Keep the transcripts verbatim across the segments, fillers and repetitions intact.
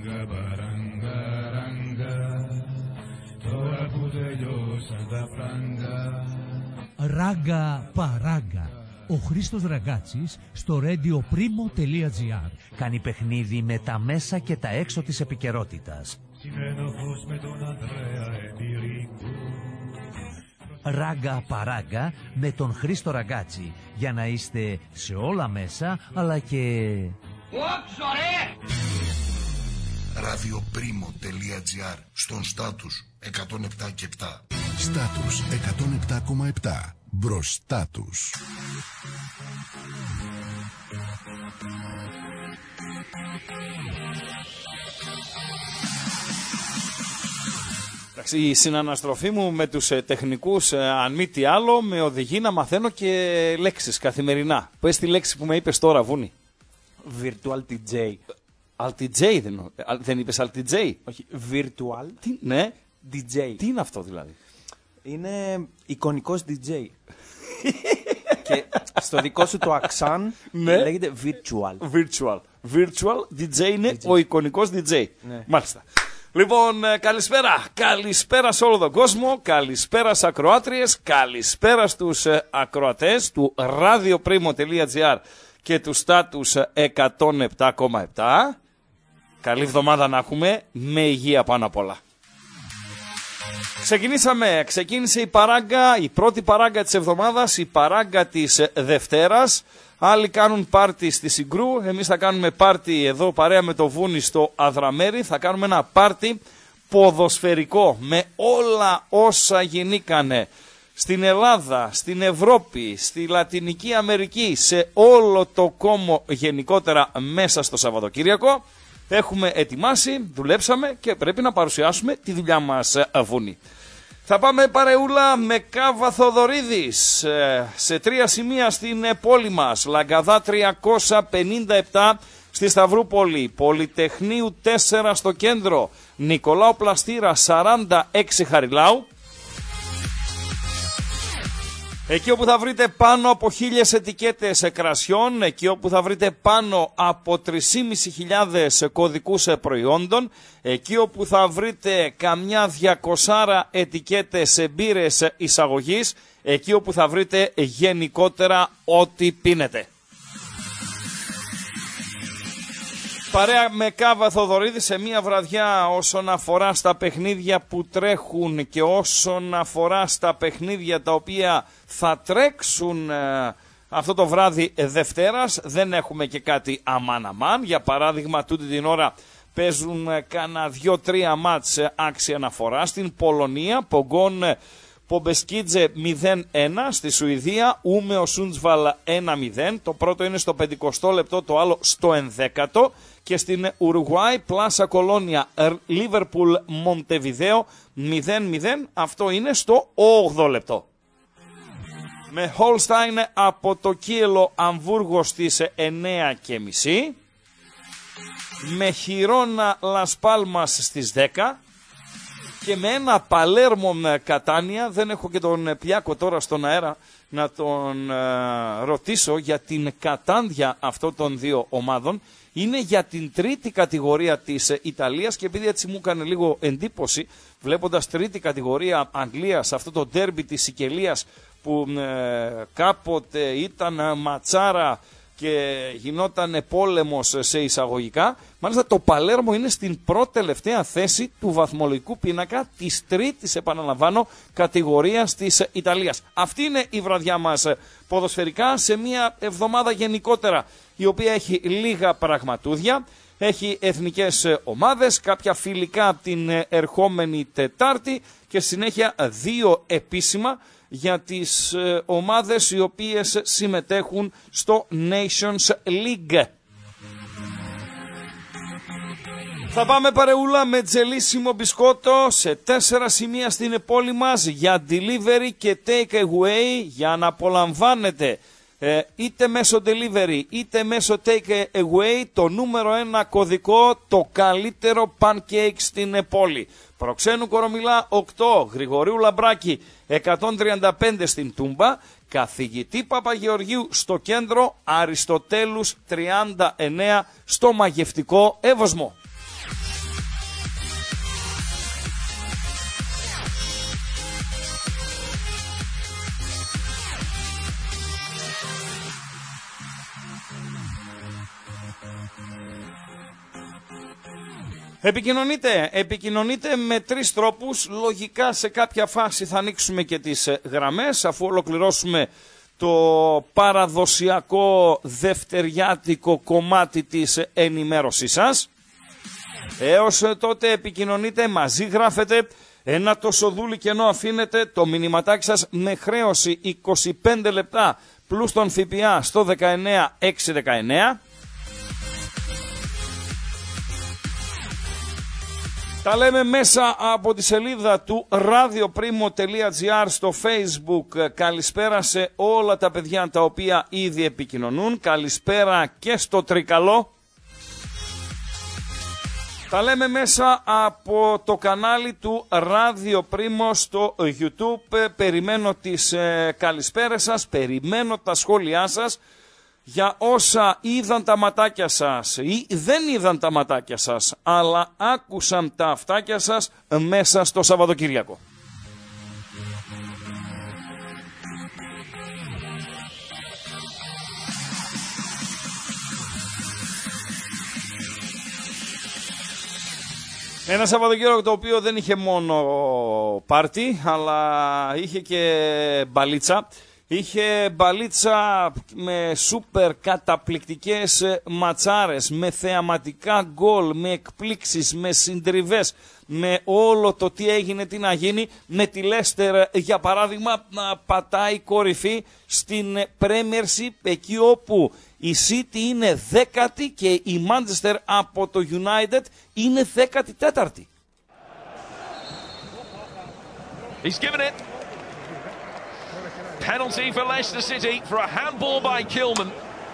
Ράγκα παράγκα ράγκα, τώρα που τελειώσαν τα φράγκα. Ράγκα παράγκα. Ο Χρήστος Ραγκάτσης στο radioprimo.gr κάνει παιχνίδι με τα μέσα και τα έξω της επικαιρότητας. Συμμετοχός με τον Ανδρέα Εμπειρίκου. Ράγκα παράγκα με τον Χρήστο Ραγκάτση, για να είστε σε όλα μέσα, αλλά και... radioprimo.gr, στον Στάτους εκατόν επτά και επτά. Στάτους εκατόν επτά κόμμα επτά. Μπροστά τους. Η συναναστροφή μου με τους ε, τεχνικούς, ε, αν μη τι άλλο, με οδηγεί να μαθαίνω και λέξεις καθημερινά. Πες τη λέξη που με είπες τώρα, Βούνη. Virtual ντι τζέι. Αλτι τζέι δεν, δεν είπες Αλτι τζέι. Όχι, virtual Τι, ναι. ντι τζέι. Τι είναι αυτό δηλαδή? Είναι εικονικός ντι τζέι. Και στο δικό σου το αξάν Ναι. λέγεται virtual. Virtual. Virtual ντι τζέι είναι ντι τζέι. ο εικονικός ντι τζέι. Ναι. Μάλιστα. Λοιπόν, ε, καλησπέρα. Καλησπέρα σε όλο τον κόσμο. Καλησπέρα στις ακροάτριες. Καλησπέρα στους ε, ακροατές του radioprimo.gr και του Στάτους εκατόν επτά κόμμα επτά. Καλή εβδομάδα να έχουμε, με υγεία πάνω απ' όλα. Ξεκινήσαμε, ξεκίνησε η παράγκα, η πρώτη παράγκα της εβδομάδας, η παράγκα της Δευτέρας. Άλλοι κάνουν πάρτι στη Συγκρού, εμείς θα κάνουμε πάρτι εδώ παρέα με το Βούνι στο Αδραμέρι. Θα κάνουμε ένα πάρτι ποδοσφαιρικό με όλα όσα γεννήκανε στην Ελλάδα, στην Ευρώπη, στη Λατινική Αμερική, σε όλο το κόμμο γενικότερα μέσα στο Σαββατοκύριακο. Έχουμε ετοιμάσει, δουλέψαμε και πρέπει να παρουσιάσουμε τη δουλειά μας, Βούνι. Θα πάμε παρεούλα με Κάβα Θοδωρίδης σε τρία σημεία στην πόλη μας. Λαγκαδά τριακόσια πενήντα επτά στη Σταυρούπολη, Πολυτεχνείου τέσσερα στο κέντρο, Νικολάου Πλαστήρα σαράντα έξι Χαριλάου. Εκεί όπου θα βρείτε πάνω από χίλιες ετικέτες κρασιών, εκεί όπου θα βρείτε πάνω από τρεις χιλιάδες πεντακόσιους κωδικούς προϊόντων, εκεί όπου θα βρείτε καμιά διακοσάρα ετικέτες μπύρες εισαγωγής, εκεί όπου θα βρείτε γενικότερα ό,τι πίνετε. Παρέα με Κάβα Θοδωρίδη σε μια βραδιά όσον αφορά στα παιχνίδια που τρέχουν και όσον αφορά στα παιχνίδια τα οποία θα τρέξουν ε, αυτό το βράδυ ε, Δευτέρας. Δεν έχουμε και κάτι αμάν αμάν. Για παράδειγμα, τούτη την ώρα παίζουν ε, κάνα δυο-τρία μάτς ε, άξια αναφορά στην Πολωνία. Πογκόν ε, Πομπεσκίτζε μηδέν ένα, στη Σουηδία Ούμεο Σούντσβαλ ένα μηδέν. Το πρώτο είναι στο πενηκοστό λεπτό, το άλλο στο ενδέκατο. Και στην Ουρουγουάη Πλάσα Κολόνια Λίβερπουλ Μοντεβιδέο μηδέν μηδέν. Αυτό είναι στο όγδοο λεπτό. Με Χολστάιν από το Κίελο Αμβούργο στις εννέα και μισή. Με Χιρόνα Λας Πάλμας στις δέκα. Και με ένα Παλέρμο Κατάνια, δεν έχω και τον Πιάκο τώρα στον αέρα να τον ε, ρωτήσω για την κατάντια αυτών των δύο ομάδων. Είναι για την τρίτη κατηγορία της Ιταλίας και επειδή έτσι μου έκανε λίγο εντύπωση βλέποντας τρίτη κατηγορία Αγγλίας, αυτό το ντέρμπι της Σικελίας που ε, κάποτε ήταν ματσάρα και γινόταν πόλεμος σε εισαγωγικά. Μάλιστα το Παλέρμο είναι στην πρώτη τελευταία θέση του βαθμολογικού πίνακα της τρίτης, επαναλαμβάνω, κατηγορίας της Ιταλίας. Αυτή είναι η βραδιά μας ποδοσφαιρικά σε μια εβδομάδα γενικότερα η οποία έχει λίγα πραγματούδια. Έχει εθνικές ομάδες, κάποια φιλικά την ερχόμενη Τετάρτη και συνέχεια δύο επίσημα για τις ε, ομάδες οι οποίες συμμετέχουν στο Nations League. Θα πάμε παρεούλα με τζελίσιμο μπισκότο σε τέσσερα σημεία στην πόλη μας για delivery και take away, για να απολαμβάνετε ε, είτε μέσω delivery είτε μέσω take away το νούμερο ένα κωδικό, το καλύτερο pancake στην πόλη. Προξένου Κορομιλά οκτώ, Γρηγορίου Λαμπράκη εκατόν τριάντα πέντε στην Τούμπα, Καθηγητή Παπαγεωργίου στο κέντρο, Αριστοτέλους τριάντα εννέα στο Μαγευτικό Εύωσμο. Επικοινωνείτε, επικοινωνείτε με τρεις τρόπους. Λογικά σε κάποια φάση θα ανοίξουμε και τις γραμμές αφού ολοκληρώσουμε το παραδοσιακό δευτεριάτικο κομμάτι της ενημέρωσής σας. Έως τότε επικοινωνείτε, μαζί γράφετε, ένα τόσο δούλι κενό αφήνετε, το μηνυματάκι σας με χρέωση είκοσι πέντε λεπτά πλούς τον ΦΠΑ στο δεκαεννιά έξι δεκαεννιά. Τα λέμε μέσα από τη σελίδα του radioprimo.gr στο Facebook. Καλησπέρα σε όλα τα παιδιά τα οποία ήδη επικοινωνούν. Καλησπέρα και στο Τρικαλό. Τα λέμε μέσα από το κανάλι του Radio Primo στο YouTube. Περιμένω τις ε, καλησπέρες σας, περιμένω τα σχόλιά σας για όσα είδαν τα ματάκια σας ή δεν είδαν τα ματάκια σας, αλλά άκουσαν τα αυτάκια σας μέσα στο Σαββατοκύριακο. Ένα Σαββατοκύριακο το οποίο δεν είχε μόνο πάρτι, αλλά είχε και μπαλίτσα. Είχε μπαλίτσα με σούπερ καταπληκτικές ματσάρες, με θεαματικά γκολ, με εκπλήξεις, με συντριβές, με όλο το τι έγινε, τι να γίνει, με τη Λέστερ για παράδειγμα να πατάει κορυφή στην Premiership, εκεί όπου η City είναι δέκατη και η Manchester από το United είναι δέκατη τέταρτη. He's given it. Penalty for Leicester City for a handball by Kilman.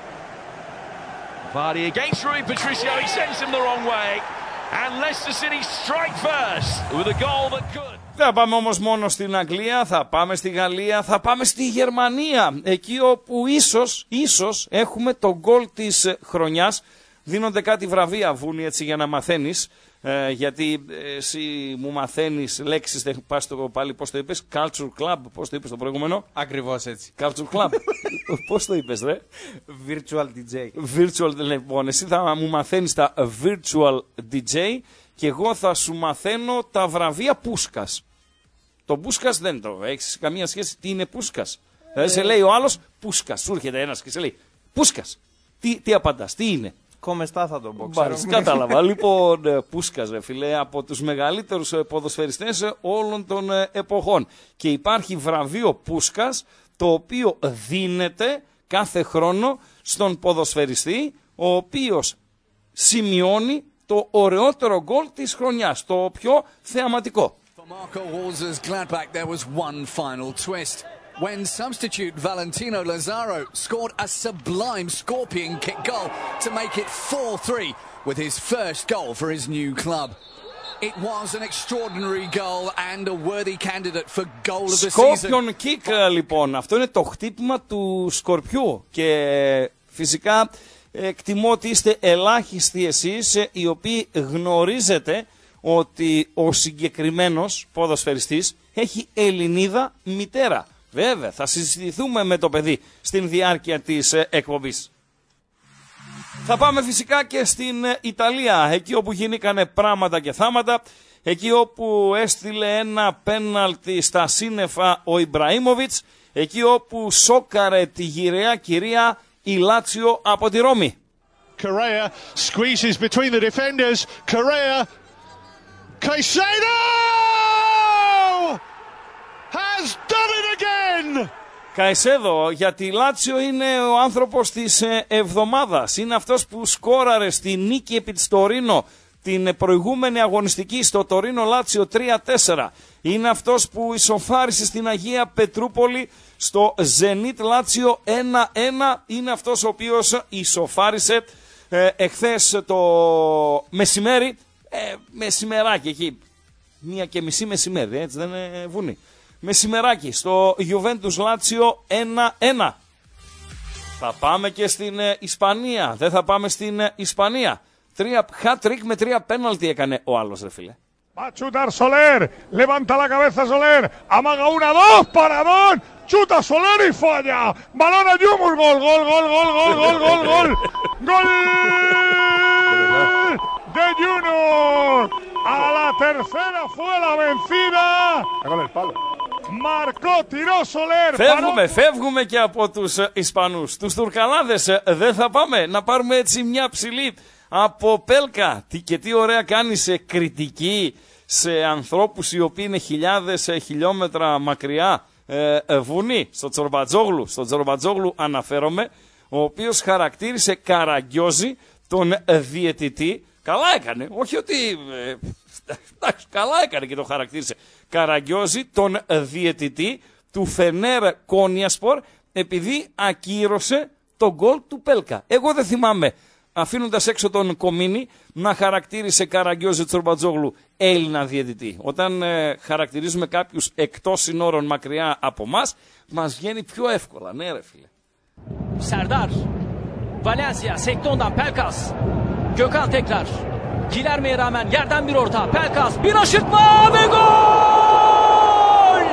Vardy against Rui Patricio, he sends him the wrong way. And Leicester City strike first with a goal that could. Δεν θα πάμε όμως μόνο στην Αγγλία, θα πάμε στη Γαλλία, θα πάμε στη Γερμανία. Εκεί όπου ίσως, ίσως έχουμε το γκολ της χρονιάς. Δίνονται κάτι βραβεία, Βούνη, έτσι για να μαθαίνεις. Ε, γιατί εσύ μου μαθαίνεις λέξεις, δεν πας το πάλι, πώς το είπες, Culture Club, πώς το είπες το προηγούμενο. Ακριβώς έτσι. Culture Club, πώς το είπες ρε. Virtual ντι τζέι. Virtual, λοιπόν, εσύ θα μου μαθαίνεις τα Virtual ντι τζέι και εγώ θα σου μαθαίνω τα βραβεία Πούσκας. Το Πούσκας δεν το έχεις καμία σχέση, τι είναι Πούσκας. Ε... Δηλαδή σε λέει ο άλλος Πούσκας, σου έρχεται ένας και σε λέει Πούσκας, τι, τι απαντάς, τι είναι. Κομεστά θα τον πω, ξέρω. Κατάλαβα. Λοιπόν, Πούσκας, ρε φίλε, από τους μεγαλύτερους ποδοσφαιριστές όλων των εποχών. Και υπάρχει βραβείο Πούσκας, το οποίο δίνεται κάθε χρόνο στον ποδοσφαιριστή, ο οποίος σημειώνει το ωραιότερο γκολ της χρονιάς, το πιο θεαματικό. For Marco Walzer's Gladbach, there was one final twist. When substitute Valentino Lazaro scored a sublime scorpion kick goal to make it four three with his first goal for his new club. It was an extraordinary goal and a worthy candidate for goal of the season. Scorpion kick, λοιπόν, αυτό είναι το χτύπημα του σκορπιού και φυσικά εκτιμώ ότι είστε ελάχιστοι εσείς οι οποίοι γνωρίζετε ότι ο συγκεκριμένος ποδοσφαιριστής έχει Ελληνίδα μητέρα. Βέβαια, θα συζητηθούμε με το παιδί στην διάρκεια της εκπομπής. Θα πάμε φυσικά και στην Ιταλία, εκεί όπου γίνηκαν πράγματα και θάματα, εκεί όπου έστειλε ένα πέναλτι στα σύννεφα ο Ιμπραήμοβιτς, εκεί όπου σόκαρε τη γυραιά κυρία η Λάτσιο από τη Ρώμη. Correa squeezes between the defenders. Correa, Caicedo has done it again. Καϊσέδο, για τη Λάτσιο είναι ο άνθρωπος της εβδομάδας. Είναι αυτός που σκόραρε στη νίκη επί της Τωρίνο την προηγούμενη αγωνιστική στο Τωρίνο Λάτσιο τρία τέσσερα. Είναι αυτός που ισοφάρισε στην Αγία Πετρούπολη στο Ζενίτ Λάτσιο ένα ένα. Είναι αυτός ο οποίος ισοφάρισε ε, εχθές το μεσημέρι, ε, μεσημεράκι εκεί, μία και μισή μεσημέρι, έτσι δεν είναι Βούνη. Μεσημεράκι στο Juventus Λάτσιο ένα ένα. Θα πάμε και στην ε, Ισπανία. Δεν θα πάμε στην ε, Ισπανία. Τρία hat-trick με τρία πέναλτι έκανε ο άλλος, ρε φίλε. Va a chutar Soler, levanta la cabeza Soler, amaga una, dos, paradón, chuta Soler y falla. Balón a Yumur, gol, gol, gol, gol, gol, gol, gol, gol. Gol de Junior. tercera fue la vencida. Con el palo. Marcó, tiró Soler. Φεύγουμε, φεύγουμε και από τους Ισπανούς. Τους Τουρκαλάδες δεν θα πάμε. Να πάρουμε έτσι μια ψηλή από Πέλκα. Τι, και τι ωραία κάνει σε κριτική σε ανθρώπους οι οποίοι είναι χιλιάδες χιλιόμετρα μακριά. Ε, ε, βουνή, στο Τσορμπατζόγλου. Στο Τσορμπατζόγλου αναφέρομαι, ο οποίος χαρακτήρισε Καραγκιόζη τον διαιτητή. Καλά έκανε, όχι ότι... Ε, καλά έκανε και το χαρακτήρισε. Καραγκιόζη τον διαιτητή του Φενέρ Κόνιασπορ επειδή ακύρωσε τον γκολ του Πέλκα. Εγώ δεν θυμάμαι, αφήνοντας έξω τον Κομίνη, να χαρακτήρισε Καραγκιόζη Τσορμπατζόγλου Έλληνα διαιτητή. Όταν ε, χαρακτηρίζουμε κάποιους εκτός συνόρων μακριά από μας, μας βγαίνει πιο εύκολα. Ναι ρε φίλε. Serdar, Valencia, sektondan Pelkas, Gökhan tekrar, Gilerme'ye rağmen yerden bir orta, Pelkas, bir aşırtma ve gol!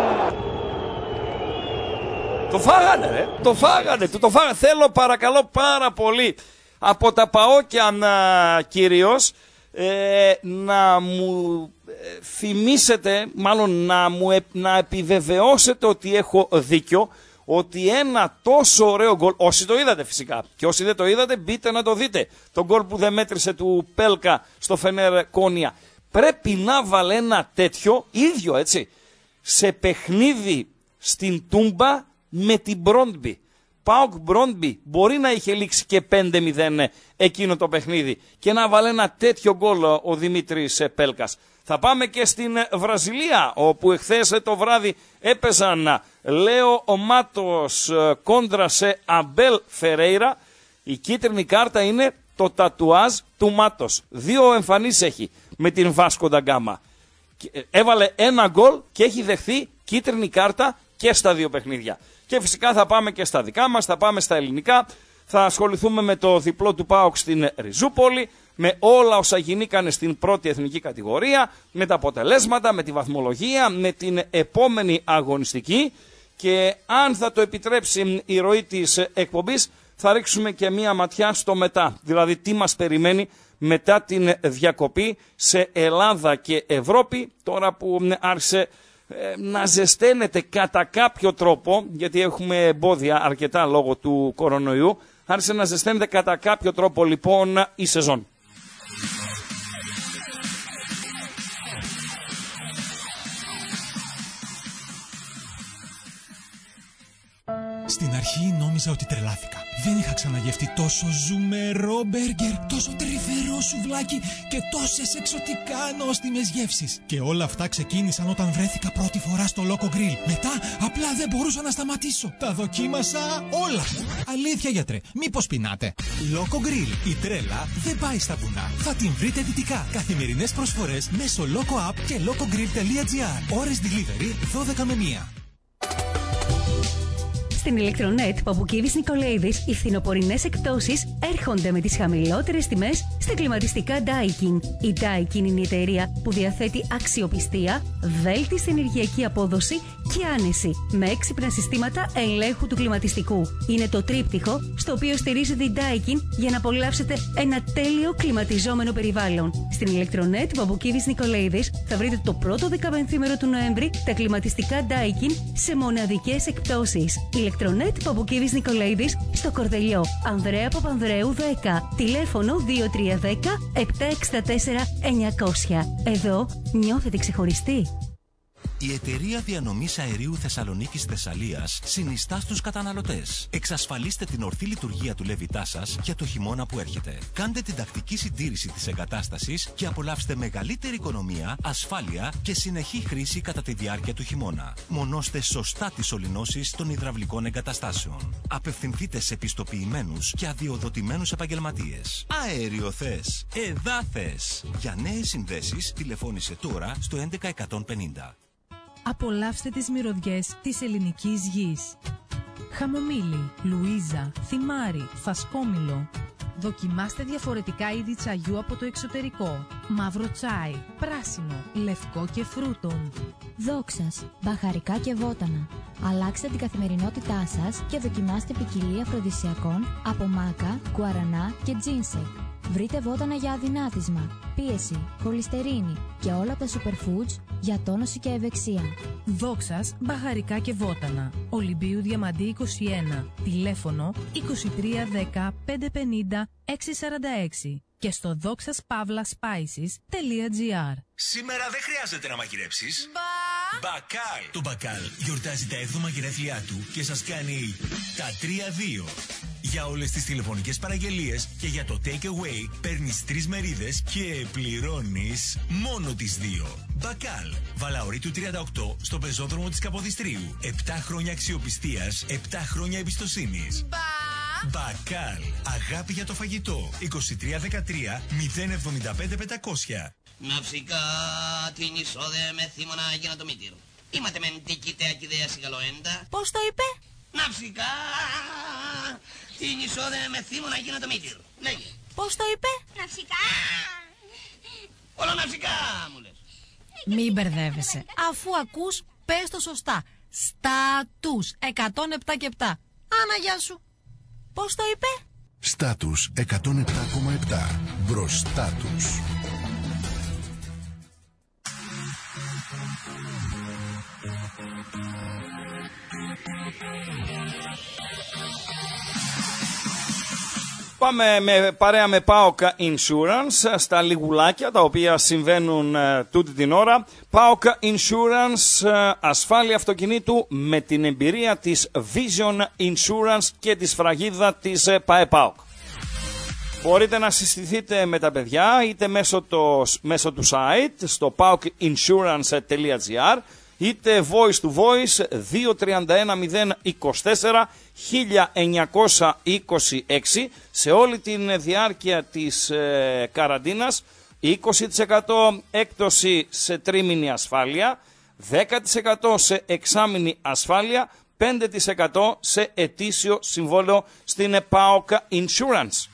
Το φάγανε ρε, το φάγανε, το, το φάγανε. Θέλω παρακαλώ πάρα πολύ από τα ΠΑΟΚιαν κυρίως ε, να μου ε, θυμίσετε, μάλλον να μου ε, να επιβεβαιώσετε ότι έχω δίκιο, ότι ένα τόσο ωραίο γκολ, όσοι το είδατε φυσικά και όσοι δεν το είδατε μπείτε να το δείτε, το γκολ που δεν μέτρησε του Πέλκα στο Φενέρ Κόνια, πρέπει να βάλε ένα τέτοιο ίδιο έτσι σε παιχνίδι στην Τούμπα με την Μπρόντμπι. ΠΑΟΚ Μπρόντμπι μπορεί να είχε λήξει και πέντε μηδέν εκείνο το παιχνίδι και να βάλε ένα τέτοιο γκολ ο Δημήτρης Πέλκας. Θα πάμε και στην Βραζιλία, όπου εχθές το βράδυ έπαιζαν Λέο Μάτος κόντρα σε Αμπέλ Φερέιρα. Η κίτρινη κάρτα είναι το τατουάζ του Μάτος. Δύο εμφανίσεις έχει με την Βάσκο ντα Γκάμα. Έβαλε ένα γκολ και έχει δεχθεί κίτρινη κάρτα και στα δύο παιχνίδια. Και φυσικά θα πάμε και στα δικά μας, θα πάμε στα ελληνικά. Θα ασχοληθούμε με το διπλό του ΠΑΟΚ στην Ριζούπολη, με όλα όσα γινήκανε στην πρώτη εθνική κατηγορία, με τα αποτελέσματα, με τη βαθμολογία, με την επόμενη αγωνιστική και αν θα το επιτρέψει η ροή της εκπομπής θα ρίξουμε και μία ματιά στο μετά, δηλαδή τι μας περιμένει μετά την διακοπή σε Ελλάδα και Ευρώπη, τώρα που άρχισε ε, να ζεσταίνεται κατά κάποιο τρόπο, γιατί έχουμε εμπόδια αρκετά λόγω του κορονοϊού, άρχισε να ζεσταίνεται κατά κάποιο τρόπο λοιπόν η σεζόν. Στην αρχή νόμιζα ότι τρελάθηκα. Δεν είχα ξαναγευτεί τόσο ζουμερό μπέργκερ, τόσο τρυφερό σουβλάκι και τόσες εξωτικά νόστιμες γεύσεις. Και όλα αυτά ξεκίνησαν όταν βρέθηκα πρώτη φορά στο Loco Grill. Μετά απλά δεν μπορούσα να σταματήσω. Τα δοκίμασα όλα. Αλήθεια γιατρέ, μήπως πεινάτε? Loco Grill, η τρέλα δεν πάει στα βουνά. Θα την βρείτε δυτικά. Καθημερινές προσφορές μέσω Loco App και locogrill.gr. Ώρες delivery δώδεκα με μία. Στην Ηλεκτρονέτ Παπουκίδης Νικολαίδης, οι φθινοπορεινές εκπτώσεις έρχονται με τις χαμηλότερες τιμές στα κλιματιστικά Daikin. Η Daikin είναι η εταιρεία που διαθέτει αξιοπιστία, βέλτιστη ενεργειακή απόδοση και άνεση, με έξυπνα συστήματα ελέγχου του κλιματιστικού. Είναι το τρίπτυχο στο οποίο στηρίζεται η Daikin για να απολαύσετε ένα τέλειο κλιματιζόμενο περιβάλλον. Στην Ηλεκτρονέτ Παπουκίδης Νικολαίδης θα βρείτε το πρώτο δεκαπενθήμερο του Νοέμβρη τα κλιματιστικά Daikin σε μοναδικές εκπτώσεις. Ηλεκτρονέτ Παπουκίδης Νικολαίδης στο Κορδελιό, Ανδρέα Παπανδρέου δέκα, τηλέφωνο δύο τρία ένα μηδέν επτά έξι τέσσερα εννιακόσια. Εδώ νιώθετε ξεχωριστοί. Η εταιρεία διανομής αερίου Θεσσαλονίκης Θεσσαλίας συνιστά στους καταναλωτές. Εξασφαλίστε την ορθή λειτουργία του λέβητά σας για το χειμώνα που έρχεται. Κάντε την τακτική συντήρηση της εγκατάστασης και απολαύστε μεγαλύτερη οικονομία, ασφάλεια και συνεχή χρήση κατά τη διάρκεια του χειμώνα. Μονώστε σωστά τις σωληνώσεις των υδραυλικών εγκαταστάσεων. Απευθυνθείτε σε πιστοποιημένους και αδειοδοτημένους επαγγελματίες. Αέριο θες, εδά θες. Για νέες συνδέσεις τηλεφώνησε τώρα στο έντεκα εκατόν πενήντα. Απολαύστε τις μυρωδιές της ελληνικής γης. Χαμομήλι, Λουίζα, θυμάρι, φασκόμηλο. Δοκιμάστε διαφορετικά είδη τσαγιού από το εξωτερικό. Μαύρο τσάι, πράσινο, λευκό και φρούτων. Δόξας, μπαχαρικά και βότανα. Αλλάξτε την καθημερινότητά σας και δοκιμάστε ποικιλία αφροδισιακών από μάκα, γκουαρανά και τζίνσεκ. Βρείτε βότανα για αδυνάτισμα, πίεση, χολυστερίνη και όλα τα superfoods για τόνωση και ευεξία. Δόξας, μπαχαρικά και βότανα. Ολυμπίου Διαμαντή είκοσι ένα. Τηλέφωνο είκοσι τρία δέκα πεντακόσια πενήντα εξακόσια σαράντα έξι και στο δόξας παύλα σπάισις τελεία τζι άρ. Σήμερα δεν χρειάζεται να μαγειρέψεις. Μπα! Μπακάλ. Το Μπακάλ γιορτάζει τα έβδομα γενέθλιά του και σας κάνει τα τρία δύο. Για όλες τις τηλεφωνικές παραγγελίες και για το take away παίρνεις τρεις μερίδες και πληρώνεις μόνο τις δύο. Μπακάλ. Βαλαωρίτου τριάντα οκτώ στο πεζόδρομο της Καποδιστρίου. επτά χρόνια αξιοπιστίας, επτά χρόνια εμπιστοσύνης. Μπα! Μπακάλ. Αγάπη για το φαγητό. είκοσι τρία δεκατρία μηδέν εβδομήντα πέντε πεντακόσια. Ναυσικά την εισόδε με θύμωνα για το μήτυρ. Είμαστε μεν τικητέα και ιδέα σιγαλοέντα. Πώς το είπε? Ναυσικά την εισόδε με θύμωνα για το μήτυρ. Λέγε. Πώς το είπε? Ναυσικά. Όλο ναυσικά μου λες. Μην μπερδεύεσαι. Αφού ακούς, πες το σωστά. Στάτους εκατόν επτά και επτά. Άνα, γεια σου. Πώς το είπε? Στάτους εκατόν επτά κόμμα επτά. Μπροστά τους. Πάμε με, παρέα με πάοκ Insurance στα λιγουλάκια τα οποία συμβαίνουν ε, τούτη την ώρα. πάοκ Insurance, ε, ασφάλεια αυτοκινήτου με την εμπειρία της Vision Insurance και τη σφραγίδα της ε, ΠΑΕΠΑΟΚ. Μπορείτε να συστηθείτε με τα παιδιά είτε μέσω, το, μέσω του site στο πάοκ ινσουρανς τελεία τζι άρ είτε voice to voice δύο τρία ένα μηδέν είκοσι τέσσερα χίλια εννιακόσια είκοσι έξι σε όλη την διάρκεια της ε, καραντίνας, είκοσι τοις εκατό έκπτωση σε τρίμηνη ασφάλεια, δέκα τοις εκατό σε εξάμηνη ασφάλεια, πέντε τοις εκατό σε ετήσιο συμβόλαιο στην πάοκ Insurance.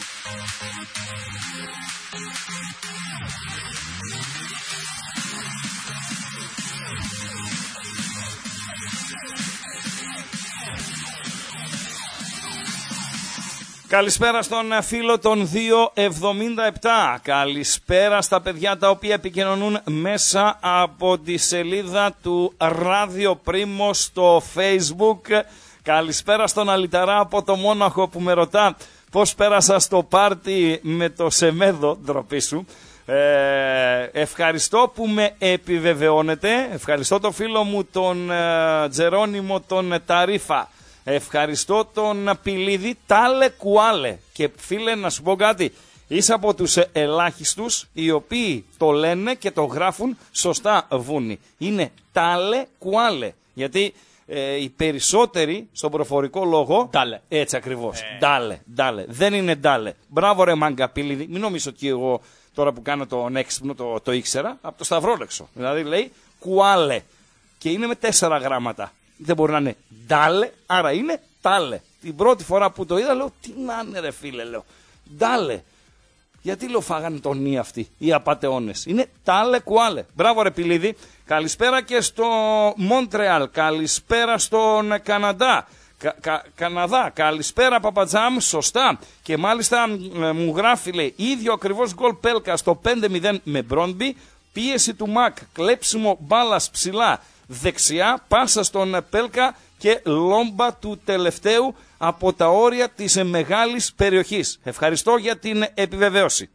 Καλησπέρα στον φίλο των δύο εβδομήντα επτά. Καλησπέρα στα παιδιά τα οποία επικοινωνούν μέσα από τη σελίδα του Ράδιο Πρίμο στο Facebook. Καλησπέρα στον Αλιταρά από το Μόναχο που με ρωτά πώς πέρασα στο πάρτι με το Σεμέδο, ντροπή σου. Ε, ευχαριστώ που με επιβεβαιώνετε. Ευχαριστώ τον φίλο μου τον ε, Τζερόνιμο τον Ταρίφα. Ευχαριστώ τον Πιλίδη Τάλε Κουάλε. Και φίλε, να σου πω κάτι, είσαι από τους ελάχιστους οι οποίοι το λένε και το γράφουν σωστά βούνι. Είναι Τάλε Κουάλε. Γιατί ε, οι περισσότεροι στον προφορικό λόγο Τάλε. Έτσι ακριβώς, ε. Τάλε, τάλε. Δεν είναι Τάλε. Μπράβο ρε μάγκα Πιλίδη. Μην νομίζω ότι εγώ τώρα που κάνω τον έξυπνο το, το ήξερα από το σταυρόλεξο. Δηλαδή λέει Κουάλε και είναι με τέσσερα γράμματα. Δεν μπορεί να είναι ντάλε, άρα είναι τάλε. Την πρώτη φορά που το είδα λέω, τι να είναι ρε φίλε, λέω. Ντάλε. Γιατί λέω φάγανε τον νι αυτοί, οι απατεώνες. Είναι τάλε κουάλε. Μπράβο ρε Πιλίδη. Καλησπέρα και στο Μόντρεαλ. Καλησπέρα στον Καναδά. Κα, κα, Καναδά. Καλησπέρα Παπατζάμ, σωστά. Και μάλιστα ε, μου γράφει, λέει, ίδιο ακριβώς γκολ Πέλκα στο πέντε μηδέν με Μπρόντμπι. Πίεση του Μακ, κλέψιμο μπάλας ψηλά. Δεξιά, πάσα στον Πέλκα και λόμπα του τελευταίου από τα όρια της μεγάλης περιοχής. Ευχαριστώ για την επιβεβαίωση.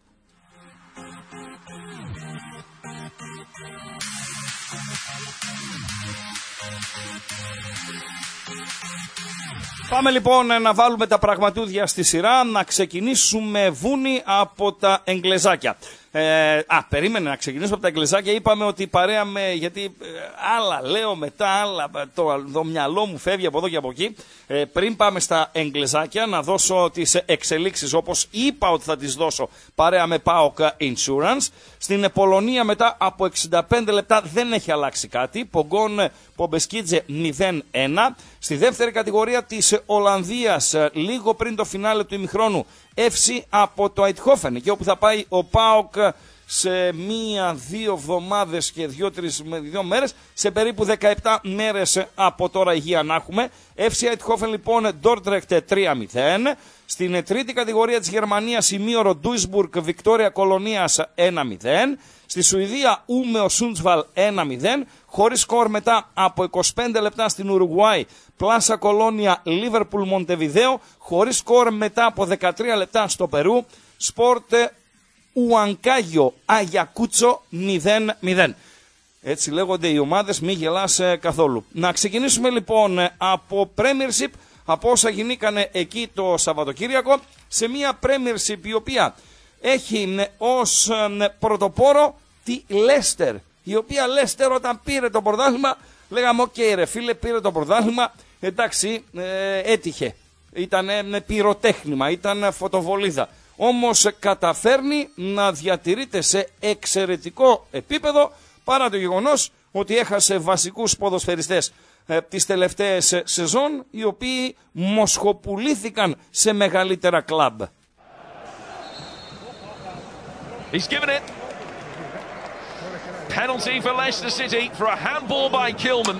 Πάμε λοιπόν να βάλουμε τα πραγματούδια στη σειρά, να ξεκινήσουμε βούνι από τα εγγλεζάκια. Ε, α, περίμενε να ξεκινήσουμε από τα εγγλεζάκια. Είπαμε ότι παρέα με, γιατί ε, άλλα λέω μετά, άλλα, το, το μυαλό μου φεύγει από εδώ και από εκεί. Ε, πριν πάμε στα εγγλεζάκια, να δώσω τις εξελίξεις όπως είπα ότι θα τις δώσω παρέα με πάοκ Insurance. Στην Πολωνία μετά από εξήντα πέντε λεπτά δεν έχει αλλάξει κάτι. Πογκόν Πομπεσκίτζε μηδέν ένα. Στη δεύτερη κατηγορία της Ολλανδίας, λίγο πριν το φινάλε του ημιχρόνου, Εφ Σι από το Αιτχόφεν, και όπου θα πάει ο ΠΑΟΚ σε μία-δύο εβδομάδες και δύο-τρεις δύο μέρες, σε περίπου δεκαεπτά μέρες από τώρα υγεία να έχουμε. εφ σι Eindhoven λοιπόν, Dordrecht τρία μηδέν. Στην τρίτη κατηγορία της Γερμανίας, ημίωρο Duisburg, Βικτόρια Κολονίας ένα μηδέν. Στη Σουηδία, Ούμεο Σούντσβαλ ένα μηδέν. Χωρίς σκορ μετά από είκοσι πέντε λεπτά στην Ουρουγουάη, Πλάσα Κολόνια, Λίβερπουλ Μοντεβιδέο. Χωρίς σκορ μετά από δεκατρία λεπτά στο Περού, Σπορτ Ουανκάγιο Αγιακούτσο μηδέν μηδέν. Έτσι λέγονται οι ομάδες, μη γελάς ε, καθόλου. Να ξεκινήσουμε λοιπόν από Premiership, από όσα γινήκανε εκεί το Σαββατοκύριακο, σε μια Premiership η οποία έχει ε, ως ε, πρωτοπόρο τη Leicester, η οποία Leicester όταν πήρε το πρωτάθλημα λέγαμε οκ okay, ρε φίλε, πήρε το πρωτάθλημα, εντάξει ε, έτυχε, ήταν ε, πυροτέχνημα, ήταν φωτοβολίδα. Όμως καταφέρνει να διατηρείται σε εξαιρετικό επίπεδο, παρά το γεγονός ότι έχασε βασικούς ποδοσφαιριστές ε, τις τελευταίες ε, σεζόν, οι οποίοι μοσχοπουλήθηκαν σε μεγαλύτερα κλαμπ. He's given it. Penalty for Leicester City for a handball by Kilman.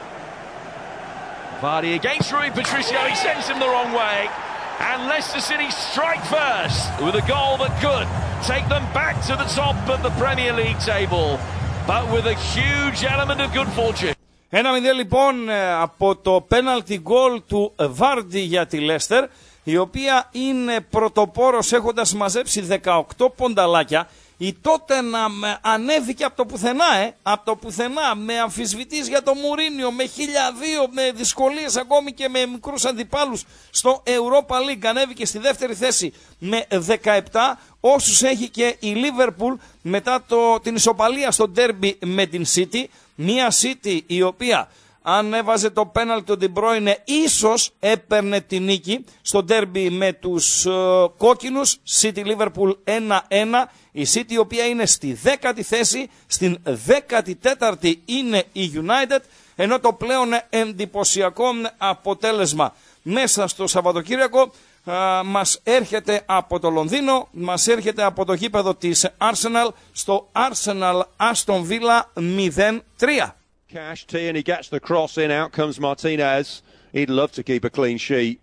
Vardy against Rui Patricio, he sends him the wrong way. And Leicester City strike first with a goal that could take them back to the top of the Premier League table, but with a huge element of good fortune. Ένα μηδέν λοιπόν από το penalty goal του Vardy για τη Leicester, η οποία είναι πρωτοπόρος έχοντας μαζέψει δεκαοκτώ πονταλάκια. Η Τότεναμ ανέβηκε από το πουθενά, ε, από το πουθενά, με αμφισβητής για το Μουρίνιο, με χίλια δύο, με δυσκολίες ακόμη και με μικρούς αντιπάλους στο Europa League. Ανέβηκε στη δεύτερη θέση με δεκαεπτά, όσους έχει και η Liverpool μετά το, την ισοπαλία στο ντέρμπι με την City. Μια City η οποία αν έβαζε το πέναλτι του De Bruyne ίσως έπαιρνε τη νίκη στο ντέρμπι με τους uh, κόκκινους. City Liverpool ένα ένα. Η City η οποία είναι στη δέκατη θέση, στην δέκατη τέταρτη είναι η United, ενώ το πλέον εντυπωσιακό αποτέλεσμα μέσα στο Σαββατοκύριακο uh, μας έρχεται από το Λονδίνο, μας έρχεται από το γήπεδο της Arsenal, στο Arsenal Aston Villa μηδέν τρία. Cash T and he gets the cross in. Out comes Martinez. He'd love to keep a clean sheet.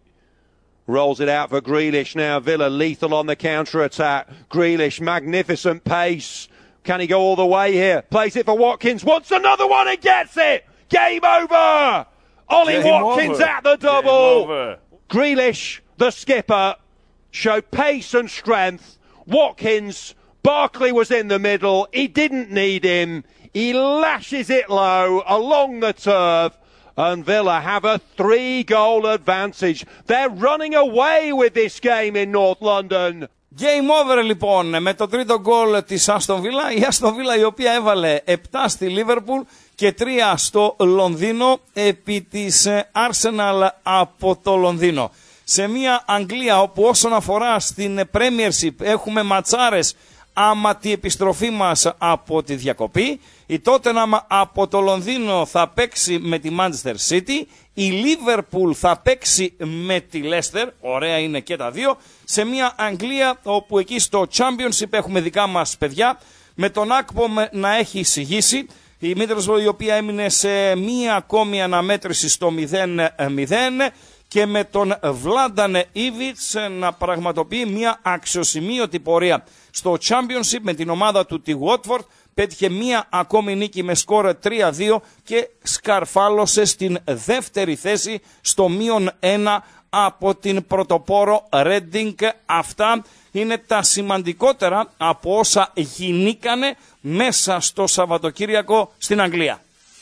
Rolls it out for Grealish now. Villa lethal on the counter-attack. Grealish, magnificent pace. Can he go all the way here? Plays it for Watkins. Wants another one and gets it. Game over. Ollie Game Watkins over. At the double. Grealish, the skipper, showed pace and strength. Watkins, Barkley was in the middle. He didn't need him. He lashes it low along the turf, and Villa have a three-goal advantage. They're running away with this game in North London. Game over λοιπόν με το τρίτο γκολ της Aston Villa. Η Aston Villa η οποία έβαλε επτά στη Liverpool και τρία στο Λονδίνο επί της Arsenal από το Λονδίνο. Σε μια Αγγλία όπου όσον αφορά στην Premiership έχουμε ματσάρες άμα τη επιστροφή μας από τη διακοπή. Η Tottenham από το Λονδίνο θα παίξει με τη Manchester City. Η Liverpool θα παίξει με τη Leicester. Ωραία είναι και τα δύο. Σε μια Αγγλία όπου εκεί στο Championship έχουμε δικά μας παιδιά. Με τον Akpom να έχει εισηγήσει. Η Middlesbrough η οποία έμεινε σε μία ακόμη αναμέτρηση στο μηδέν μηδέν. Και με τον Βλάντανε Ήβιτς να πραγματοποιεί μια αξιοσημείωτη πορεία στο Championship με την ομάδα του τη Watford. Πέτυχε μία ακόμη νίκη με σκόρ τρία δύο και σκαρφάλωσε στην δεύτερη θέση στο μείον ένα από την πρωτοπόρο Reading. Αυτά είναι τα σημαντικότερα από όσα γινήκανε μέσα στο Σαββατοκύριακο στην Αγγλία.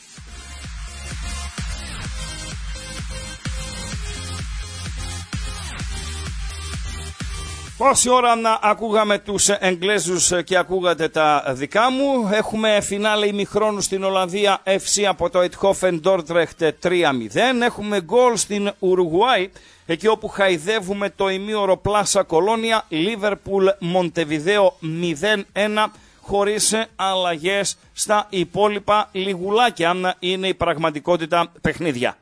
Πόση ώρα να ακούγαμε τους Εγγλέζους και ακούγατε τα δικά μου. Έχουμε φινάλε ημιχρόνου στην Ολλανδία, εφ σι από το Eindhoven Dordrecht τρία μηδέν. Έχουμε γκολ στην Ουρουγουάη, εκεί όπου χαϊδεύουμε το ημίωρο Πλάσα Κολόνια, Λίβερπουλ Μοντεβιδέο μηδέν ένα, χωρίς αλλαγές στα υπόλοιπα λιγουλάκια, αν είναι η πραγματικότητα παιχνίδια.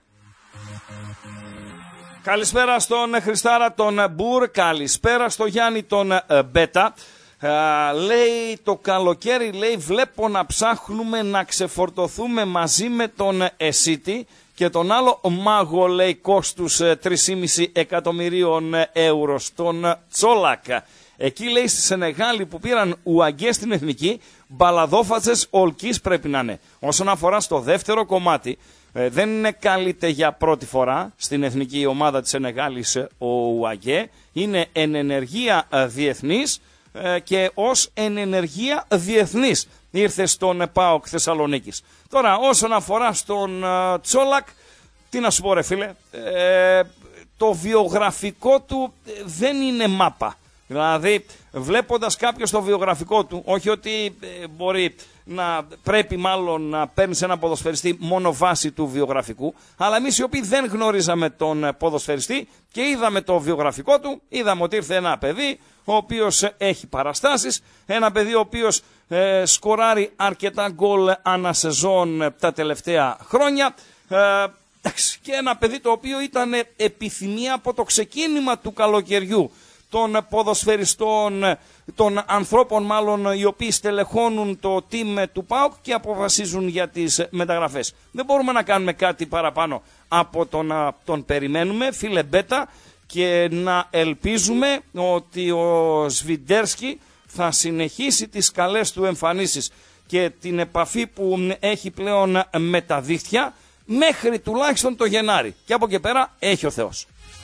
Καλησπέρα στον Χριστάρα τον Μπουρ, καλησπέρα στο Γιάννη τον Μπέτα. Α, λέει το καλοκαίρι, λέει, βλέπω να ψάχνουμε να ξεφορτωθούμε μαζί με τον Εσίτη και τον άλλο μάγο, λέει, κόστους τρία κόμμα πέντε εκατομμυρίων ευρώ, στον Τσόλακ. Εκεί, λέει, στη Σενεγάλη που πήραν Ουαγκέ στην εθνική, μπαλαδόφατσες ολκής πρέπει να είναι. Όσον αφορά στο δεύτερο κομμάτι, ε, δεν είναι καλείται για πρώτη φορά στην εθνική ομάδα της Σενεγάλης ο Ουαγκέ. Είναι εν ενεργεία διεθνής ε, και ως εν ενεργεία διεθνής ήρθε στον ΠΑΟΚ Θεσσαλονίκης. Τώρα, όσον αφορά στον ε, Τσόλακ, τι να σου πω ρε φίλε, ε, το βιογραφικό του δεν είναι μάπα. Δηλαδή, βλέποντας κάποιος το βιογραφικό του, όχι ότι ε, μπορεί να πρέπει μάλλον να παίρνει ένα ποδοσφαιριστή μόνο βάση του βιογραφικού, αλλά εμείς οι οποίοι δεν γνωρίζαμε τον ποδοσφαιριστή και είδαμε το βιογραφικό του, είδαμε ότι ήρθε ένα παιδί ο οποίος έχει παραστάσεις, ένα παιδί ο οποίος ε, σκοράρει αρκετά γκολ ανά σεζόν τα τελευταία χρόνια, ε, και ένα παιδί το οποίο ήταν επιθυμία από το ξεκίνημα του καλοκαιριού των ποδοσφαιριστών, των ανθρώπων μάλλον οι οποίοι στελεχώνουν το team του ΠΑΟΚ και αποφασίζουν για τις μεταγραφές. Δεν μπορούμε να κάνουμε κάτι παραπάνω από το να τον περιμένουμε, φίλε Μπέτα, και να ελπίζουμε ότι ο Σβιντέρσκι θα συνεχίσει τις καλές του εμφανίσεις και την επαφή που έχει πλέον με τα δίχτυα μέχρι τουλάχιστον το Γενάρη. Και από εκεί πέρα έχει ο Θεός.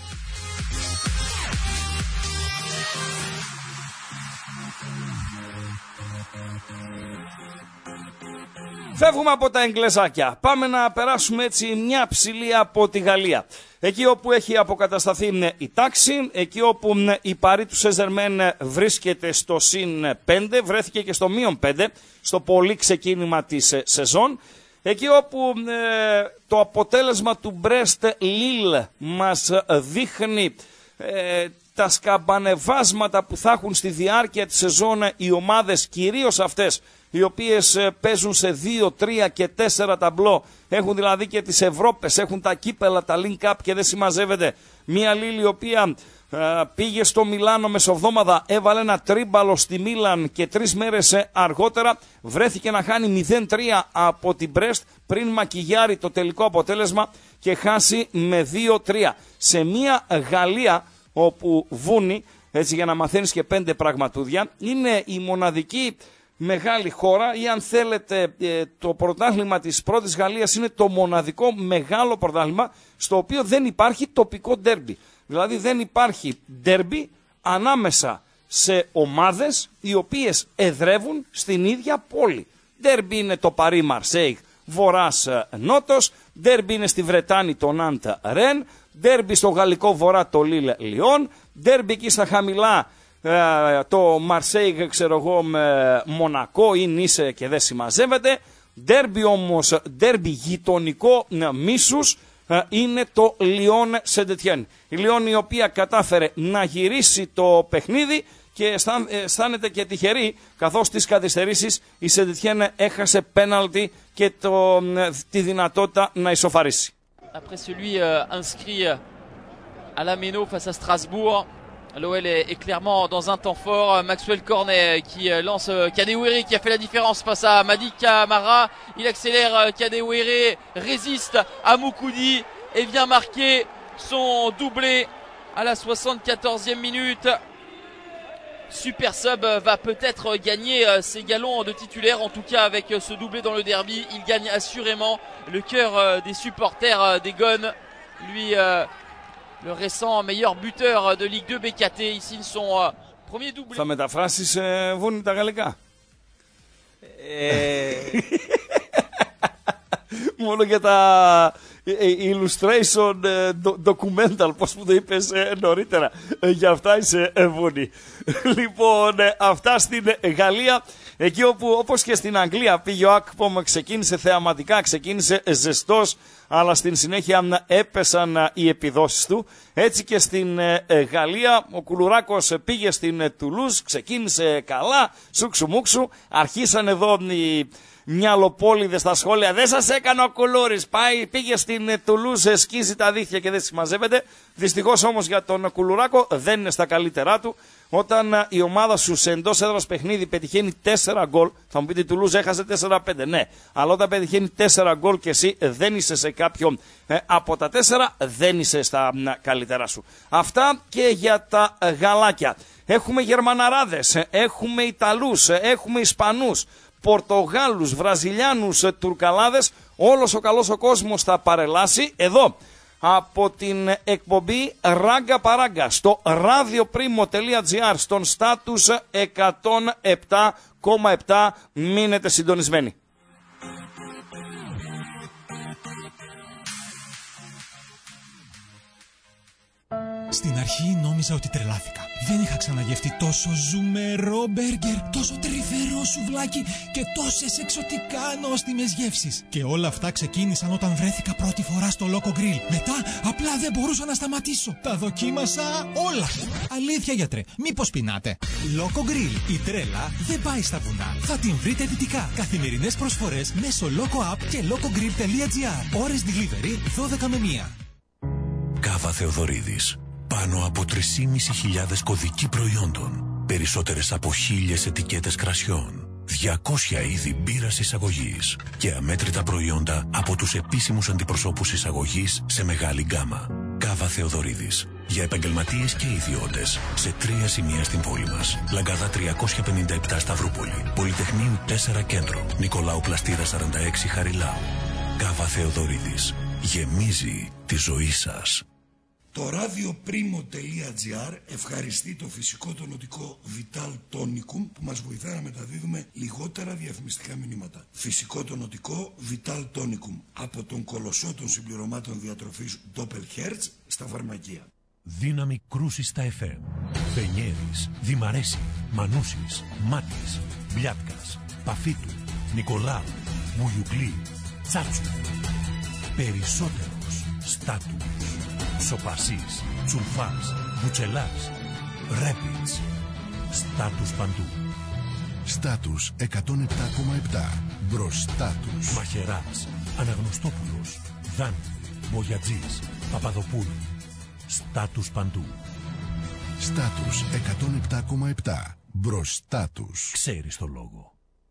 Φεύγουμε από τα εγγλεζάκια. Πάμε να περάσουμε έτσι μια ψηλή από τη Γαλλία. Εκεί όπου έχει αποκατασταθεί η τάξη, εκεί όπου η Παρί του Σεζερμέν βρίσκεται στο συν πέντε, βρέθηκε και στο μείον πέντε, στο πολύ ξεκίνημα της σεζόν. Εκεί όπου ε, το αποτέλεσμα του Μπρέστ Λίλ μας δείχνει ε, τα σκαμπανεβάσματα που θα έχουν στη διάρκεια της σεζόν οι ομάδες, κυρίως αυτές οι οποίες παίζουν σε δύο, τρία και τέσσερα ταμπλό, έχουν δηλαδή και τις Ευρώπες, έχουν τα κύπελα, τα link up και δεν συμμαζεύεται. Μία Λίλ η οποία ε, πήγε στο Μιλάνο μεσοβδόμαδα, έβαλε ένα τρίμπαλο στη Μίλαν και τρεις μέρες αργότερα βρέθηκε να χάνει μηδέν τρία από την Μπρέστ πριν μακιγιάρει το τελικό αποτέλεσμα και χάσει με δύο τρία. Σε μία Γαλλία όπου βούνει, έτσι για να μαθαίνεις και πέντε πραγματούδια, είναι η μοναδική μεγάλη χώρα ή αν θέλετε το πρωτάθλημα της πρώτης Γαλλίας είναι το μοναδικό μεγάλο πρωτάθλημα στο οποίο δεν υπάρχει τοπικό ντέρμπι. Δηλαδή δεν υπάρχει ντέρμπι ανάμεσα σε ομάδες οι οποίες εδρεύουν στην ίδια πόλη. Ντέρμπι είναι το Παρί Μαρσέιγ βορράς νότος, ντέρμπι είναι στη Βρετάνη το Ναντ Ρεν, ντέρμπι στο γαλλικό βορρά το Λίλ Λιόν, ντέρμπι εκεί στα χαμηλά το Μαρσέιγ, ξέρω εγώ, με Μονακό ή Νίσε και δεν συμμαζεύεται. Ντέρμπι όμως, ντέρμπι γειτονικό μίσους είναι το Λιόν Σεντετιέν. Η Λιόν η οποία κατάφερε να γυρίσει το παιχνίδι και αισθάνεται και τυχερή, καθώς στις καθυστερήσεις η Σεντετιέν έχασε πέναλτι και το, τη δυνατότητα να ισοφαρίσει. Après celui euh, inscrit à la Méno face à Strasbourg, l'O L est, est clairement dans un temps fort. Maxwell Cornet qui lance Kadewere qui a fait la différence face à Madi Camara. Il accélère, Kadewere résiste à Moukoudi et vient marquer son doublé à la soixante-quatorzième minute. Super Sub va peut-être gagner ses galons de titulaire, en tout cas avec ce doublé dans le derby. Il gagne assurément le cœur des supporters des Gones. Lui... Euh, le récent meilleur buteur de Ligue deux B K T, il signe son euh, premier doublé. Θα μεταφράσεις ε, βούνι τα γαλλικά. Ε... Μόνο για τα illustration ε, documental, πώς που το είπες ε, νωρίτερα. Ε, για αυτά είσαι ε, βούνι. Λοιπόν, ε, αυτά στην Γαλλία. Εκεί όπου όπως και στην Αγγλία πήγε ο Ακπομ, ξεκίνησε θεαματικά, ξεκίνησε ζεστός, αλλά στην συνέχεια έπεσαν οι επιδόσεις του. Έτσι και στην Γαλλία ο Κουλουράκος πήγε στην Τουλούζ, ξεκίνησε καλά, σούξου μουξου, αρχίσαν εδώ οι μυαλοπόληδες στα σχόλια, δεν σας έκανε ο Κουλούρης, πάει, πήγε στην Τουλούζ, σκίζει τα δίχτυα και δεν συμμαζεύεται. Δυστυχώς όμως για τον Κουλουράκο δεν είναι στα καλύτερά του. Όταν η ομάδα σου σε εντός έδρας παιχνίδι πετυχαίνει τέσσερα γκολ, θα μου πείτε η Τουλούζ έχασε τέσσερα πέντε, ναι, αλλά όταν πετυχαίνει τέσσερα γκολ και εσύ δεν είσαι σε κάποιον ε, από τα τέσσερα, δεν είσαι στα ε, καλύτερά σου. Αυτά και για τα ε, γαλάκια. Έχουμε Γερμαναράδες, ε, έχουμε Ιταλούς, ε, έχουμε Ισπανούς, Πορτογάλους, Βραζιλιάνους, ε, Τουρκαλάδες, όλος ο καλός ο κόσμος θα παρελάσει εδώ από την εκπομπή Ράγκα Παράγκα στο radioprimo.gr στον στάτους εκατόν επτά κόμμα επτά. Μείνετε συντονισμένοι. Στην αρχή νόμιζα ότι τρελάθηκα. Δεν είχα ξαναγευτεί τόσο ζουμερό μπέργκερ, τόσο τρυφερό σουβλάκι και τόσες εξωτικά νόστιμες γεύσεις. Και όλα αυτά ξεκίνησαν όταν βρέθηκα πρώτη φορά στο Loco Grill. Μετά απλά δεν μπορούσα να σταματήσω. Τα δοκίμασα όλα. Αλήθεια, γιατρέ, μήπως πεινάτε? Loco Grill. Η τρέλα δεν πάει στα βουνά. Θα την βρείτε δυτικά. Καθημερινές προσφορές μέσω Loco App και locogrill.gr. Ώρες delivery δώδεκα με μία. Κάβα Θεοδωρίδης. Πάνω από τρεις χιλιάδες πεντακόσιοι κωδικοί προϊόντων. Περισσότερες από χίλιες ετικέτες κρασιών. διακόσια είδη μπύρας εισαγωγής. Και αμέτρητα προϊόντα από τους επίσημους αντιπροσώπους εισαγωγής σε μεγάλη γκάμα. Κάβα Θεοδωρίδης. Για επαγγελματίες και ιδιώτες. Σε τρία σημεία στην πόλη μας. Λαγκάδα τριακόσια πενήντα επτά Σταυρούπολη. Πολυτεχνείου τέσσερα Κέντρο. Νικολάου Πλαστήρα σαράντα έξι Χαριλάου. Κάβα Θεοδωρίδης. Γεμίζει τη ζωή σας. Το radioprimo.gr ευχαριστεί το φυσικό τονωτικό Vital Tonicum που μας βοηθά να μεταδίδουμε λιγότερα διαφημιστικά μηνύματα. Φυσικό τονωτικό Vital Tonicum από τον κολοσσό των συμπληρωμάτων διατροφής Doppelherz στα φαρμακεία. Δύναμη κρούση στα εφ εμ. Πενιέρης, Δημαρέση, Μανούσης, Μάτης, Μπλιάτκας, Παφίτου, Νικολάου, Μουγιουκλή, Τσάτσου. Περισσότερος στάτου. Σοπασής, Τσουλφάς, Μπουτσελάς, Ρέπιτς. Στάτους παντού. Στάτους εκατόν επτά κόμμα επτά. Μπροστά τους. Μαχαιράς, Αναγνωστόπουλος, Δάντη, Μπογιατζής, Παπαδοπούλου. Στάτους παντού. Στάτους εκατόν επτά κόμμα επτά. Μπροστά τους. Ξέρεις το λόγο.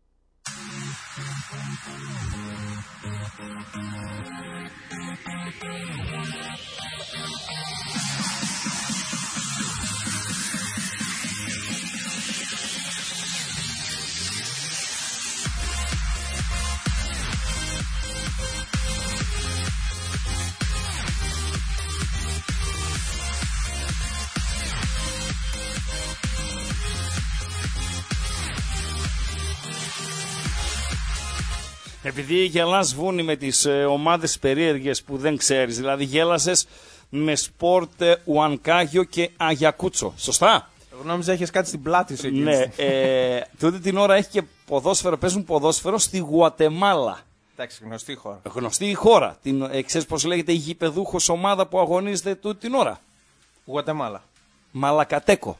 Επειδή γελάς βούνι με τις ε, ομάδες περίεργες που δεν ξέρεις, δηλαδή γέλασες με Σπορτ Ουανκάγιο και Αγιακούτσο, σωστά? Εγώ νόμιζα έχεις κάτι στην πλάτη σου εκεί. Ναι, ε, τούτη την ώρα έχει και ποδόσφαιρο, παίζουν ποδόσφαιρο στη Γουατεμάλα. Εντάξει, γνωστή χώρα. Γνωστή η χώρα. Την, ε, ξέρεις πώς λέγεται η γηπεδούχος ομάδα που αγωνίζεται τούτη την ώρα? Γουατεμάλα. Μαλακατέκο.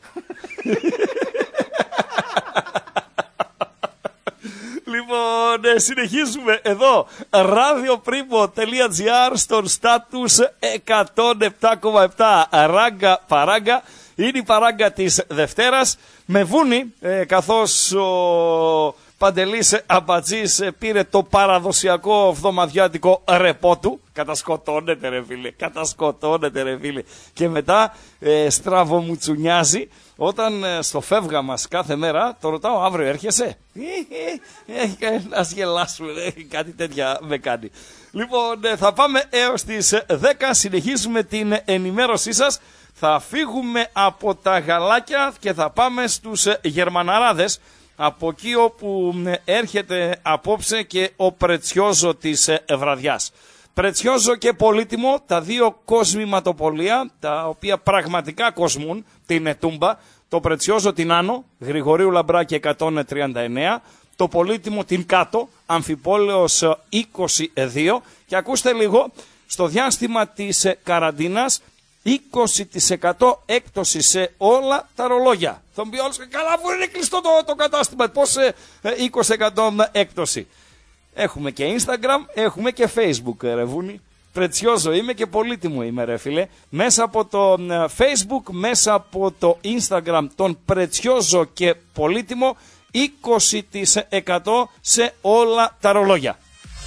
Λοιπόν, ε, συνεχίζουμε εδώ. radioprimo.gr στον στάτους εκατόν επτά κόμμα επτά. Ράγκα Παράγκα. Είναι η παράγκα της Δευτέρας. Με βούνι, ε, καθώς ο Παντελής Αμπατζής πήρε το παραδοσιακό εβδομαδιάτικο ρεπό του. Κατασκοτώνεται ρε φίλε, κατασκοτώνεται ρε φίλε. Και μετά ε, στραβομουτσουνιάζει. Όταν ε, στο φεύγα μας κάθε μέρα, το ρωτάω αύριο έρχεσαι? Ας γελάσουμε, κάτι τέτοια με κάνει. Λοιπόν, ε, θα πάμε έως τις δέκα, συνεχίζουμε την ενημέρωσή σας. Θα φύγουμε από τα γαλάκια και θα πάμε στους Γερμαναράδες. Από εκεί όπου έρχεται απόψε και ο πρετσιόζο της βραδιάς. Πρετσιόζο και Πολύτιμο, τα δύο κοσμηματοπολία, τα οποία πραγματικά κοσμούν την Τούμπα. Το Πρετσιόζο την Άνω, Γρηγορίου Λαμπράκη εκατόν τριάντα εννέα. το Πολύτιμο την κάτω, Αμφιπόλεως είκοσι δύο, και ακούστε λίγο, στο διάστημα της καραντίνας είκοσι τοις εκατό έκπτωση σε όλα τα ρολόγια. Θα μου πει όλος, καλά αφού είναι κλειστό το, το κατάστημα, πώς ε, είκοσι τοις εκατό έκπτωση. Έχουμε και Instagram, έχουμε και Facebook, ρε Βούνη. Πρετσιόζο είμαι και πολύτιμο είμαι, ρε φίλε. Μέσα από το Facebook, μέσα από το Instagram, τον Πρετσιόζο και πολύτιμο, είκοσι τοις εκατό σε όλα τα ρολόγια.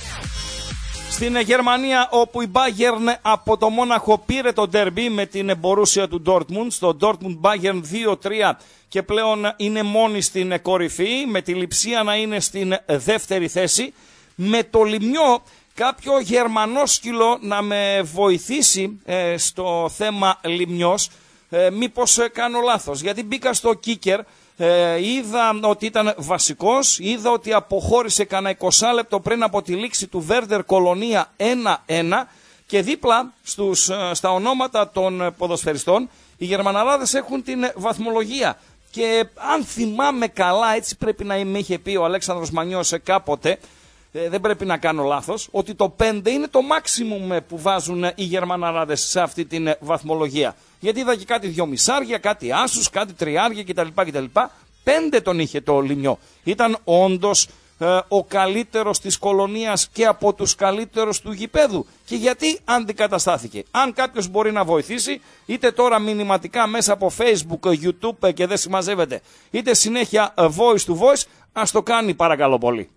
Στην Γερμανία, όπου η Bayern από το Μόναχο πήρε το ντέρμπι με την Μπορούσια του Dortmund, στο Dortmund Bayern δύο τρία, και πλέον είναι μόνη στην κορυφή, με τη Λειψία να είναι στην δεύτερη θέση, με το Λιμιό κάποιο γερμανό σκύλο να με βοηθήσει ε, στο θέμα Λιμιός, ε, μήπως ε, κάνω λάθος, γιατί μπήκα στο Kicker, ε, είδα ότι ήταν βασικός, είδα ότι αποχώρησε κανένα είκοσι λεπτό πριν από τη λήξη του Βέρντερ Κολονία ένα ένα, και δίπλα στους, στα ονόματα των ποδοσφαιριστών οι Γερμαναράδες έχουν την βαθμολογία. Και αν θυμάμαι καλά, έτσι πρέπει να με είχε πει ο Αλέξανδρος Μανιός κάποτε, ε, δεν πρέπει να κάνω λάθος, ότι το πέντε είναι το maximum που βάζουν οι Γερμαναράδες σε αυτή την βαθμολογία. Γιατί είδα και κάτι δυο μισάρια, κάτι άσους, κάτι τριάρια κτλ. κτλ. Πέντε τον είχε το Λιμιό. Ήταν όντως ε, ο καλύτερος της κολονίας και από τους καλύτερους του γηπέδου. Και γιατί αντικαταστάθηκε? Αν κάποιος μπορεί να βοηθήσει, είτε τώρα μηνυματικά μέσα από Facebook, YouTube και δεν συμμαζεύεται, είτε συνέχεια voice to voice, ας το κάνει παρακαλώ πολύ.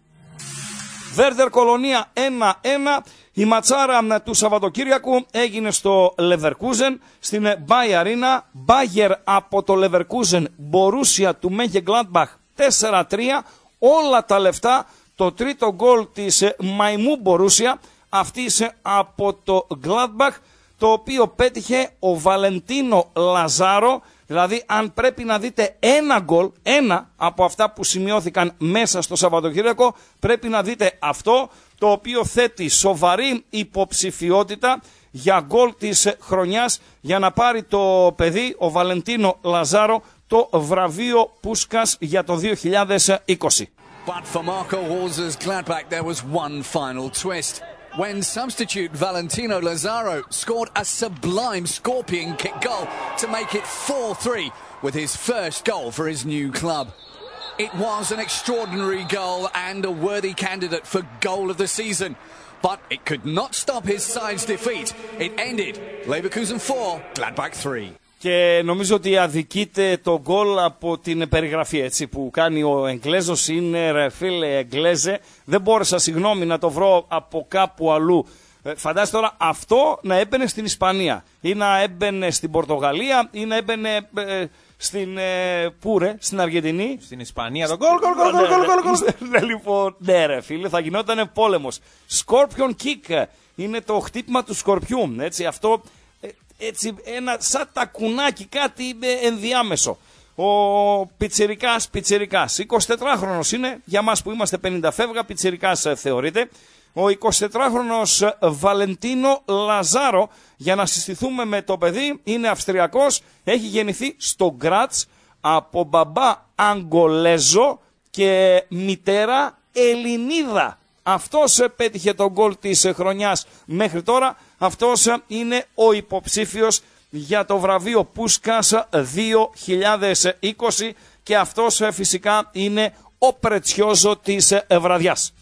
Βέρντερ Κολονία ένα ένα. Η ματσάρα του Σαββατοκύριακου έγινε στο Leverkusen, στην Bayer Arena. Bayer από το Leverkusen, Borussia του Mönchengladbach τέσσερα τρία. Όλα τα λεφτά, το τρίτο γκολ της μαϊμού Μπορούσια, αυτής από το Gladbach, το οποίο πέτυχε ο Βαλεντίνο Λαζάρο. Δηλαδή αν πρέπει να δείτε ένα γκολ, ένα από αυτά που σημειώθηκαν μέσα στο Σαββατοκύριακο, πρέπει να δείτε αυτό, το οποίο θέτει σοβαρή υποψηφιότητα για γκολ της χρονιάς, για να πάρει το παιδί, ο Βαλεντίνο Λαζάρο, το βραβείο Πούσκας για το δύο χιλιάδες είκοσι. But for Marco Rosa's Gladbach there was one final twist. When substitute Valentino Lazaro scored a sublime scorpion kick goal to make it four three with his first goal for his new club. It was an extraordinary goal and a worthy candidate for goal of the season. But it could not stop his side's defeat. It ended Leverkusen four, Gladbach three. Και νομίζω ότι αδικείται το γκολ από την περιγραφή, έτσι, που κάνει ο Εγγλέζος. Είναι, ρε φίλε, Εγγλέζε. Δεν μπόρεσα, συγγνώμη, να το βρω από κάπου αλλού. Ε, φαντάζεσαι τώρα αυτό να έμπαινε στην Ισπανία ή να έμπαινε στην Πορτογαλία ή να έμπαινε ε, στην ε, Πούρε, στην Αργεντινή. Στην Ισπανία το γκολ, γκολ, γκολ, γκολ, γκολ. Ναι, λοιπόν, ναι ρε φίλε, θα γινόταν πόλεμος. Scorpion kick είναι το χτύπημα του σκορπιού, έτσι, αυτό... Έτσι, ένα σαν τακουνάκι, κάτι ενδιάμεσο. Ο πιτσιρικάς, πιτσιρικάς, εικοσιτετράχρονος είναι, για μας που είμαστε πενήντα φεύγα, πιτσιρικάς θεωρείται. Ο εικοσιτετράχρονος Βαλεντίνο Λαζάρο, για να συστηθούμε με το παιδί, είναι Αυστριακός, έχει γεννηθεί στο Γκράτς από μπαμπά Αγγολέζο και μητέρα Ελληνίδα. Αυτός πέτυχε τον γκολ της χρονιάς μέχρι τώρα. Αυτός είναι ο υποψήφιος για το βραβείο Πούσκας δύο χιλιάδες είκοσι και αυτός φυσικά είναι ο πρετσιόζο της βραδιάς.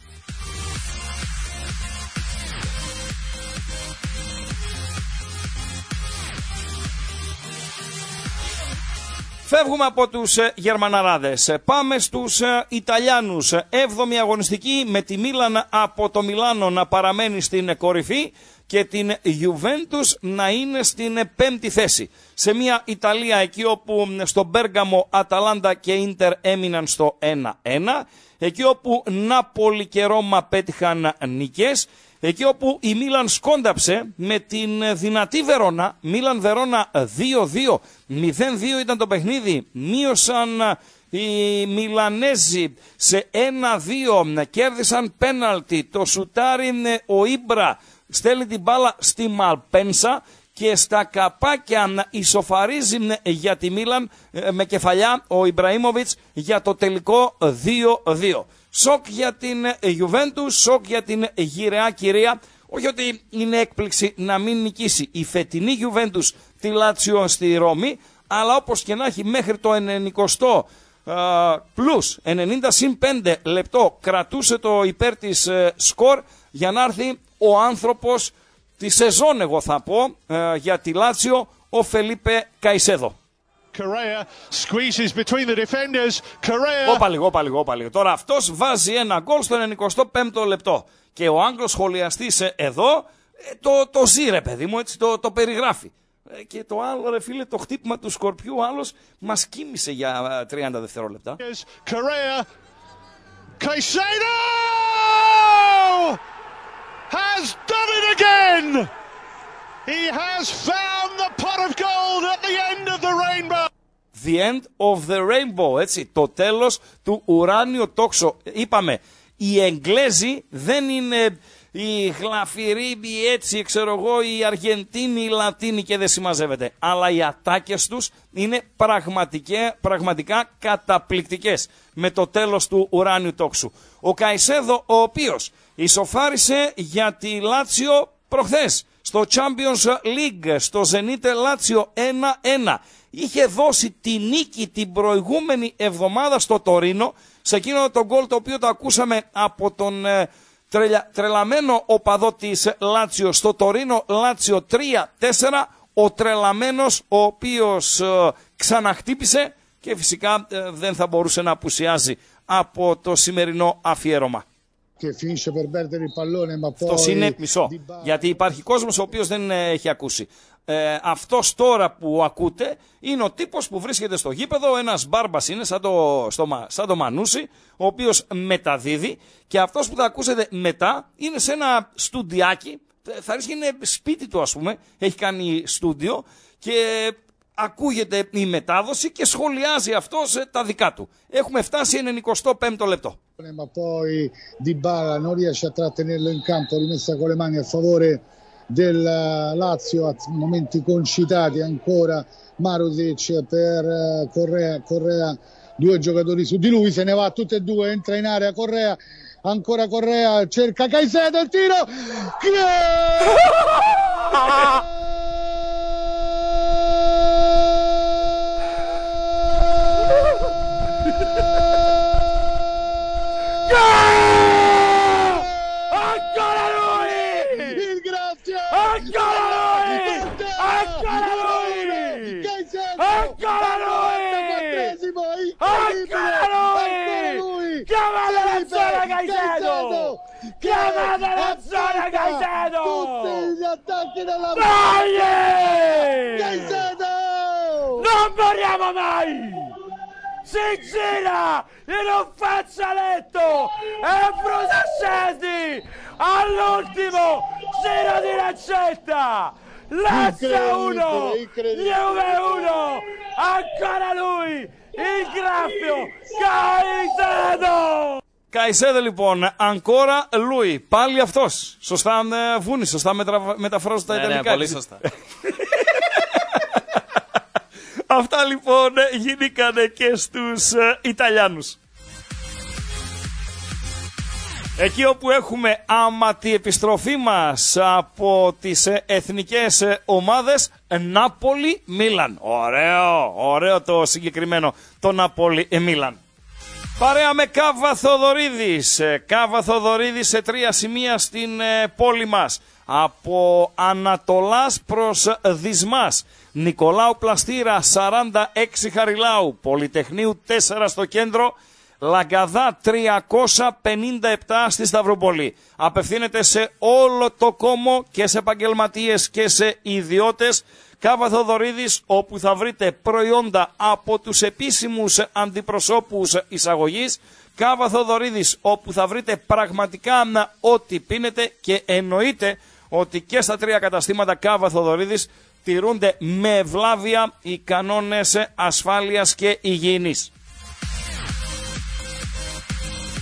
Φεύγουμε από τους Γερμαναράδες, πάμε στους Ιταλιάνους. Έβδομη αγωνιστική με τη Μίλαν από το Μιλάνο να παραμένει στην κορυφή και την Juventus να είναι στην πέμπτη θέση. Σε μια Ιταλία εκεί όπου στο Μπέργαμο Αταλάντα και Ίντερ έμειναν στο ένα ένα, εκεί όπου Νάπολη και Ρώμα πέτυχαν νίκες, εκεί όπου η Μίλαν σκόνταψε με την δυνατή Βερόνα, Μίλαν Βερόνα δύο δύο, μηδέν δύο ήταν το παιχνίδι, μείωσαν οι Μιλανέζοι σε ένα δύο, κέρδισαν πέναλτι, το σουτάρι ο Ήμπρα στέλνει την μπάλα στη Μαλπένσα και στα καπάκια ισοφαρίζει για τη Μίλαν με κεφαλιά ο Ιμπραήμοβιτς για το τελικό δύο δύο. Σοκ για την Γιουβέντους, σοκ για την γυραιά κυρία. Όχι ότι είναι έκπληξη να μην νικήσει η φετινή Γιουβέντους τη Λάτσιο στη Ρώμη, αλλά όπως και να έχει μέχρι το ενενήντα πλούς ενενήντα συν πέντε λεπτό κρατούσε το υπέρ της uh, σκορ για να έρθει ο άνθρωπος τη σεζόν, εγώ θα πω, uh, για τη Λάτσιο, ο Φελίπε Καϊσέδο. Correa squeezes between the defenders. Correa. Όπα λίγο, όπα λίγο, όπα λίγο. Τώρα αυτός βάζει ένα γκολ στο ενενήντα πέμπτο λεπτό. Και ο Άγγλος σχολιαστής εδώ το, το ζει ρε παιδί μου, έτσι το, το περιγράφει. Και το άλλο ρε φίλε, το χτύπημα του Σκορπιού, ο άλλος μας κοίμησε για τριάντα δευτερόλεπτα. Correa. Caicedo has done it again. He has found the pot of gold at the end of the rainbow. The end of the rainbow, έτσι, το τέλος του ουράνιου τόξο. Είπαμε, οι Εγγλέζοι δεν είναι οι γλαφυροί, έτσι, ξέρω εγώ, οι Αργεντίνοι, οι Λατίνοι και δεν συμμαζεύεται. Αλλά οι ατάκες τους είναι πραγματικά καταπληκτικές με το τέλος του ουράνιου τόξου. Ο Καϊσέδο, ο οποίος ισοφάρισε για τη Λάτσιο προχθές στο Champions League, στο Zenit Lazio ένα ένα. Είχε δώσει τη νίκη την προηγούμενη εβδομάδα στο Τωρίνο, σε εκείνο το γκολ το οποίο το ακούσαμε από τον ε, τρελα, τρελαμένο οπαδό της Λάτσιο στο Τωρίνο, Λάτσιο τρία τέσσερα, ο τρελαμένος ο οποίος ε, ξαναχτύπησε και φυσικά ε, δεν θα μπορούσε να απουσιάζει από το σημερινό αφιέρωμα. Και finisce per perdere il pallone, ma poi... Αυτός είναι μισό, γιατί υπάρχει κόσμος ο οποίος δεν έχει ακούσει. Ε, αυτός τώρα που ακούτε είναι ο τύπος που βρίσκεται στο γήπεδο, ένας μπάρμπας είναι σαν το, στο, σαν το Μανούσι, ο οποίος μεταδίδει, και αυτός που θα ακούσετε μετά είναι σε ένα στουντιάκι, θα ρίσκει είναι σπίτι του ας πούμε, έχει κάνει στούντιο και ακούγεται η μετάδοση και σχολιάζει αυτός τα δικά του. Έχουμε φτάσει ενενήντα πέμπτο λεπτό. Ma poi Dybala non riesce a trattenerlo in campo, rimessa con le mani a favore del Lazio, a momenti concitati ancora Marusic per Correa, Correa, due giocatori su di lui, se ne va tutte e due, entra in area Correa, ancora Correa, cerca Caicedo, il tiro! Ancora lui! Il Lazio! Ancora lui! Ancora lui! Ancora lui! Ancora lui! Chiamate la zona Caicedo! Chiamate la zona Caicedo! Tutti gli attacchi della Caicedo! Non moriamo mai! Si gira in un fazzoletto e brucia scendi all'ultimo giro di lancetta. Lazio uno, Juve uno, ancora lui, il graffio Caicedo. Καϊσέδο λοιπόν, αγκόρα Λούι, πάλι αυτός. Σωστά βούνει, σωστά μετρα... μεταφράζω τα ναι, ιταλικά. Ναι, πολύ σωστά. Αυτά λοιπόν γίνηκανε και στους ε, Ιταλιάνους. Εκεί όπου έχουμε άμα τη επιστροφή μας από τις ε, εθνικές ε, ομάδες, Νάπολη Μίλαν. Ωραίο, ωραίο το συγκεκριμένο, το Νάπολη ε, Μίλαν. Παρέα με Κάβα Θοδωρίδης. Κάβα Θοδωρίδης σε τρία σημεία στην ε, πόλη μας. Από Ανατολάς προς Δυσμάς. Νικολάου Πλαστήρα σαράντα έξι Χαριλάου. Πολυτεχνείου τέσσερα στο κέντρο. Λαγκαδά τριακόσια πενήντα επτά στη Σταυροπολή. Απευθύνεται σε όλο το κόμμο και σε επαγγελματίες και σε ιδιώτες. Κάβα Θοδωρίδης, όπου θα βρείτε προϊόντα από τους επίσημους αντιπροσώπους εισαγωγής. Κάβα Θοδωρίδης, όπου θα βρείτε πραγματικά ό,τι πίνετε, και εννοείται ότι και στα τρία καταστήματα Κάβα Θοδωρίδης τηρούνται με ευλάβεια οι κανόνες ασφάλειας και υγιεινής.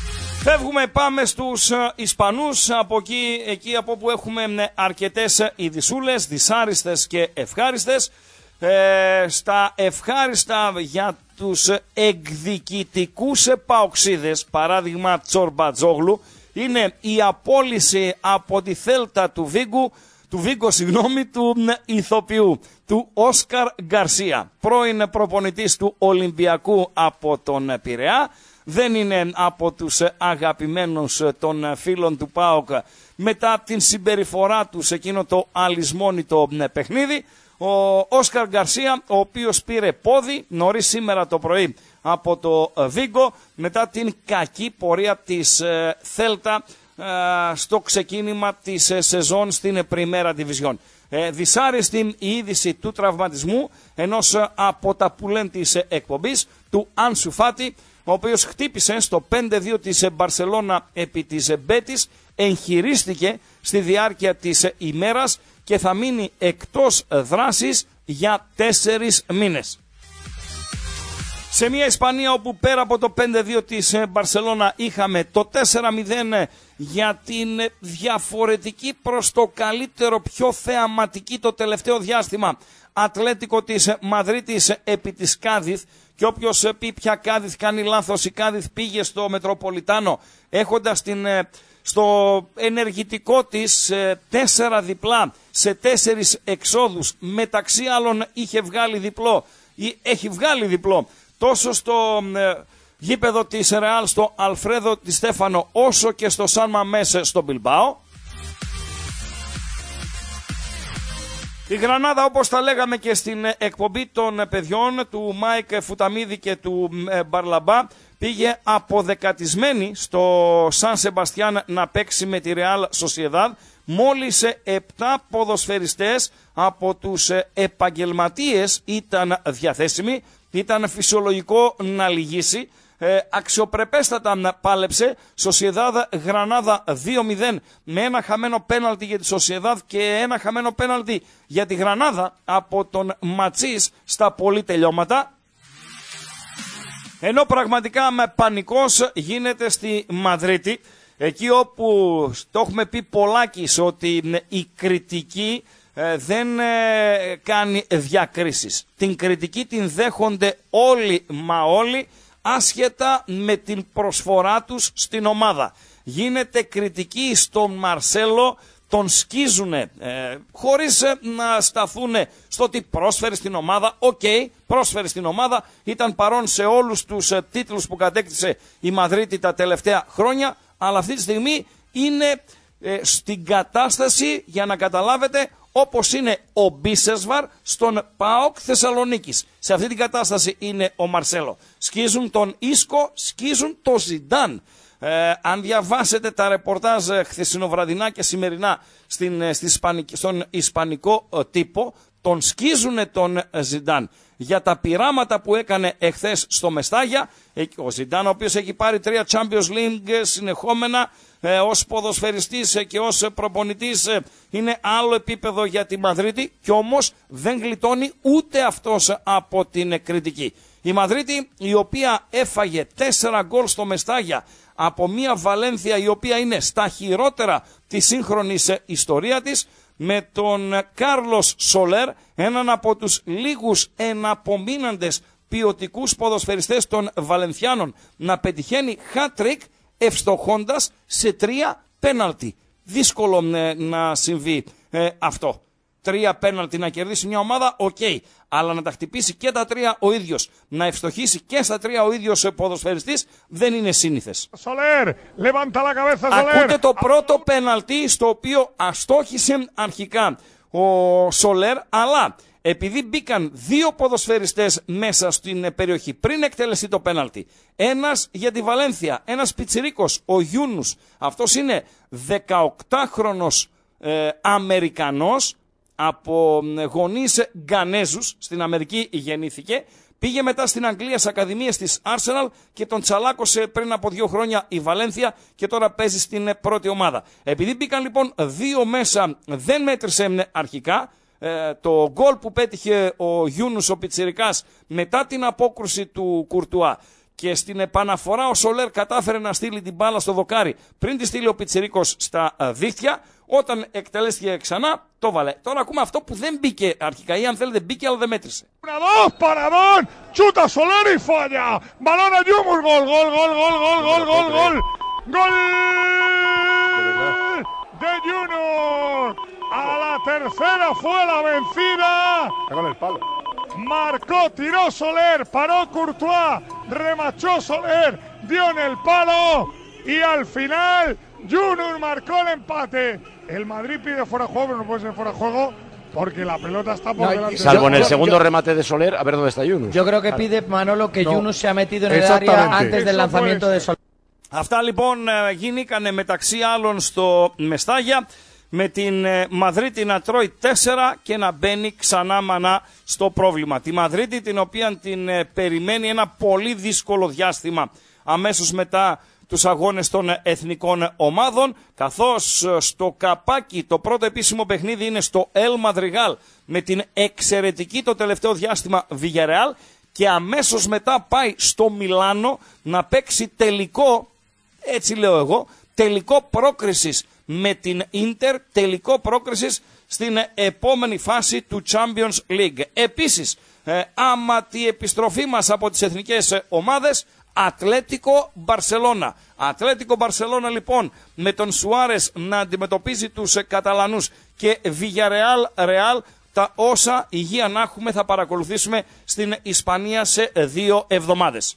Φεύγουμε, πάμε στους Ισπανούς, από εκεί, εκεί από που έχουμε αρκετές ειδισούλες, δυσάριστες και ευχάριστες. Ε, στα ευχάριστα για τους εκδικητικούς παοξίδες, παράδειγμα Τσορμπατζόγλου, είναι η απόλυση από τη Θέλτα του Βίγκου, του Βίγκο, συγγνώμη, του ηθοποιού, του Όσκαρ Γκαρσία, πρώην προπονητής του Ολυμπιακού από τον Πειραιά. Δεν είναι από τους αγαπημένους των φίλων του ΠΑΟΚ μετά την συμπεριφορά του σε εκείνο το αλυσμόνητο παιχνίδι. Ο Όσκαρ Γκαρσία, ο οποίος πήρε πόδι νωρίς σήμερα το πρωί από το Βίγκο μετά την κακή πορεία της Θέλτα στο ξεκίνημα της σεζόν στην Πριμέρα Διβιζιόν. Ε, δυσάρεστη η είδηση του τραυματισμού ενός από τα πουλέν της εκπομπής, του Άνσου Φάτι, ο οποίος χτύπησε στο πέντε δύο της Μπαρσελώνα επί της Μπέτης, εγχειρίστηκε στη διάρκεια της ημέρας και θα μείνει εκτός δράσης για τέσσερις μήνες. Σε μια Ισπανία όπου πέρα από το πέντε δύο της Μπαρσελώνα είχαμε το τέσσερα μηδέν για την διαφορετική προς το καλύτερο, πιο θεαματική το τελευταίο διάστημα Ατλέτικο της Μαδρίτης επί της Κάδιθ, και όποιος πει πια Κάδιθ κάνει λάθος, η Κάδιθ πήγε στο Μετροπολιτάνο έχοντας την, στο ενεργητικό της τέσσερα διπλά σε τέσσερις εξόδους, μεταξύ άλλων είχε βγάλει διπλό ή έχει βγάλει διπλό τόσο στο ε, γήπεδο της Ρεάλ στο Αλφρέδο Ντι Στέφανο όσο και στο Σαν Μαμές στο Μπιλμπάο. Η Γρανάδα, όπως τα λέγαμε και στην εκπομπή των παιδιών του Μάικ Φουταμίδη και του ε, Μπαρλαμπά, πήγε αποδεκατισμένη στο Σαν Σεμπαστιάν να παίξει με τη Ρεάλ Σοσιεδάδ. Μόλις επτά ποδοσφαιριστές από τους επαγγελματίες ήταν διαθέσιμοι. Ήταν φυσιολογικό να λυγίσει. Ε, αξιοπρεπέστατα πάλεψε. Σοσιεδάδ Γρανάδα δύο μηδέν με ένα χαμένο πέναλτι για τη Σοσιεδάδ και ένα χαμένο πέναλτι για τη Γρανάδα από τον Ματσίς στα πολύ τελειώματα. Ενώ πραγματικά με πανικός γίνεται στη Μαδρίτη, εκεί όπου το έχουμε πει πολλάκις ότι η κριτική ε, δεν ε, κάνει διακρίσεις. Την κριτική την δέχονται όλοι μα όλοι, άσχετα με την προσφορά τους στην ομάδα. Γίνεται κριτική στον Μαρσέλο, τον σκίζουνε ε, χωρίς ε, να σταθούν στο ότι πρόσφερε στην ομάδα. Οκ, okay, πρόσφερε στην ομάδα, ήταν παρόν σε όλους τους ε, τίτλους που κατέκτησε η Μαδρίτη τα τελευταία χρόνια, αλλά αυτή τη στιγμή είναι ε, στην κατάσταση, για να καταλάβετε, όπως είναι ο Μπίσεσβαρ στον ΠΑΟΚ Θεσσαλονίκης. Σε αυτή την κατάσταση είναι ο Μαρσέλο. Σκίζουν τον Ίσκο, σκίζουν τον Ζιντάν. Ε, αν διαβάσετε τα ρεπορτάζ χθεσινοβραδινά και σημερινά στην, στη Ισπανική, στον ισπανικό τύπο, τον σκίζουνε τον Ζιντάν για τα πειράματα που έκανε εχθές στο Μεστάγια. Ο Ζιντάν, ο οποίος έχει πάρει τρία Champions League συνεχόμενα, ε, ως ποδοσφαιριστής και ως προπονητής, ε, είναι άλλο επίπεδο για τη Μαδρίτη, και όμως δεν γλιτώνει ούτε αυτός από την κριτική. Η Μαδρίτη, η οποία έφαγε τέσσερα γκολ στο Μεστάγια από μια Βαλένθια η οποία είναι στα χειρότερα της σύγχρονης ιστορία της, με τον Κάρλος Σολέρ, έναν από τους λίγους εναπομείναντες ποιοτικούς ποδοσφαιριστές των Βαλενθιάνων, να πετυχαίνει hat-trick ευστοχώντας σε τρία πέναλτι. Δύσκολο ε, να συμβεί ε, αυτό. Τρία πέναλτι να κερδίσει μια ομάδα, οκ. Okay. Αλλά να τα χτυπήσει και τα τρία ο ίδιος, να ευστοχήσει και στα τρία ο ίδιος ποδοσφαιριστής, δεν είναι σύνηθες. Σολέρ, λεβάντα la cabeza, Soler. Ακούτε το πρώτο πέναλτι, στο οποίο αστόχησε αρχικά ο Σολέρ, αλλά επειδή μπήκαν δύο ποδοσφαιριστές μέσα στην περιοχή πριν εκτελεστεί το πέναλτι, ένας για τη Βαλένθια, ένας πιτσιρίκος, ο Γιούνους, αυτός είναι δεκαοκτάχρονος ε, Αμερικανός, από γονείς Γκανέζους, στην Αμερική γεννήθηκε, πήγε μετά στην Αγγλία στις ακαδημίες της Arsenal και τον τσαλάκωσε πριν από δύο χρόνια η Βαλένθια και τώρα παίζει στην πρώτη ομάδα. Επειδή μπήκαν λοιπόν δύο μέσα, δεν μέτρησε αρχικά. Ε, το γκολ που πέτυχε ο Γιούνους ο πιτσιρικάς μετά την απόκρουση του Κουρτουά και στην επαναφορά ο Σολέρ κατάφερε να στείλει την μπάλα στο δοκάρι πριν τη στείλει ο Πιτσιρίκος στα δίχτυα. Όταν εκτελέστηκε ξανά, το βάλε. Τώρα ακούμε αυτό που δεν μπήκε αρχικά, ή αν θέλετε μπήκε αλλά δεν μέτρησε. Dos para Don, chuta Soler y falla. Balón a Yumur, gol, gol, gol, gol, gol, gol, gol, gol. Gol de Junior. A la tercera fue la vencida. Con el palo. Marcó, tiró Soler, paró Courtois, remachó Soler, dio en el palo y al final Junior marcó el empate. El Madrid pide fuera de juego, pero no puede ser fuera de juego porque la pelota está por no, delante. Salvo en el yo, segundo yo, remate de Soler, a ver dónde está Yunus. Yo creo que pide Manolo que no. Yunus se ha metido en el área antes del lanzamiento de Soler. Αυτά λοιπόν γίνηκαν μεταξύ άλλων στο Μεστάγια, με την Μαδρίτη να τρώει τέσσερα και να μπαίνει ξανά μανά στο πρόβλημα. Τη Μαδρίτη την οποία την περιμένει ένα πολύ δύσκολο διάστημα αμέσως μετά τους αγώνες των εθνικών ομάδων, καθώς στο καπάκι το πρώτο επίσημο παιχνίδι είναι στο El Madrigal με την εξαιρετική το τελευταίο διάστημα Villarreal και αμέσως μετά πάει στο Μιλάνο να παίξει τελικό, έτσι λέω εγώ, τελικό πρόκρισης με την Ίντερ, τελικό πρόκρισης στην επόμενη φάση του Champions League. Επίσης, ε, άμα τη επιστροφή μας από τις εθνικές ομάδες, Ατλέτικο Μπαρσελώνα. Ατλέτικο Μπαρσελώνα λοιπόν με τον Σουάρες να αντιμετωπίζει τους Καταλανούς και Villarreal Real, τα όσα υγεία να έχουμε θα παρακολουθήσουμε στην Ισπανία σε δύο εβδομάδες.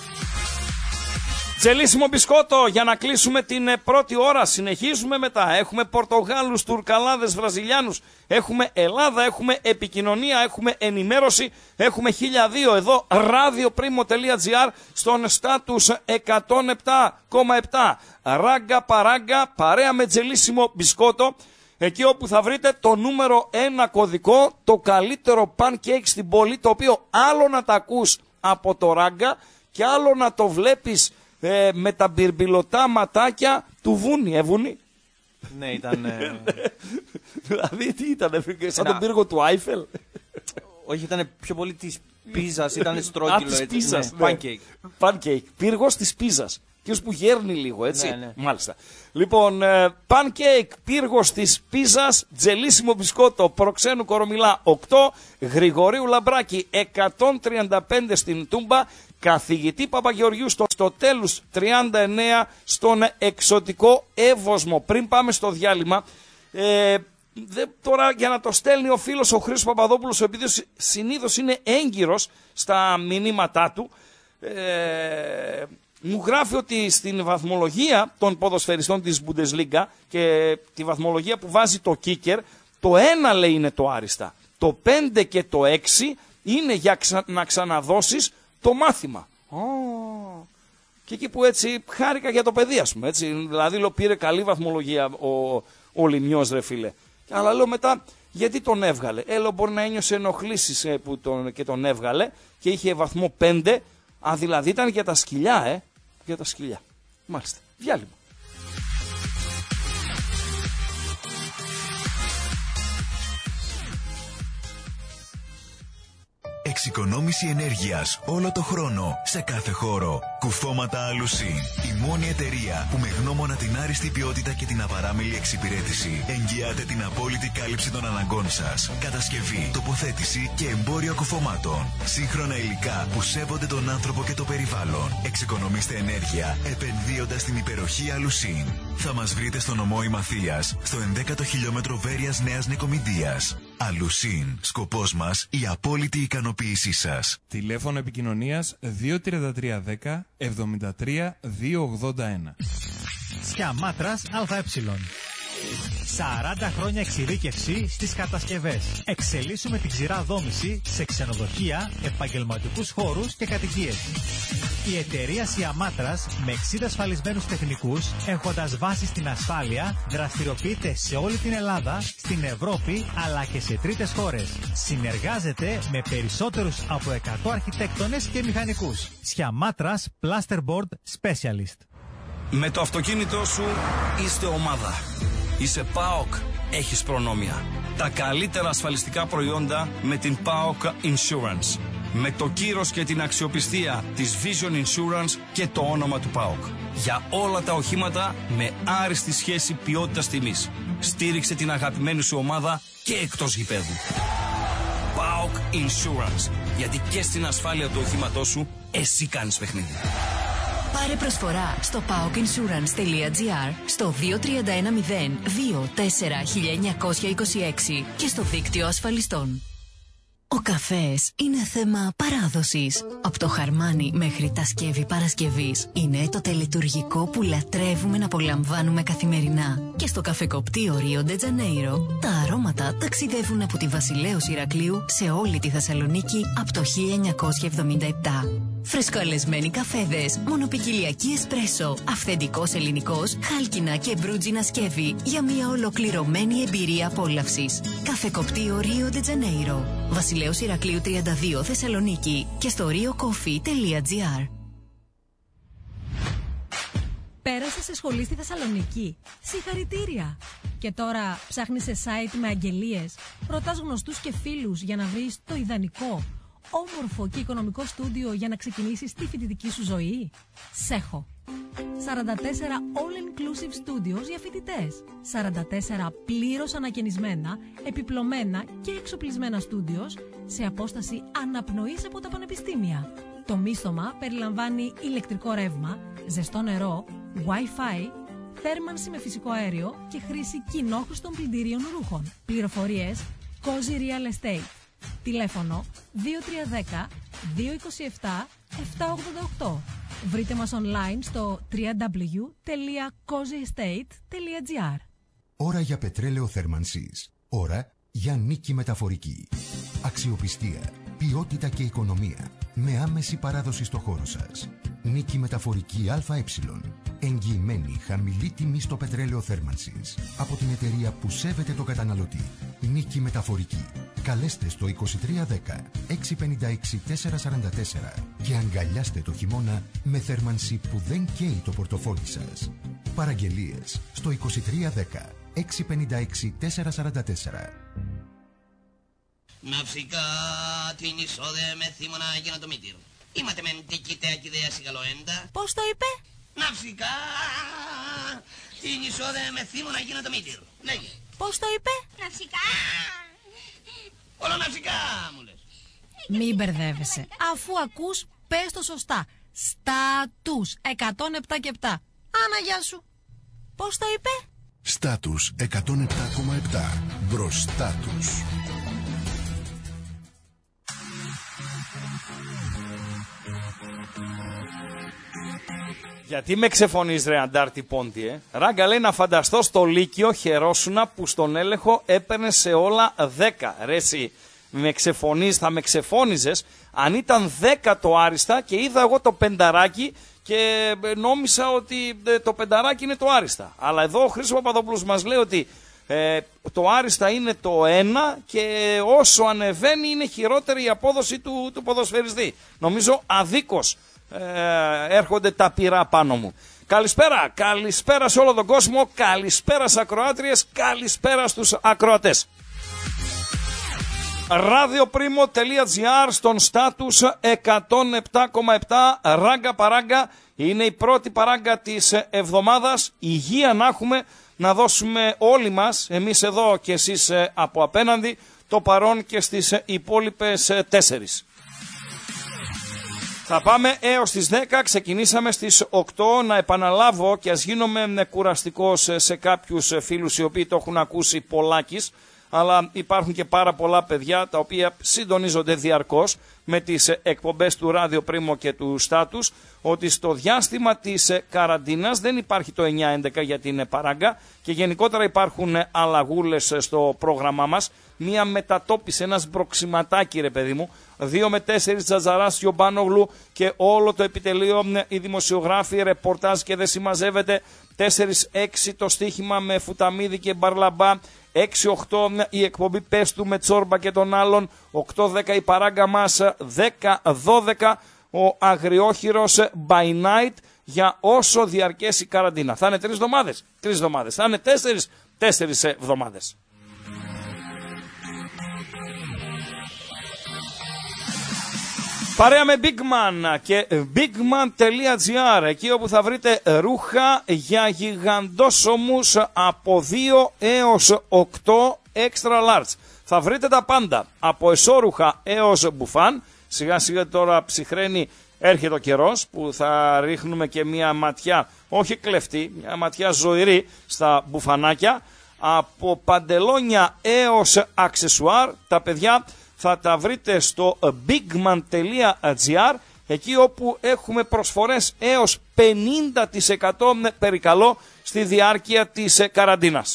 Τζελίσιμο μπισκότο για να κλείσουμε την πρώτη ώρα. Συνεχίζουμε μετά. Έχουμε Πορτογάλους, Τουρκαλάδες, Βραζιλιάνους. Έχουμε Ελλάδα, έχουμε επικοινωνία, έχουμε ενημέρωση. Έχουμε χίλια δύο εδώ, radioprimo.gr στον στάτους εκατόν επτά κόμμα επτά. Ράγκα παράγκα, παρέα με τζελίσιμο μπισκότο. Εκεί όπου θα βρείτε το νούμερο ένα κωδικό, το καλύτερο pancake στην πόλη, το οποίο άλλο να τα ακούς από το Ράγκα και άλλο να το βλέπεις Ε, με τα μπυρμπιλωτά ματάκια του Βούνι, ε, Βούνι. Ναι, ήταν... Ε... δηλαδή, τι ήταν, σαν τον πύργο του Άιφελ. Όχι, ήταν πιο πολύ της πίζας, ήταν στρόγγυλο. Α, της πίζας, ναι. Pancake. Pancake, πύργος της πίζας. Ποιος που γέρνει λίγο, έτσι. Ναι, ναι. Μάλιστα. Λοιπόν, ε, pancake, πύργος της πίζας, τζελίσιμο μπισκότο, προξένου Κορομιλά οκτώ, Γρηγορίου Λαμπράκη εκατόν τριάντα πέντε στην Τούμπα, καθηγητή Παπαγεωργιού στο, στο τέλους τριάντα εννέα στον εξωτικό Εύωσμο. Πριν πάμε στο διάλειμμα, ε, δε, τώρα για να το στέλνει ο φίλος ο Χρήστος Παπαδόπουλος, ο οποίος συνήθως είναι έγκυρος στα μηνύματά του, ε, μου γράφει ότι στην βαθμολογία των ποδοσφαιριστών της Bundesliga και τη βαθμολογία που βάζει το kicker, το ένα λέει είναι το άριστα, το πέντε και το έξι είναι για ξα... να ξαναδώσεις το μάθημα. Oh. Και εκεί που έτσι χάρηκα για το παιδί, ας πούμε, έτσι, δηλαδή λέω πήρε καλή βαθμολογία ο, ο Λιμιός, ρε φίλε. Αλλά λέω μετά γιατί τον έβγαλε. Έλα, μπορεί να ένιωσε ενοχλήσεις ε, που τον, και τον έβγαλε και είχε βαθμό πέντε. Α, δηλαδή ήταν για τα σκυλιά, ε. Για τα σκυλιά. Μάλιστα. Διάλειμμα. Εξοικονόμηση ενέργειας όλο το χρόνο, σε κάθε χώρο. Κουφώματα Alusin. Η μόνη εταιρεία που με γνώμονα την άριστη ποιότητα και την απαράμιλη εξυπηρέτηση εγγυάται την απόλυτη κάλυψη των αναγκών σας. Κατασκευή, τοποθέτηση και εμπόριο κουφωμάτων. Σύγχρονα υλικά που σέβονται τον άνθρωπο και το περιβάλλον. Εξοικονομήστε ενέργεια επενδύοντας στην υπεροχή Alusin. Θα μας βρείτε στο νομό Ημαθίας, στο ενδέκατο χιλιόμετρο Βέρειας Νέας Νικομηντίας. Alusin. Σκοπός μας η απόλυτη ικανοποίησή σας. Τηλέφωνο επικοινωνίας δύο τρία τρία δέκα εβδομήντα τρία δύο ογδόντα ένα. Σιαμάτρας ΑΕ. σαράντα χρόνια εξειδίκευση στις κατασκευές. Εξελίσσουμε την ξηρά δόμηση σε ξενοδοχεία, επαγγελματικούς χώρους και κατοικίες. Η εταιρεία Σιαμάτρας με εξήντα ασφαλισμένους τεχνικούς, έχοντας βάση στην ασφάλεια, δραστηριοποιείται σε όλη την Ελλάδα, στην Ευρώπη αλλά και σε τρίτες χώρες. Συνεργάζεται με περισσότερους από εκατό αρχιτέκτονες και μηχανικούς. Σιαμάτρας Plasterboard Specialist. Με το αυτοκίνητό σου είστε ομάδα. Είσαι ΠΑΟΚ, έχεις προνόμια. Τα καλύτερα ασφαλιστικά προϊόντα με την ΠΑΟΚ Insurance. Με το κύρος και την αξιοπιστία της Vision Insurance και το όνομα του ΠΑΟΚ. Για όλα τα οχήματα με άριστη σχέση ποιότητας τιμής. Στήριξε την αγαπημένη σου ομάδα και εκτός γηπέδου. ΠΑΟΚ Insurance. Γιατί και στην ασφάλεια του οχήματός σου εσύ κάνεις παιχνίδι. Πάρε προσφορά στο πάοκ ινσουρανς τελεία τζι άρ, στο δύο τρία ένα μηδέν δύο τέσσερα εννιά δύο έξι και στο δίκτυο ασφαλιστών. Ο καφές είναι θέμα παράδοσης. Από το χαρμάνι μέχρι τα σκεύη Παρασκευής είναι το τελετουργικό που λατρεύουμε να απολαμβάνουμε καθημερινά. Και στο καφεκοπτείο Ρίο ντε Τζανέιρο τα αρώματα ταξιδεύουν από τη Βασιλέως Ηρακλείου σε όλη τη Θεσσαλονίκη από το χίλια εννιακόσια εβδομήντα επτά. Φρεσκοαλεσμένοι καφέδες, μονοπικιλιακή εσπρέσο, αυθεντικός ελληνικός, χάλκινα και μπρούτζινα σκεύη για μια ολοκληρωμένη εμπειρία απόλαυσης. Καφεκοπτείο Ρίο ντε Τζανέιρο, Βασιλέως Ηρακλείου τριάντα δύο Θεσσαλονίκη και στο rio coffee τελεία τζι άρ. Πέρασε σε σχολή στη Θεσσαλονίκη. Συγχαρητήρια! Και τώρα ψάχνεις σε site με αγγελίες, ρωτάς γνωστούς και φίλους για να βρεις το ιδανικό, όμορφο και οικονομικό στούντιο για να ξεκινήσεις τη φοιτητική σου ζωή. Σέχο. σαράντα τέσσερα all-inclusive studios για φοιτητές. σαράντα τέσσερα πλήρως ανακαινισμένα, επιπλωμένα και εξοπλισμένα studios σε απόσταση αναπνοής από τα πανεπιστήμια. Το μίσθωμα περιλαμβάνει ηλεκτρικό ρεύμα, ζεστό νερό, Wi-Fi, θέρμανση με φυσικό αέριο και χρήση κοινόχρηστων πλυντηρίων ρούχων. Πληροφορίες Cozy Real Estate. Τηλέφωνο δύο τρία ένα μηδέν δύο δύο επτά επτά οκτώ οκτώ. Βρείτε μας online στο double-u double-u double-u τελεία cozy estate τελεία τζι άρ. Ώρα για πετρέλαιο θέρμανσης. Ώρα για νίκη μεταφορική. Αξιοπιστία, ποιότητα και οικονομία. Με άμεση παράδοση στο χώρο σας. Νίκη μεταφορική ΑΕ. Εγγυημένη χαμηλή τιμή στο πετρέλαιο θέρμανσης. Από την εταιρεία που σέβεται το καταναλωτή. Νίκη μεταφορική. Καλέστε στο είκοσι τρία δέκα έξι πενήντα έξι τετρακόσια σαράντα τέσσερα και αγκαλιάστε το χειμώνα με θέρμανση που δεν καίει το πορτοφόλι σας. Παραγγελίες στο είκοσι τρία δέκα έξι πενήντα έξι τετρακόσια σαράντα τέσσερα. Ναυσικά την εισόδε με θύμωνα για να το μήτυρ. Είμαστε μεν τικητέα και ιδέα σιγαλοέντα. Πώς το είπε? Ναυσικά την εισόδε με θύμωνα για να το μήτυρ. Λέγε. Πώς το είπε? Ναυσικά. Όλο ναυσικά μου λες. Μην μπερδεύεσαι. Αφού ακούς, πες το σωστά. Στάτους εκατόν επτά και επτά. Άνα, γεια σου. Πώς το είπε? Στάτους εκατόν επτά κόμμα επτά. Μπροστά τους. Γιατί με ξεφωνείς ρε Αντάρτη Πόντι, ε? Ράγκα λέει να φανταστώ στο Λύκειο χαιρόσουνα που στον έλεγχο έπαιρνε σε όλα δέκα. Ρε εσύ, με ξεφωνείς, θα με ξεφώνιζες αν ήταν δέκα το άριστα και είδα εγώ το πενταράκι και νόμισα ότι το πενταράκι είναι το άριστα. Αλλά εδώ ο Χρήστος Παπαδόπουλος μας λέει ότι ε, το άριστα είναι το ένα και όσο ανεβαίνει είναι χειρότερη η απόδοση του, του ποδοσφαιριστή. Νομίζω αδίκως ε, έρχονται τα πυρά πάνω μου. Καλησπέρα, καλησπέρα σε όλο τον κόσμο, καλησπέρα στις ακροάτριες, καλησπέρα στους ακροατές. ραδιοπρίμο τελεία τζι άρ στον στάτους εκατόν επτά κόμμα επτά. Ράγκα παράγκα, είναι η πρώτη παράγκα της εβδομάδας. Υγεία να έχουμε, να δώσουμε όλοι μας, εμείς εδώ και εσείς από απέναντι, το παρόν και στις υπόλοιπες τέσσερις. Θα πάμε έως τις δέκα, ξεκινήσαμε στις οκτώ. Να επαναλάβω και ας γίνομαι κουραστικός σε κάποιους φίλους οι οποίοι το έχουν ακούσει πολλάκις, αλλά υπάρχουν και πάρα πολλά παιδιά τα οποία συντονίζονται διαρκώς με τις εκπομπές του Ράδιο Πρίμο και του Στάτους, ότι στο διάστημα της καραντίνας δεν υπάρχει το εννιά έντεκα για την παράγκα και γενικότερα υπάρχουν αλλαγούλες στο πρόγραμμά μας. Μία μετατόπιση, ένας μπροξιματάκι ρε παιδί μου, δύο με τέσσερις Τζατζαράς, Γιομπάνογλου και όλο το επιτελείο, οι δημοσιογράφοι, ρεπορτάζ και δεν συμμαζεύεται, τέσσερα έξι το στοίχημα με Φουταμίδη και Μπαρλαμπά, έξι οκτώ η εκπομπή Πέστου με Τσόρμπα και τον άλλον, οκτώ δέκα η παράγκα μας, δέκα δώδεκα ο αγριόχειρος by night για όσο διαρκέσει η καραντίνα. Θα είναι τρεις εβδομάδες, τρεις εβδομάδες, θα είναι τέσσερις, τέσσερις εβδομάδες. Παρέα με Big Man και bigman.gr, εκεί όπου θα βρείτε ρούχα για γιγαντόσωμους από δύο έως οκτώ extra large. Θα βρείτε τα πάντα, από εσώρουχα έως μπουφάν. Σιγά σιγά τώρα ψυχραίνει, έρχεται ο καιρός που θα ρίχνουμε και μια ματιά, όχι κλεφτή, μια ματιά ζωηρή στα μπουφανάκια. Από παντελόνια έως αξεσουάρ, τα παιδιά θα τα βρείτε στο bigman.gr, εκεί όπου έχουμε προσφορές έως πενήντα τοις εκατό περικαλώ στη διάρκεια της καραντίνας.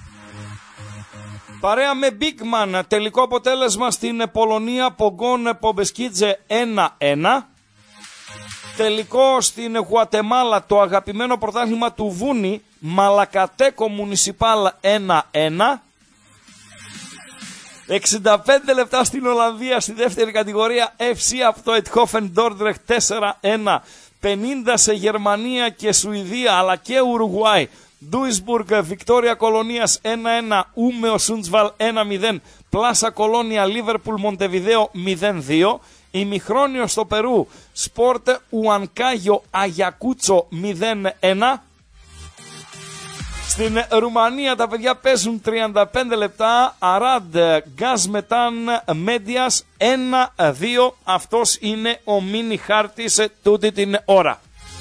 Παρέα με Big Man, τελικό αποτέλεσμα στην Πολωνία, Πογκόν Πομπεσκίτζε ένα ένα. Τελικό στην Γουατεμάλα, το αγαπημένο πρωτάθλημα του Βούνι, Μαλακατέκο Μουνισιπάλ ένα ένα. εξήντα πέντε λεπτά στην Ολλανδία, στη δεύτερη κατηγορία, εφ σι από το Ετχόφεν Ντόρντρεχτ τέσσερα ένα. πενήντα σε Γερμανία και Σουηδία αλλά και Ουρουγουάι. Ντούισμπουργκ Βικτόρια Κολονίας ένα ένα, Ούμεο Σούντσβαλ ένα μηδέν, Πλάσα Κολόνια Λίβερπουλ Μοντεβιδέο μηδέν δύο. Ημιχρόνιο στο Περού, Σπορτ Ουανκάγιο Αγιακούτσο μηδέν ένα. Στην Ρουμανία τα παιδιά παίζουν τριάντα πέντε λεπτά, Αράντ Γκάζ Μετάν Μέντιας ένα δύο. Αυτός είναι ο μίνι χάρτης τούτη την ώρα.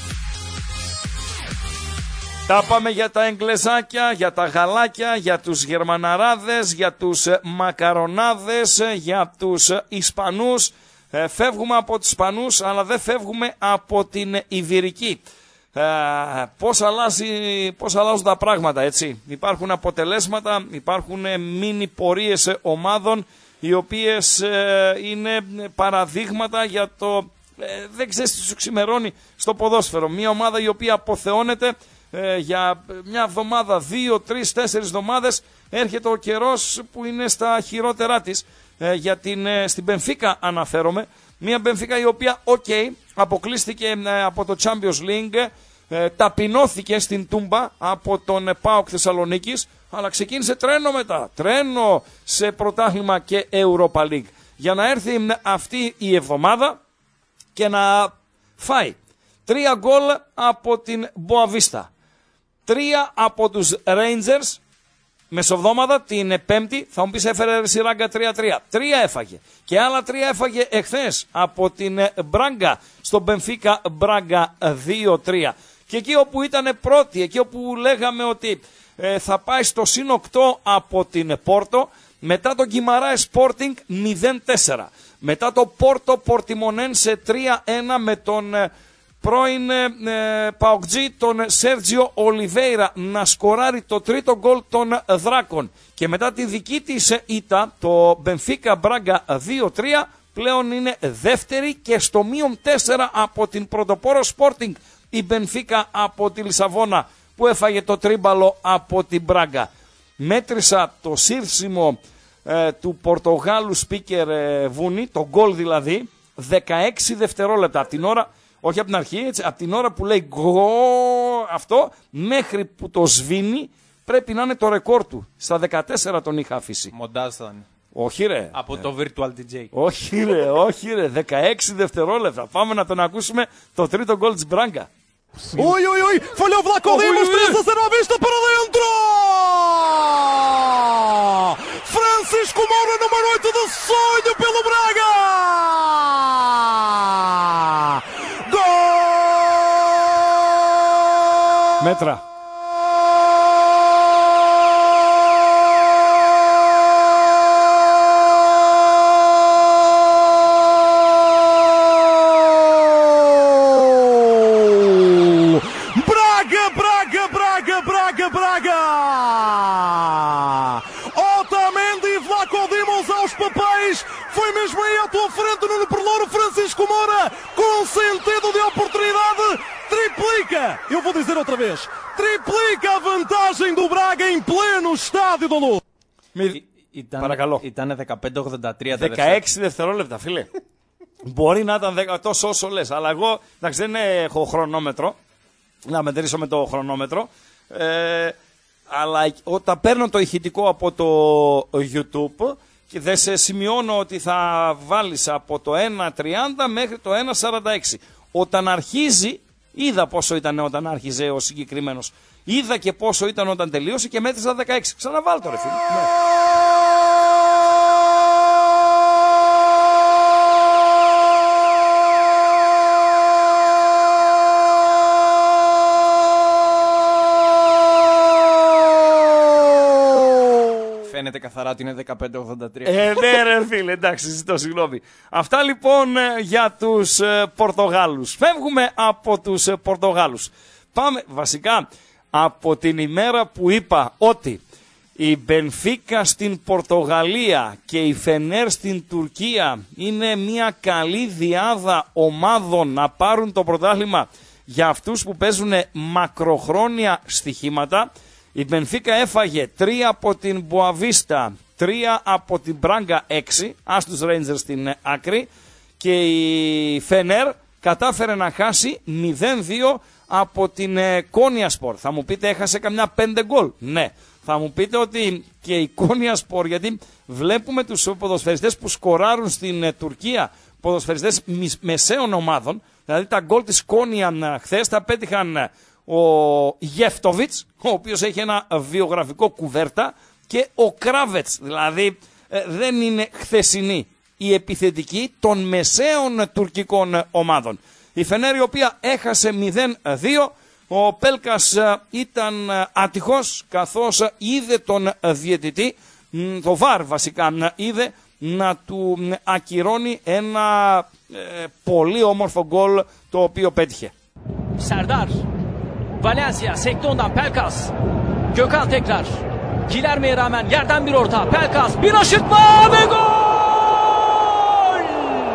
Τα πάμε για τα εγγλεζάκια, για τα γαλάκια, για τους γερμαναράδες, για τους μακαρονάδες, για τους Ισπανούς. Ε, φεύγουμε από τους Ισπανούς, αλλά δεν φεύγουμε από την Ιβηρική. Ε, πώς, αλλάζει, πώς αλλάζουν τα πράγματα, έτσι. Υπάρχουν αποτελέσματα, υπάρχουν μίνι πορείες ομάδων, οι οποίες ε, είναι παραδείγματα για το... Ε, δεν ξέρεις τι σου ξημερώνει στο ποδόσφαιρο. Μια ομάδα η οποία αποθεώνεται ε, για μια εβδομάδα, δύο, τρεις, τέσσερις εβδομάδες, έρχεται ο καιρός που είναι στα χειρότερά της. Ε, για την, ε, στην Μπενφίκα αναφέρομαι, μια Μπενφίκα η οποία οκ, okay, αποκλείστηκε ε, από το Champions League, ε, ταπεινώθηκε στην Τούμπα από τον ε, ΠΑΟΚ Θεσσαλονίκης, αλλά ξεκίνησε τρένο μετά, τρένο σε πρωτάθλημα και Europa League, για να έρθει ε, αυτή η εβδομάδα και να φάει τρία γκολ από την Μποαβίστα, τρία από τους Rangers. Μεσοβδόμαδα την Πέμπτη, θα μου πεις έφερε Σιράγκα τρία τρία. Τρία έφαγε. Και άλλα τρία έφαγε εχθές από την Μπράγκα στο Μπενφίκα Μπράγκα δύο τρία. Και εκεί όπου ήταν πρώτη, εκεί όπου λέγαμε ότι ε, θα πάει στο συν οκτώ από την Πόρτο, μετά το Γκιμαράε Sporting μηδέν τέσσερα. Μετά το Πόρτο Πορτιμονένσε τρία ένα με τον... Ε, πρώην ε, Παοκτζή τον Σέρτζιο Ολιβέιρα να σκοράρει το τρίτο γκολ των Δράκων. Και μετά τη δική της ήττα, το Μπενφίκα Μπράγκα δύο τρία, πλέον είναι δεύτερη και στο μείον τέσσερα από την πρωτοπόρο Sporting η Μπενφίκα από τη Λισαβόνα που έφαγε το τρίμπαλο από την Μπράγκα. Μέτρησα το σύρσιμο ε, του Πορτογάλου speaker ε, Βούνι, το γκολ δηλαδή, δεκαέξι δευτερόλεπτα από την ώρα. Όχι από την αρχή, έτσι, από την ώρα που λέει γκο αυτό, μέχρι που το σβήνει, πρέπει να είναι το ρεκόρ του. Στα δεκατέσσερα τον είχα αφήσει. Μοντάζ θα είναι. Όχι ρε. Από το Virtual ντι τζέι. Όχι ρε, όχι ρε. δεκαέξι δευτερόλεπτα. Πάμε να τον ακούσουμε το τρίτο γκολ της Μπράγκα. Oi, oi, oi, falhou Vlaco Dimos, três a zero à vista para dentro! Francisco Moura, número oito do sonho pelo Braga! Gol! Μέτρα. Foi mesmo aí à tua frente no Perlouro, Francisco Moura, com sentido de oportunidade, triplica, eu vou dizer outra vez, triplica a vantagem do Braga em pleno estádio do Lula. Ήταν, Παρακαλώ. Ήταν δεκαπέντε ογδόντα τρία. δεκαέξι δευτερόλεπτα, φίλε. Μπορεί να ήταν δέκα, τόσο όσο λες, αλλά εγώ εντάξει, δεν έχω χρονόμετρο, να μετρήσω με το χρονόμετρο, ε, αλλά όταν παίρνω το ηχητικό από το YouTube Και δεν σε σημειώνω ότι θα βάλεις από το ένα τριάντα μέχρι το ένα σαράντα έξι. Όταν αρχίζει, είδα πόσο ήταν όταν άρχιζε ο συγκεκριμένος. Είδα και πόσο ήταν όταν τελείωσε και μέτρησα δεκαέξι. Ξαναβάλ' το ρε φίλε. Φαίνεται καθαρά ότι είναι δεκαπέντε ογδόντα τρία. Ε, ναι ρε φίλε, εντάξει, ζητώ συγγνώμη. Αυτά λοιπόν για τους ε, Πορτογάλους. Φεύγουμε από τους ε, Πορτογάλους. Πάμε βασικά από την ημέρα που είπα ότι η Μπενφίκα στην Πορτογαλία και η Φενέρ στην Τουρκία είναι μια καλή διάδα ομάδων να πάρουν το πρωτάθλημα για αυτούς που παίζουν μακροχρόνια στοιχήματα. Η Μπενφίκα έφαγε τρία από την Μποαβίστα, τρία από την Μπράγκα, έξι, ας τους Rangers στην άκρη, και η Φενέρ κατάφερε να χάσει μηδέν δύο από την Κόνιασπορ. Θα μου πείτε έχασε καμιά πέντε γκολ. Ναι. Θα μου πείτε ότι και η Κόνιασπορ, γιατί βλέπουμε τους ποδοσφαιριστές που σκοράρουν στην Τουρκία, ποδοσφαιριστές μεσαίων ομάδων, δηλαδή τα γκολ της Κόνια χθες τα πέτυχαν ο Γεφτοβιτς, ο οποίος έχει ένα βιογραφικό κουβέρτα, και ο Κράβετς, δηλαδή ε, δεν είναι χθεσινή η επιθετική των μεσαίων τουρκικών ομάδων. Η Φενέρ, η οποία έχασε μηδέν δύο, ο Πέλκας ήταν άτυχος καθώς είδε τον διαιτητή, το βαρ βασικά είδε, να του ακυρώνει ένα ε, πολύ όμορφο γκολ το οποίο πέτυχε. Serdar, Valencia, sekte ondan Pelkas, Gökhan tekrar, Gilerme'ye rağmen yerden bir orta, Pelkas, bir aşırtma ve gol!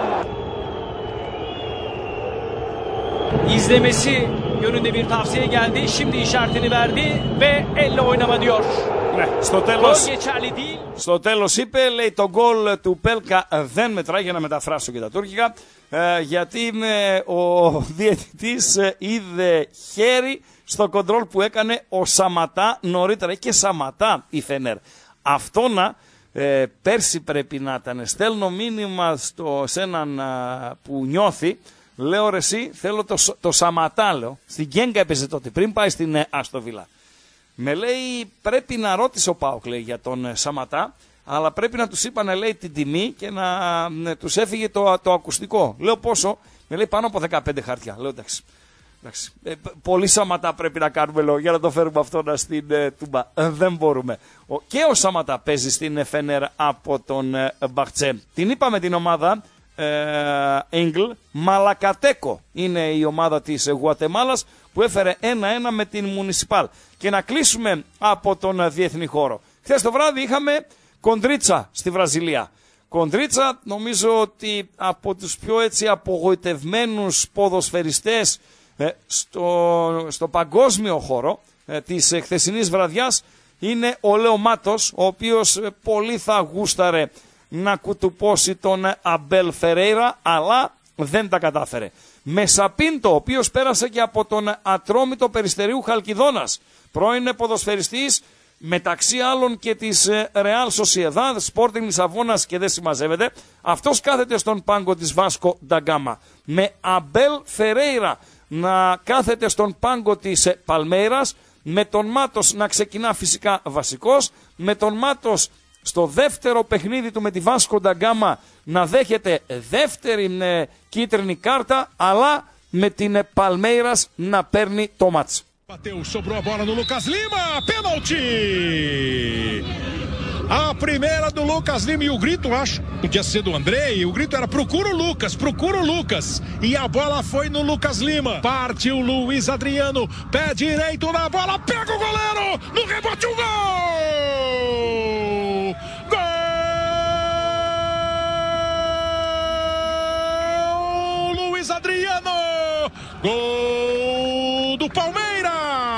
İzlemesi yönünde bir tavsiye geldi, şimdi işaretini verdi ve elle oynama diyor. Ναι, στο τέλος, στο τέλος είπε, λέει, το γκολ του Πέλκα δεν μετράει, για να μεταφράσω και τα τουρκικά, ε, γιατί με, ο διαιτητής ε, είδε χέρι στο κοντρόλ που έκανε ο Σαματά νωρίτερα. Και Σαματά η Φενέρ. Αυτό να ε, πέρσι πρέπει να ήταν. Στέλνω μήνυμα στο, σε έναν α, που νιώθει, λέω ρε εσύ, θέλω το, το Σαματά, λέω. Στην Γκένκα έπαιζε τότε, πριν πάει στην ε, Αστοβίλα. Με λέει πρέπει να ρώτησε ο ΠΑΟΚ, λέει, για τον ε, Σαματά, αλλά πρέπει να τους είπανε, λέει, την τιμή και να ε, τους έφυγε το, το ακουστικό. Λέω πόσο, με λέει πάνω από δεκαπέντε χαρτιά. Λέω εντάξει. εντάξει. Ε, πολύ Σαματά πρέπει να κάνουμε, λέω, για να το φέρουμε αυτό να στην ε, Τούμπα. Ε, δεν μπορούμε. Ο, και ο Σαματά παίζει στην Φενέρ από τον ε, Μπαχτσέ. Την είπαμε την ομάδα Έγκλ, ε, Μαλακατέκο είναι η ομάδα της Γουατεμάλας που έφερε ένα ένα με την Μουνισιπάλ. Και να κλείσουμε από τον διεθνή χώρο. Χθες το βράδυ είχαμε Κοντρίτσα στη Βραζιλία. Κοντρίτσα, νομίζω ότι από τους πιο έτσι απογοητευμένους ποδοσφαιριστές ε, στο, στο παγκόσμιο χώρο ε, της ε, χθεσινής βραδιάς είναι ο Λέο Μάτος, ο οποίος ε, πολύ θα γούσταρε να κουτουπώσει τον Αμπέλ Φερέιρα, αλλά δεν τα κατάφερε. Μεσαπίντο, ο οποίος πέρασε και από τον Ατρόμητο Περιστερίου Χαλκιδόνας, πρώην ποδοσφαιριστής μεταξύ άλλων και της Real Sociedad, Sporting Λισαβόνας και δεν συμμαζεύεται, αυτός κάθεται στον πάγκο της Βάσκο Νταγκάμα. Με Αμπέλ Φερέιρα να κάθεται στον πάγκο της Παλμέιρας, με τον Μάτος να ξεκινά φυσικά βασικός, με τον Μάτος στο δεύτερο παιχνίδι του με τη Βάσκο Νταγκάμα να δέχεται δεύτερη ε, κίτρινη κάρτα, αλλά με την ε, Παλμέιρας να παίρνει το μάτς. Bateu, sobrou a bola no Lucas Lima, pênalti! A primeira do Lucas Lima e o grito, acho, podia ser do André, e o grito era procura o Lucas, procura o Lucas. E a bola foi no Lucas Lima. Partiu Luiz Adriano, pé direito na bola, pega o goleiro, no rebote o gol! Gol! Luiz Adriano! Gol do Palmeiras!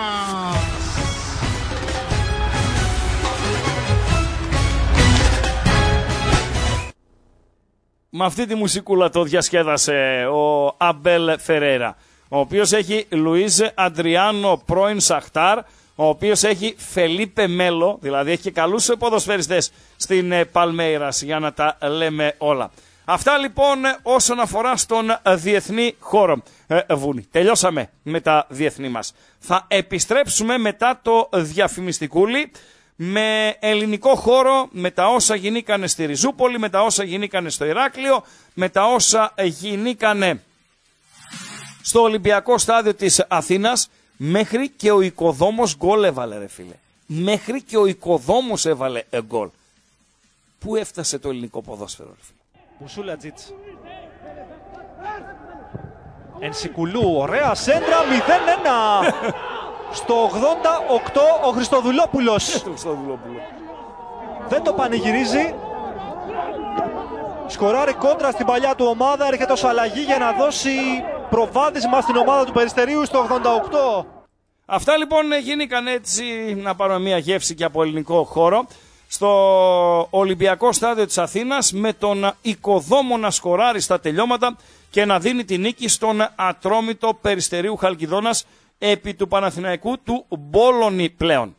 Με αυτή τη μουσικούλα το διασκέδασε ο Αμπέλ Φερέιρα, ο οποίος έχει Λουίζ Αντριάνο, πρώην Σαχτάρ, ο ο οποίος έχει Φελίπε Μέλο, δηλαδή έχει και καλούς ποδοσφαιριστές στην Παλμέιρας, για να τα λέμε όλα. Αυτά λοιπόν όσον αφορά στον διεθνή χώρο. Ε, Βούνη, τελειώσαμε με τα διεθνή μας. Θα επιστρέψουμε μετά το διαφημιστικούλι με ελληνικό χώρο, με τα όσα γινήκανε στη Ριζούπολη, με τα όσα γινήκανε στο Ηράκλειο, με τα όσα γινήκανε στο Ολυμπιακό στάδιο της Αθήνας. Μέχρι και ο οικοδόμος γκολ έβαλε, ρε φίλε. Μέχρι και ο οικοδόμος έβαλε γκολ. Πού έφτασε το ελληνικό ποδόσφαιρο, ρε φίλε. Μπουσούλατζιτς. Ενσικουλού, ωραία σέντρα, μηδέν ένα. Στο ογδόντα οκτώ ο Χριστοδουλόπουλος. Δεν το πανηγυρίζει. Σκοράρει κόντρα στην παλιά του ομάδα, έρχεται ως αλλαγή για να δώσει προβάδισμα στην ομάδα του Περιστερίου στο ογδόντα οκτώ. Αυτά λοιπόν γίνηκαν έτσι, να πάρουμε μια γεύση και από ελληνικό χώρο, στο Ολυμπιακό στάδιο της Αθήνας, με τον οικοδόμο να σκοράρει στα τελειώματα και να δίνει τη νίκη στον ατρόμητο Περιστερίου Χαλκιδόνας επί του Παναθηναϊκού του Μπόλωνη πλέον.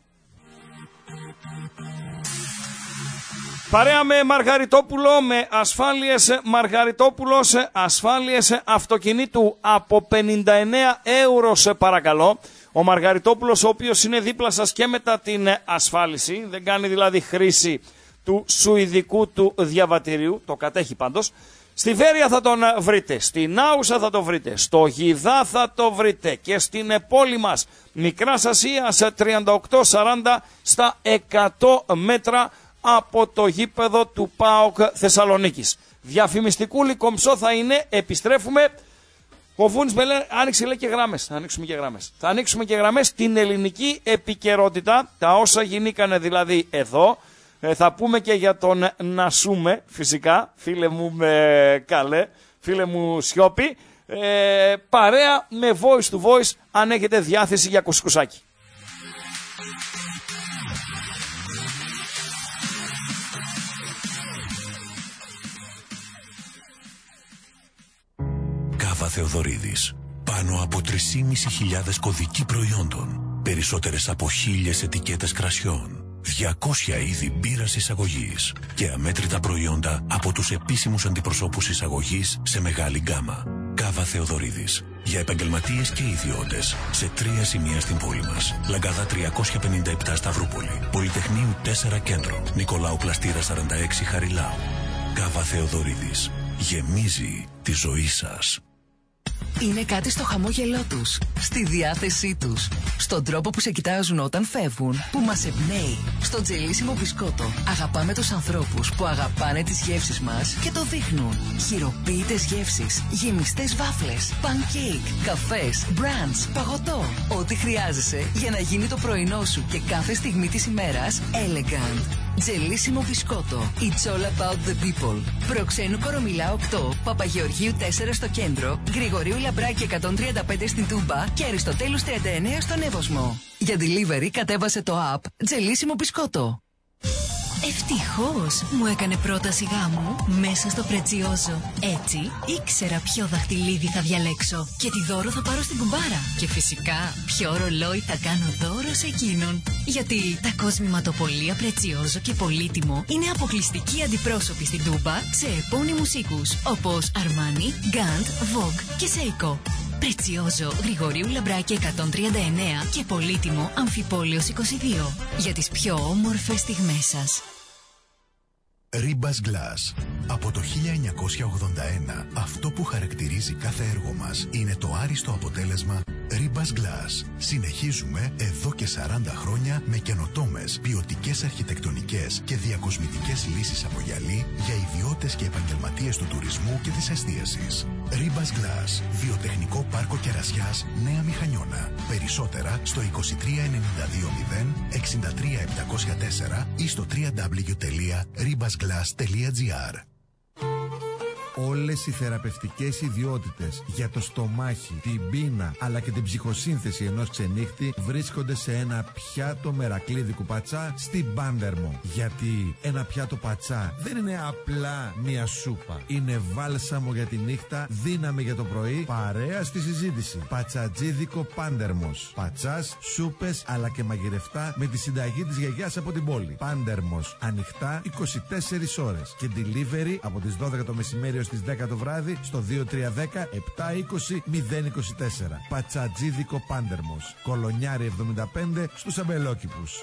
Παρέα με Μαργαριτόπουλο, με ασφάλειες Μαργαριτόπουλος, ασφάλειες αυτοκινήτου από πενήντα εννέα ευρώ σε παρακαλώ. Ο Μαργαριτόπουλος, ο οποίος είναι δίπλα σας και μετά την ασφάλιση, δεν κάνει δηλαδή χρήση του σουηδικού του διαβατηρίου, το κατέχει πάντως. Στη Βέρεια θα τον βρείτε, στην Άουσα θα το βρείτε, στο Γιδά θα το βρείτε και στην πόλη μας Μικράς Ασίας τριάντα οκτώ σαράντα στα εκατό μέτρα από το γήπεδο του ΠΑΟΚ Θεσσαλονίκης. Διαφημιστικούλη κομψό θα είναι, επιστρέφουμε. Ο Βούνης με λέει, άνοιξε λέει και γράμμες. Θα ανοίξουμε και γράμμες. Θα ανοίξουμε και γράμμες, την ελληνική επικαιρότητα, τα όσα γινήκανε δηλαδή εδώ. Ε, θα πούμε και για τον Νασούμε, φυσικά, φίλε μου με καλέ, φίλε μου Σιώπη. Ε, παρέα με voice to voice, αν έχετε διάθεση για κουσκουσάκι. Κάβα Θεοδωρίδης. Πάνω από τρεις χιλιάδες πεντακόσιοι κωδικοί προϊόντων. Περισσότερες από χίλιες ετικέτες κρασιών. διακόσια είδη μπύρας εισαγωγής. Και αμέτρητα προϊόντα από τους επίσημους αντιπροσώπους εισαγωγής σε μεγάλη γκάμα. Κάβα Θεοδωρίδης. Για επαγγελματίες και ιδιώτες. Σε τρία σημεία στην πόλη μας. Λαγκάδα τριακόσια πενήντα επτά Σταυρούπολη. Πολυτεχνείου τέσσερα Κέντρο. Νικολάου Πλαστήρα σαράντα έξι Χαριλάου. Κάβα Θεοδωρίδης. Γεμίζει τη ζωή σας. Είναι κάτι στο χαμόγελό τους, στη διάθεσή τους, στον τρόπο που σε κοιτάζουν όταν φεύγουν, που μας εμπνέει. Στο τζελίσιμο μπισκότο αγαπάμε τους ανθρώπους που αγαπάνε τις γεύσεις μας και το δείχνουν. Χειροποίητες γεύσεις, γεμιστές βάφλες, pancake, καφές, μπραντς, παγωτό. Ό,τι χρειάζεσαι για να γίνει το πρωινό σου και κάθε στιγμή της ημέρας elegant. Τζελίσιμο μπισκότο. It's all about the people. Προξένου Κορομιλά οκτώ, Παπαγεωργίου τέσσερα στο κέντρο, Γρηγορίου Λαμπράκη εκατόν τριάντα πέντε στην Τούμπα και Αριστοτέλους τριάντα εννέα στον Εύωσμο. Για delivery κατέβασε το app Τζελίσιμο μπισκότο. Ευτυχώς μου έκανε πρόταση γάμου μέσα στο Πρετσιόζο. Έτσι ήξερα ποιο δαχτυλίδι θα διαλέξω και τι δώρο θα πάρω στην κουμπάρα. Και φυσικά ποιο ρολόι θα κάνω δώρο σε εκείνον. Γιατί τα κοσμηματοπολία Πρετσιόζο και Πολύτιμο είναι αποκλειστικοί αντιπρόσωποι στην Τούμπα σε επώνυμους οίκους όπως Αρμάνι, Γκάντ, Vogue και Seiko. Πρετσιόζο, Γρηγορίου Λαμπράκη εκατόν τριάντα εννέα και Πολύτιμο Αμφιπόλεως είκοσι δύο. Για τις πιο όμορφες στιγμές σας. Ribas Glass. Από το χίλια εννιακόσια ογδόντα ένα, αυτό που χαρακτηρίζει κάθε έργο μας είναι το άριστο αποτέλεσμα Ribas Glass. Συνεχίζουμε εδώ και σαράντα χρόνια με καινοτόμες, ποιοτικές αρχιτεκτονικές και διακοσμητικές λύσεις από γυαλί για ιδιώτες και επαγγελματίες του τουρισμού και της εστίασης. Ribas Glass, βιοτεχνικό πάρκο Κερασιάς, Νέα Μηχανιώνα. Περισσότερα στο είκοσι τρία ενενήντα δύο μηδέν εξήντα τρία επτακόσια τέσσερα ή στο double-u double-u double-u τελεία ribasglass τελεία gr. Όλες οι θεραπευτικές ιδιότητες για το στομάχι, την πείνα αλλά και την ψυχοσύνθεση ενός ξενύχτη βρίσκονται σε ένα πιάτο μερακλείδικου πατσά στην Πάντερμο. Γιατί ένα πιάτο πατσά δεν είναι απλά μία σούπα. Είναι βάλσαμο για τη νύχτα, δύναμη για το πρωί, παρέα στη συζήτηση. Πατσατζίδικο Πάντερμος. Πατσάς, σούπες αλλά και μαγειρευτά με τη συνταγή της γιαγιάς από την πόλη. Πάντερμος. Ανοιχτά είκοσι τέσσερις ώρες και delivery από τις δώδεκα το μεσημέρι έως τις δέκα το βράδυ στο δύο τρία ένα μηδέν επτά είκοσι μηδέν είκοσι τέσσερα. Πατσατζίδικο Πάντερμος. Κολονιάρη εβδομήντα πέντε στους Αμπελόκηπους.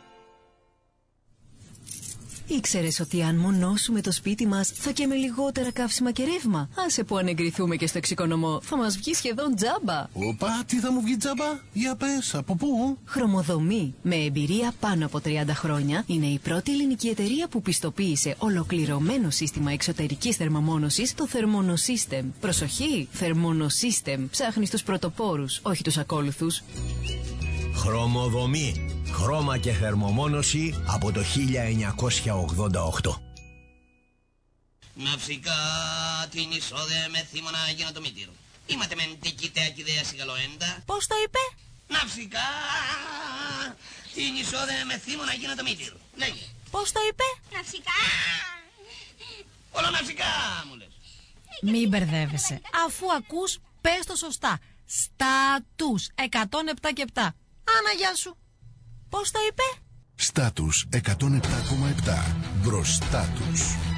Ήξερες ότι αν μονώσουμε το σπίτι μας θα καίμε λιγότερα καύσιμα και ρεύμα? Άσε που αν εγκριθούμε και στο εξοικονομώ θα μας βγει σχεδόν τζάμπα. Οπα, τι θα μου βγει τζάμπα? Για πες, από πού? Χρωμοδομή, με εμπειρία πάνω από τριάντα χρόνια, είναι η πρώτη ελληνική εταιρεία που πιστοποίησε ολοκληρωμένο σύστημα εξωτερικής θερμομόνωσης, το Thermonosystem. Προσοχή, Thermonosystem. Ψάχνεις τους πρωτοπόρους, όχι τους ακόλουθους. Χρωμοδομή, χρώμα και θερμομόνωση από το χίλια εννιακόσια ογδόντα οκτώ. Ναυσικά την εισόδε με θύμωνα για να το μήτυρ. Είμαστε μεν τεκίτεα και ιδέα σιγαλοέντα. Πώς το είπε? Ναυσικά την εισόδε με θύμωνα για να το μήτυρ. Λέγε. Πώς το είπε? Ναυσικά. Όλο ναυσικά μου λες. Μην μπερδεύεσαι. Αφού ακούς, πες το σωστά. Στάτους εκατόν επτά και επτά. Άνα, γεια σου. Πώς το είπε? Στάτους εκατόν επτά κόμμα επτά. Μπροστά τους.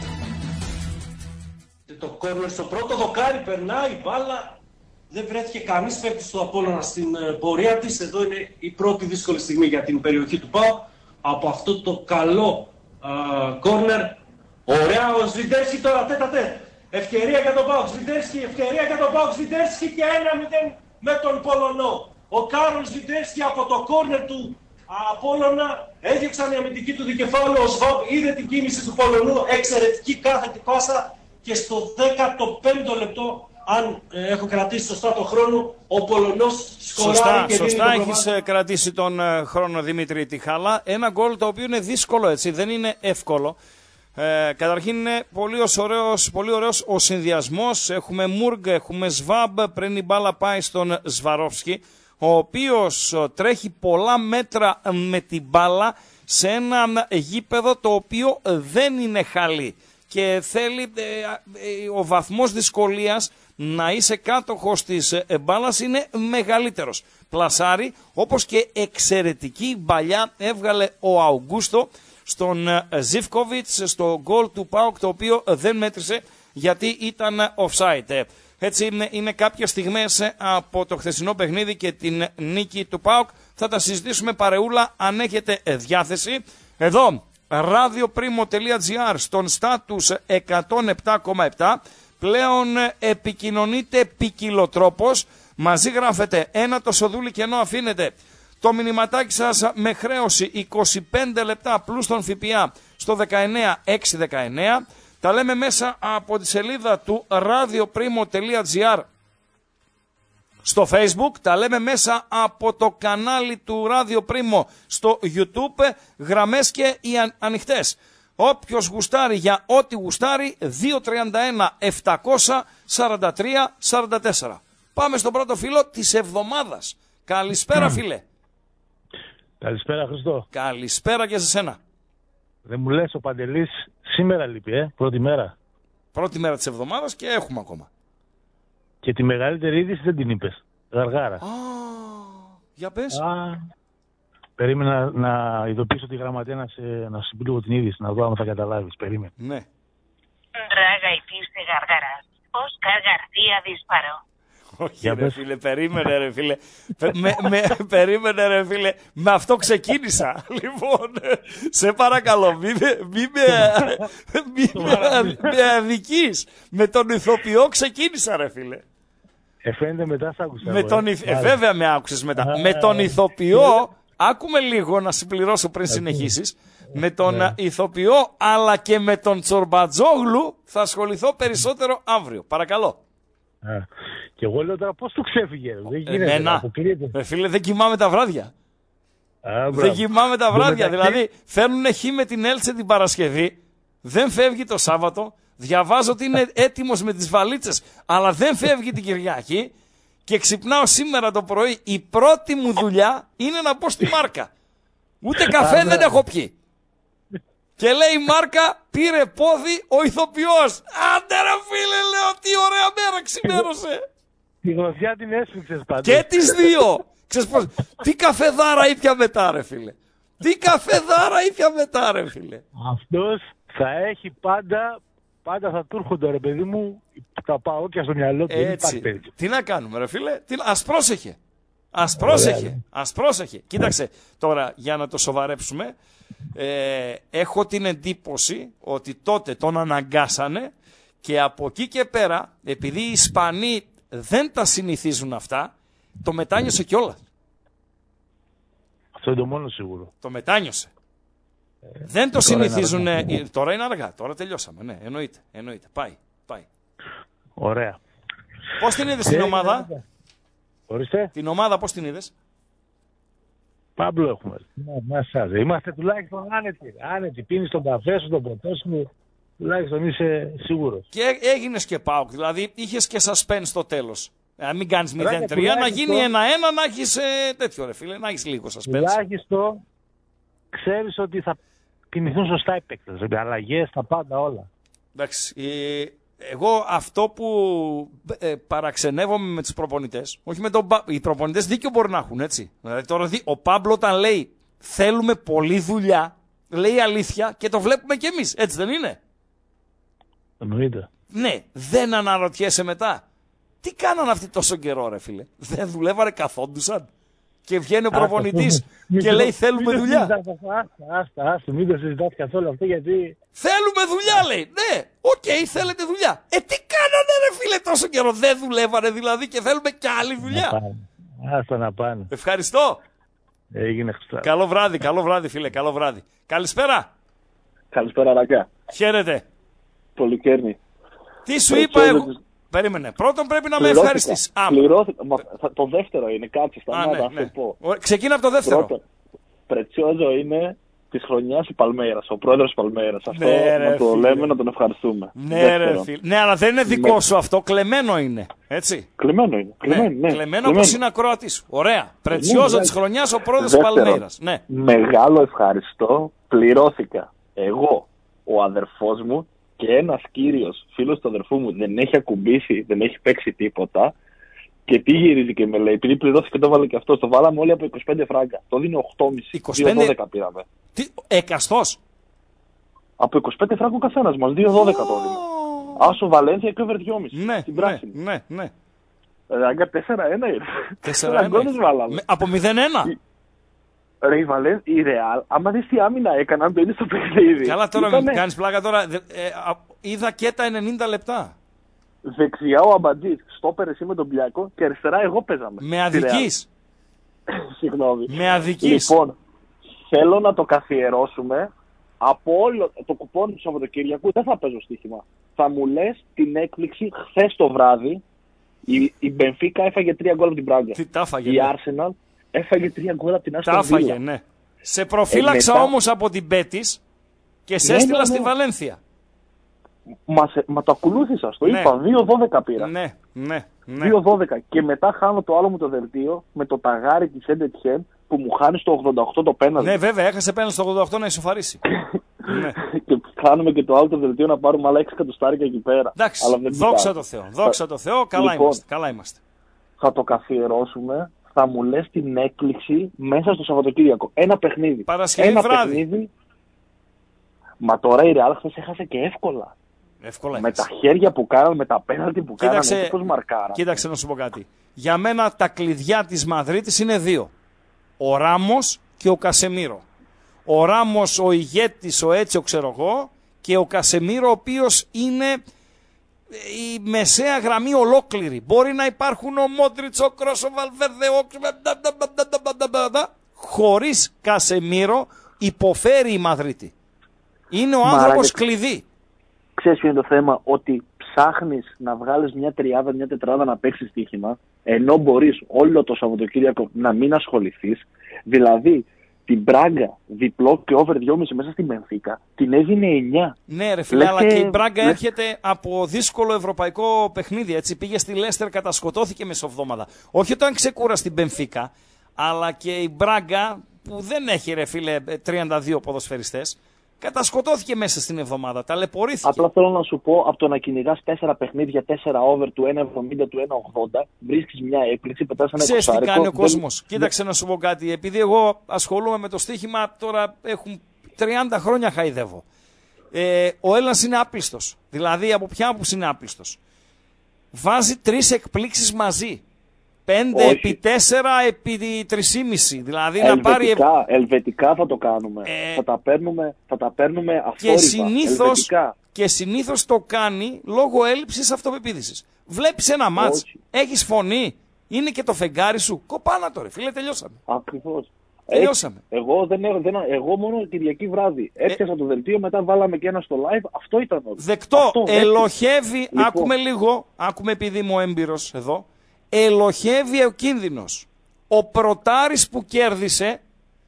Το κόρνερ στο πρώτο δοκάρι περνάει η μπάλα. Δεν βρέθηκε κανείς παίκτης του Απόλλωνα στην πορεία της. Εδώ είναι η πρώτη δύσκολη στιγμή για την περιοχή του ΠΑΟΚ. Από αυτό το καλό κόρνερ. Ωραία ο Σβιντέρσκι τώρα τέτα τέτ. Ευκαιρία για τον ΠΑΟΚ. Σβιντέρσκι, ευκαιρία για τον ΠΑΟΚ. Σβιντέρσκι και ένα μηδέν με τον Πολωνό. Ο Κάρολ Σβιντέρσκι από το κόρνερ του Απόλλωνα έδειξαν η αμυντική του δικεφάλαιο. Ο Σβάμπ είδε την κίνηση του Πολωνού. Εξαιρετική κάθετη πάσα και στο δέκατο πέμπτο λεπτό, αν ε, έχω κρατήσει σωστά τον χρόνο, ο Πολωνός σκοράρει σωστά, και σωστά δίνει έχεις ε, κρατήσει τον ε, χρόνο, Δημήτρη Τιχάλα. Ένα γκολ το οποίο είναι δύσκολο, έτσι, δεν είναι εύκολο. Ε, καταρχήν είναι πολύ ωραίος, πολύ ωραίος ο συνδυασμός. Έχουμε Μούργκ, έχουμε Σβάμπ, πριν η μπάλα πάει στον Σβαρόφσκι, ο οποίος τρέχει πολλά μέτρα με την μπάλα σε ένα γήπεδο το οποίο δεν είναι χαλί και θέλει ε, ε, ο βαθμός δυσκολίας να είσαι κάτοχος της μπάλας είναι μεγαλύτερος. Πλασάρι, όπως και εξαιρετική μπαλιά έβγαλε ο Αουγκούστο στον Ζιβκοβιτς στο γκολ του ΠΑΟΚ, το οποίο δεν μέτρησε γιατί ήταν offside. Έτσι είναι, είναι κάποιες στιγμές από το χθεσινό παιχνίδι και την νίκη του ΠΑΟΚ. Θα τα συζητήσουμε παρεούλα αν έχετε διάθεση. Εδώ, radioprimo.gr στον στάτους εκατόν επτά κόμμα επτά. Πλέον επικοινωνείτε ποικιλοτρόπως. Μαζί γράφετε ένα το σοδούλι και ενώ αφήνετε το μηνυματάκι σας με χρέωση είκοσι πέντε λεπτά πλούς τον ΦΠΑ στο δεκαεννιά έξι δεκαεννιά. Τα λέμε μέσα από τη σελίδα του radioprimo.gr στο Facebook. Τα λέμε μέσα από το κανάλι του Radio Primo στο YouTube. Γραμμές και οι ανοιχτές. Όποιος γουστάρει για ό,τι γουστάρει, δύο τρία ένα επτακόσια σαράντα τρία σαράντα τέσσερα. Πάμε στον πρώτο φίλο της εβδομάδας. Καλησπέρα, φίλε. Καλησπέρα, Χριστό. Καλησπέρα και σε σένα. Δεν μου λες, ο Παντελής σήμερα λείπει, ε, πρώτη μέρα. Πρώτη μέρα της εβδομάδας και έχουμε ακόμα. Και τη μεγαλύτερη είδηση δεν την είπες. Γαργάρα. Α, για πες. Α, περίμενα να ειδοποιήσω τη γραμματεία να, σε, να σου πει λίγο την είδηση, να δω αν θα καταλάβεις. Περίμενε. Ναι. Ράγα υπήρξε Γαργαράς. Ως Γαργαρδία δύσπαρο. Όχι ρε φίλε, περίμενε ρε φίλε. με, με, περίμενε ρε φίλε. Με αυτό ξεκίνησα. Λοιπόν, σε παρακαλώ, μη με, μη με, μη με, με αδικείς. Με τον ηθοποιό ξεκίνησα ρε φίλε. Ε, φαίνεται μετά σ' άκουσα. Με τον, ε, ε, βέβαια με άκουσες μετά. Με τον ηθοποιό, άκουμε λίγο να συμπληρώσω πριν συνεχίσεις. Με τον ναι. ηθοποιό αλλά και με τον Τσορμπατζόγλου θα ασχοληθώ περισσότερο αύριο. Παρακαλώ. Α, και εγώ λέω τώρα πώς του ξέφυγε. Δεν γίνεται. Εμένα. Ρε φίλε, δεν κοιμάμαι τα βράδια. Α, δεν κοιμάμαι τα βράδια. Δηλαδή φέρνουν χ με την Έλτσε την Παρασκευή. Δεν φεύγει το Σάββατο. Διαβάζω ότι είναι έτοιμος με τις βαλίτσες, αλλά δεν φεύγει την Κυριακή και ξυπνάω σήμερα το πρωί. Η πρώτη μου δουλειά είναι να πω στη Μάρκα. Ούτε καφέ δεν έχω πιει. Και λέει η Μάρκα, πήρε πόδι ο ηθοποιός. Άντε ρε φίλε, λέω, τι ωραία μέρα ξημέρωσε. Τη γροθιά την έσφιξες πάντα. Και τις δύο. Ξέρεις πώς, τι καφεδάρα ήπια μετά ρε φίλε. Τι καφεδάρα ήπια μετά ρε φίλε. Αυτός θα έχει πάντα, πάντα θα του έρχονται ρε παιδί μου, τα παόκια στο μυαλό του. Έτσι. Τι να κάνουμε ρε φίλε, τι, ας πρόσεχε. Ας πρόσεχε, ας πρόσεχε. Κοίταξε, τώρα για να το σοβαρέψουμε, ε, έχω την εντύπωση ότι τότε τον αναγκάσανε και από εκεί και πέρα, επειδή οι Ισπανοί δεν τα συνηθίζουν αυτά, το μετάνιωσε κιόλας. Αυτό είναι το μόνο σίγουρο. Το μετάνιωσε. Ε, δεν το συνηθίζουν. Τώρα είναι αργά, τώρα τελειώσαμε. Ναι, εννοείται, εννοείται. Πάει, πάει. Ωραία. Πώς την είδες την ομάδα? Ορίστε. Την ομάδα πώς την είδες? Πάμπλο έχουμε. Ναι, είμαστε τουλάχιστον άνετοι. Άνετοι. Πίνεις τον καφέ σου, τον ποτό σου. Τουλάχιστον είσαι σίγουρος. Και έγινες και ΠΑΟΚ. Δηλαδή είχες και suspense στο τέλος. Να μην κάνεις μηδέν τρία, να γίνει ένα ένα, να έχεις ε, τέτοιο ρε φίλε, να έχεις λίγο suspense. Τουλάχιστον ξέρεις ότι θα κινηθούν σωστά οι παίκτες. Αλλαγές, τα πάντα όλα. Εντάξει. Ε, εγώ αυτό που ε, παραξενεύομαι με τους προπονητές, όχι με τον οι προπονητές δίκιο μπορεί να έχουν, έτσι. Δηλαδή τώρα ο Πάμπλο όταν λέει θέλουμε πολλή δουλειά, λέει αλήθεια και το βλέπουμε κι εμείς, έτσι δεν είναι? Εννοείται. Ναι, δεν αναρωτιέσαι μετά. Τι κάνανε αυτοί τόσο καιρό ρε φίλε? Δεν δουλεύανε, καθόντουσαν? Και βγαίνει ο προπονητής και λέει θέλουμε δουλειά. Άστα, άστα, άστα, μην το συζητάς καθόλου αυτό γιατί... Θέλουμε δουλειά λέει, ναι, οκ, okay, θέλετε δουλειά. Ε, τι κάνανε ρε φίλε τόσο καιρό? Δεν δουλεύανε δηλαδή και θέλουμε κι άλλη δουλειά. Άστα να πάνε. Ευχαριστώ. Έγινε Χριστά. Καλό βράδυ, καλό βράδυ φίλε, καλό βράδυ. Καλησπέρα. Καλησπέρα Ρακά. Χαίρετε. Πολυκέρνη. Τι σου είπα εγώ? Περίμενε. Πρώτον πρέπει να με ευχαριστείς. Πληρώθηκα. Το δεύτερο είναι, κάτσε σταμάτα, ναι, ναι. πω. Ξεκίνα από το δεύτερο. Πρώτον, Πρετσιόζο είναι της χρονιάς η Παλμέιρας, ο πρόεδρος της Παλμέιρας. Αυτό ναι, να το φίλε. Λέμε, να τον ευχαριστούμε. Ναι, ρε, φίλε. Ναι, αλλά δεν είναι δικό ναι. σου αυτό, κλεμμένο είναι. Έτσι. Κλεμμένο είναι. Κλεμμένο, ναι. Ναι. Κλεμμένο όπως είναι ακροατής σου. Ωραία. Πρετσιόζο ναι, της χρονιάς, ο πρόεδρος της Παλμέιρας. Ναι. Μεγάλο ευχαριστώ. Πληρώθηκα εγώ, ο αδερφός μου και ένας κύριος φίλος του αδερφού μου δεν έχει ακουμπήσει, δεν έχει παίξει τίποτα. Και τι γυρίζει και με λέει, επειδή πληρώθηκε το βάλε και αυτό. Το βάλαμε όλοι από είκοσι πέντε φράγκα. Το δίνει οκτώ κόμμα πέντε. είκοσι πέντε... δύο δώδεκα πήραμε. Τι, εκαστός. Από είκοσι πέντε φράγκο καθένας μας, δύο δώδεκα oh. το δίνει. Άσο Βαλένθια και over δυόμισι. Ναι, στην πράσινη. Ναι, ναι. Ράγκα τέσσερα ένα ήρθε. τέσσερα ένα. Από μηδέν ένα. Ρε η Βαλένθια, η Ρεάλ, άμα δεις τι άμυνα έκαναν, το είναι στο παιχνίδι. Καλά τώρα Ήτανε... μην κάνεις πλάκα τώρα. Ε, ε, είδα και τα ενενήντα λεπτά. Δεξιά ο Αμπαντζής, στόπερ εσύ με τον Μπλιάκο και αριστερά εγώ παίζαμε. Με αδικής. Συγγνώμη. Με αδικής. Λοιπόν, θέλω να το καθιερώσουμε από όλο το κουπόνι του Σαββατοκύριακου. Δεν θα παίζω στοίχημα. Θα μου λες την έκπληξη χθες το βράδυ. Η, η Μπενφίκα έφαγε τρία γκολ από την Μπράγκα. Τι τα έφαγε? Η Arsenal έφαγε τρία γκολ από την Άστον Βίλα. Τα έφαγε, ναι. Σε προφύλαξα ε, μετά... όμως από την Μπέτις και σε έστειλα ναι, ναι, ναι. στη Βαλένθια. Μα, σε, μα το ακολούθησα, το ναι. είπα, δύο δώδεκα πήρα. Ναι, ναι, ναι. δύο δώδεκα και μετά χάνω το άλλο μου το δελτίο με το ταγάρι της Σεντετιέν που μου χάνει στο ογδόντα οκτώ το πέναλτι. Ναι, βέβαια, έχασε πέναλτι στο ογδόντα οκτώ να ισοφαρίσει. ναι. Και χάνουμε και το άλλο το δελτίο να πάρουμε άλλα έξι εκατοστάρικα εκεί πέρα. Εντάξει, δόξα τω Θεώ, δόξα τω Θεώ, καλά, λοιπόν, είμαστε, καλά είμαστε. Θα το καθιερώσουμε, θα μου λες την έκπληξη μέσα στο Σαββατοκύριακο. Ένα παιχνίδι. Παρασκευή Ένα βράδυ. Παιχνίδι. Μα τώρα η Ρεάλ χθες έχασε και εύκολα. Εύκολα με τα χέρια που κάνανε, με τα πέναλτι που κοίταξε, κάνανε, πώς μαρκάρα. Κοίταξε να σου πω κάτι. Για μένα τα κλειδιά της Μαδρίτης είναι δύο. Ο Ράμος και ο Κασεμίρο. Ο Ράμος ο ηγέτης, ο Έτσιο ξέρω εγώ, και ο Κασεμίρο ο οποίος είναι η μεσαία γραμμή ολόκληρη. Μπορεί να υπάρχουν ο Μόντριτς, ο Κρός, ο Βαλβέρδε, ο... χωρίς Κασεμίρο υποφέρει η Μαδρίτη. Είναι ο άνθρωπος κλειδί. Ξέρεις ποιο είναι το θέμα, ότι ψάχνεις να βγάλεις μια τριάδα, μια τετράδα να παίξεις στοίχημα, ενώ μπορείς όλο το Σαββατοκύριακο να μην ασχοληθείς. Δηλαδή, την Μπράγκα διπλό και over δυόμισι μέσα στη Μπενφίκα, την έδινε εννιά. Ναι, ρε φίλε, αλλά και η Μπράγκα λες... έρχεται από δύσκολο ευρωπαϊκό παιχνίδι. Έτσι. Πήγε στη Λέστερ, κατασκοτώθηκε μεσοβδόμαδα. Όχι όταν ξεκούρα στην Μπενφίκα, αλλά και η Μπράγκα που δεν έχει, ρε φίλε, τριάντα δύο ποδοσφαιριστές. Κατασκοτώθηκε μέσα στην εβδομάδα, ταλαιπωρήθηκε. Απλά θέλω να σου πω, από το να κυνηγάς τέσσερα παιχνίδια, τέσσερα over του ένα εβδομήντα του ένα ογδόντα, βρίσκεις μια έκπληξη, πετάς ένα εικοσάρικο. Ξέρεις τι κάνει ο δεν... κόσμος. Κοίταξε να σου πω κάτι. Επειδή εγώ ασχολούμαι με το στοίχημα, τώρα έχουν τριάντα χρόνια χαϊδεύω. Ε, ο Έλληνας είναι άπλιστος. Δηλαδή, από ποια άποψη είναι άπλιστος? Βάζει τρεις εκπλήξεις μαζί. Πέντε Όχι. επί τέσσερα επί τρισήμιση. Δηλαδή ελβετικά, να πάρει. Ελβετικά θα το κάνουμε. Ε... Θα τα παίρνουμε, θα τα παίρνουμε αφόρυτα. Και συνήθως, και συνήθως το κάνει λόγω έλλειψης αυτοπεποίθησης. Βλέπεις ένα μάτς, έχεις φωνή, είναι και το φεγγάρι σου. Κοπάνα τώρα, φίλε, τελειώσαμε. Ακριβώς. Τελειώσαμε. Ε, εγώ, δεν, δεν, εγώ μόνο Κυριακή βράδυ έπιασα ε... το δελτίο, μετά βάλαμε και ένα στο live. Αυτό ήταν όλο. Δεκτό. Αυτό, ελοχεύει, λοιπόν. άκουμε λίγο, άκουμε επειδή είμαι ο έμπειρος εδώ. Ελοχεύει ο κίνδυνος ο πρωτάρης που κέρδισε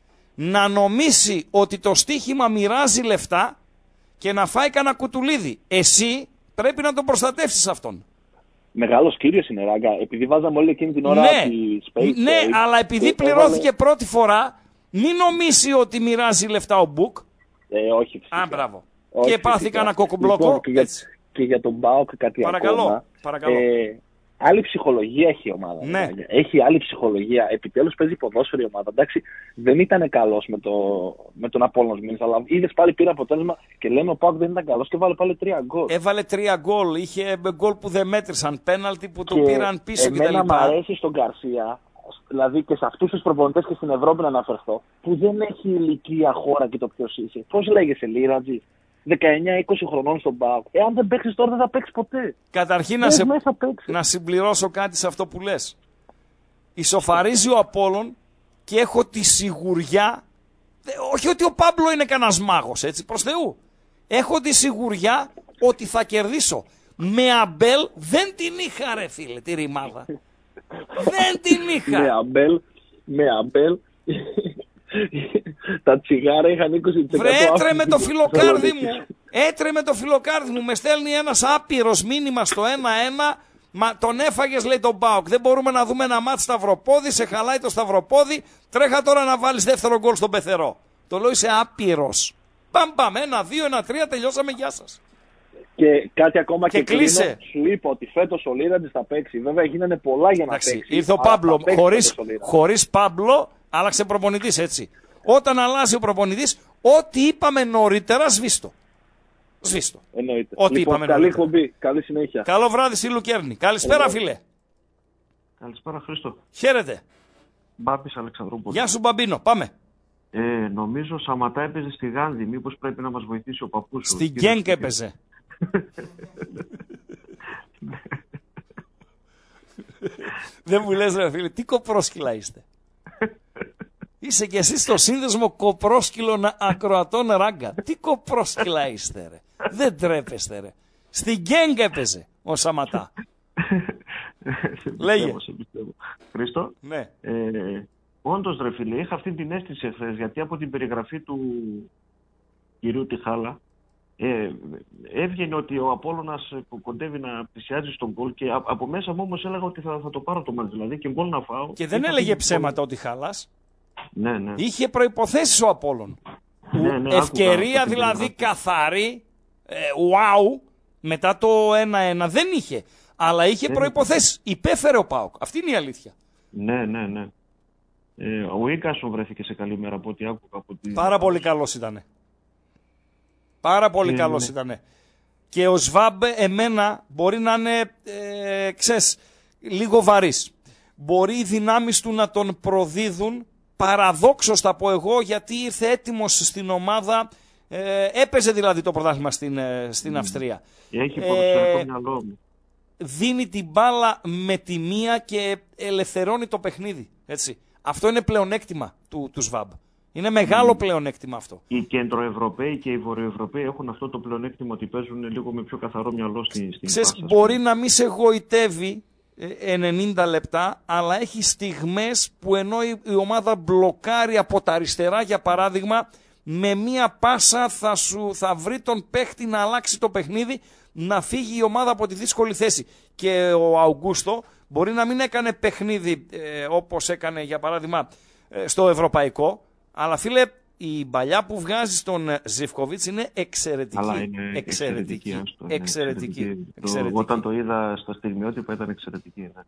να νομίσει ότι το στοίχημα μοιράζει λεφτά και να φάει κανένα κουτουλίδι. Εσύ πρέπει να τον προστατεύσεις αυτόν. Μεγάλος κύριος είναι, Ράγκα, επειδή βάζαμε όλη εκείνη την ώρα ναι, τη Space. Ναι, Space, αλλά επειδή πληρώθηκε έβαλε... πρώτη φορά, μην νομίσει ότι μοιράζει λεφτά ο Μπουκ. Ε, όχι φυσικά. Α, μπράβο. Όχι, και πάθη κανένα κοκομπλόκο. Λοιπόν, και, για, και για τον Μπάουκ κάτι παρακαλώ, ακόμα. Παρακαλώ. Ε, άλλη ψυχολογία έχει η ομάδα. Ναι. Έχει άλλη ψυχολογία. Επιτέλους παίζει ποδόσφαιρο η ομάδα. Εντάξει, δεν ήταν καλός με, το, με τον Απόλλωνα Μήνες, αλλά είδες πάλι πήρε αποτέλεσμα και λέμε ο Πάουκ δεν ήταν καλός και βάλε πάλι τρία γκολ. Έβαλε τρία γκολ. Είχε γκολ που δεν μέτρησαν. Πέναλτι που το πήραν πίσω κτλ. Εμένα μου αρέσει στον Γκαρσία, δηλαδή και σε αυτούς τους προπονητές και στην Ευρώπη να αναφερθώ, που δεν έχει ηλικία, χώρα και το ποιος είσαι. Πώς λέγεσαι, Λίρατζη? δεκαεννιά είκοσι χρονών στον ΠΑΟΚ. Εάν δεν παίξεις τώρα δεν θα παίξεις ποτέ. Καταρχήν να, σε... να συμπληρώσω κάτι σε αυτό που λες. Ισοφαρίζει ο Απόλλων και έχω τη σιγουριά, όχι ότι ο Πάμπλο είναι κανένας μάγος, έτσι, προς Θεού. Έχω τη σιγουριά ότι θα κερδίσω. Με Αμπέλ δεν την είχα, ρε φίλε, τη ρημάδα. Δεν την είχα. Με Αμπέλ, με Αμπέλ... Τα τσιγάρα είχαν είκοσι τοις εκατό. Βρε, έτρε με το φιλοκάρδι μου. Έτρε με το φιλοκάρδι μου. Με στέλνει ένας άπειρος μήνυμα στο ένα ένα. Μα τον έφαγες, λέει, τον ΠΑΟΚ. Δεν μπορούμε να δούμε ένα μάτς σταυροπόδι. Σε χαλάει το σταυροπόδι. Τρέχα τώρα να βάλεις δεύτερο γκολ στον πεθερό. Το λέω, είσαι άπειρος. Παμ παμ, ένα, δύο, ένα, τρία, τελειώσαμε, γεια σας. Και κάτι ακόμα και, και κλείσε. Σου είπα ότι φέτος ο Λίραντζης θα παίξει. Βέβαια γίνανε πολλά για να Εντάξει, παίξει. Ήρθε ο Πάμπλο. Χωρίς, χωρίς Πάμπλο άλλαξε προπονητής, έτσι. Όταν αλλάζει ο προπονητής, ό,τι είπαμε νωρίτερα, σβήστο. Σβήστο. Εννοείται. Ό,τι λοιπόν, είπαμε καλή νωρίτερα. εκπομπή. Καλή συνέχεια. Καλό βράδυ στη Λουκέρνη. Καλησπέρα, Εννοείται. Φίλε. Καλησπέρα, Χρήστο. Χαίρετε. Μπάμπης Αλεξανδρούπολης. Γεια σου, Μπαμπίνο. Πάμε. Ε, νομίζω Σαματά έπαιζε στη Γάνδη. Μήπως πρέπει να μας βοηθήσει ο παππούς σου. Στην Γκένκ έπαιζε. Δεν μου λες, ρε φίλε, τι κοπρόσκυλα είστε. Είσαι κι εσύ στο σύνδεσμο κοπρόσκυλων ακροατών, Ράγκα. Τι κοπρόσκυλα είστε, ρε. Δεν τρέπεστε, ρε. Στην Γκένγκ έπαιζε ο Σαματά. Λέγε. Χρήστο. Ναι. Ε, όντως, ρε φίλε, είχα αυτή την αίσθηση εχθές, γιατί από την περιγραφή του κυρίου Τιχάλα Ε, έβγαινε ότι ο Απόλλωνας κοντεύει να πλησιάζει στον γκολ και από, από μέσα μου όμως έλεγα ότι θα, θα το πάρω το μάτς, δηλαδή και γκολ να φάω. Και δεν έλεγε ψέματα ότι χαλάς. Ναι, ναι. Είχε προϋποθέσεις ο Απόλλων. Ναι, ναι, ευκαιρία άκουγα, δηλαδή καθαρή, ε, wow, μετά το ένα ένα δεν είχε. Αλλά είχε προϋποθέσεις. Υπέφερε ο ΠΑΟΚ. Αυτή είναι η αλήθεια. Ναι, ναι, ναι. Ε, ο Ίκασον βρέθηκε σε καλή μέρα από ό,τι άκουγα. Από τη... Πάρα πολύ καλός ήτανε. Πάρα πολύ και, καλός ναι. ήτανε. Και ο Σβάμπ εμένα μπορεί να είναι, ε, ξέρεις, λίγο βαρύς. Μπορεί οι δυνάμεις του να τον προδίδουν, παραδόξως θα πω εγώ, γιατί ήρθε έτοιμος στην ομάδα, ε, έπαιζε δηλαδή το πρωτάθλημα στην, ε, στην mm. Αυστρία. Έχει ποδοσφαιρικό ε, μυαλό μου. Δίνει την μπάλα με τη μία και ελευθερώνει το παιχνίδι. Έτσι. Αυτό είναι πλεονέκτημα του, του Σβάμπ. Είναι μεγάλο mm. πλεονέκτημα αυτό. Οι κεντροευρωπαίοι και οι βορειοευρωπαίοι έχουν αυτό το πλεονέκτημα ότι παίζουν λίγο με πιο καθαρό μυαλό στην στην Ξέρεις, μπορεί να μην σε γοητεύει ενενήντα λεπτά, αλλά έχει στιγμές που ενώ η ομάδα μπλοκάρει από τα αριστερά, για παράδειγμα, με μία πάσα θα, σου, θα βρει τον παίχτη να αλλάξει το παιχνίδι, να φύγει η ομάδα από τη δύσκολη θέση. Και ο Αουγκούστο μπορεί να μην έκανε παιχνίδι ε, όπως έκανε για παράδειγμα ε, στο ευρωπαϊκό, αλλά φίλε, η μπαλιά που βγάζει στον Ζιβκοβίτς είναι εξαιρετική. Αλλά είναι εξαιρετική. Εξαιρετική. εξαιρετική, εξαιρετική. εξαιρετική. εξαιρετική. Το, όταν το είδα στα στιγμιότυπα ήταν εξαιρετική. Ναι.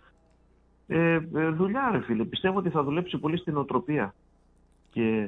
Ε, ε, δουλειά ρε φίλε. Πιστεύω ότι θα δουλέψει πολύ στην οτροπία. Και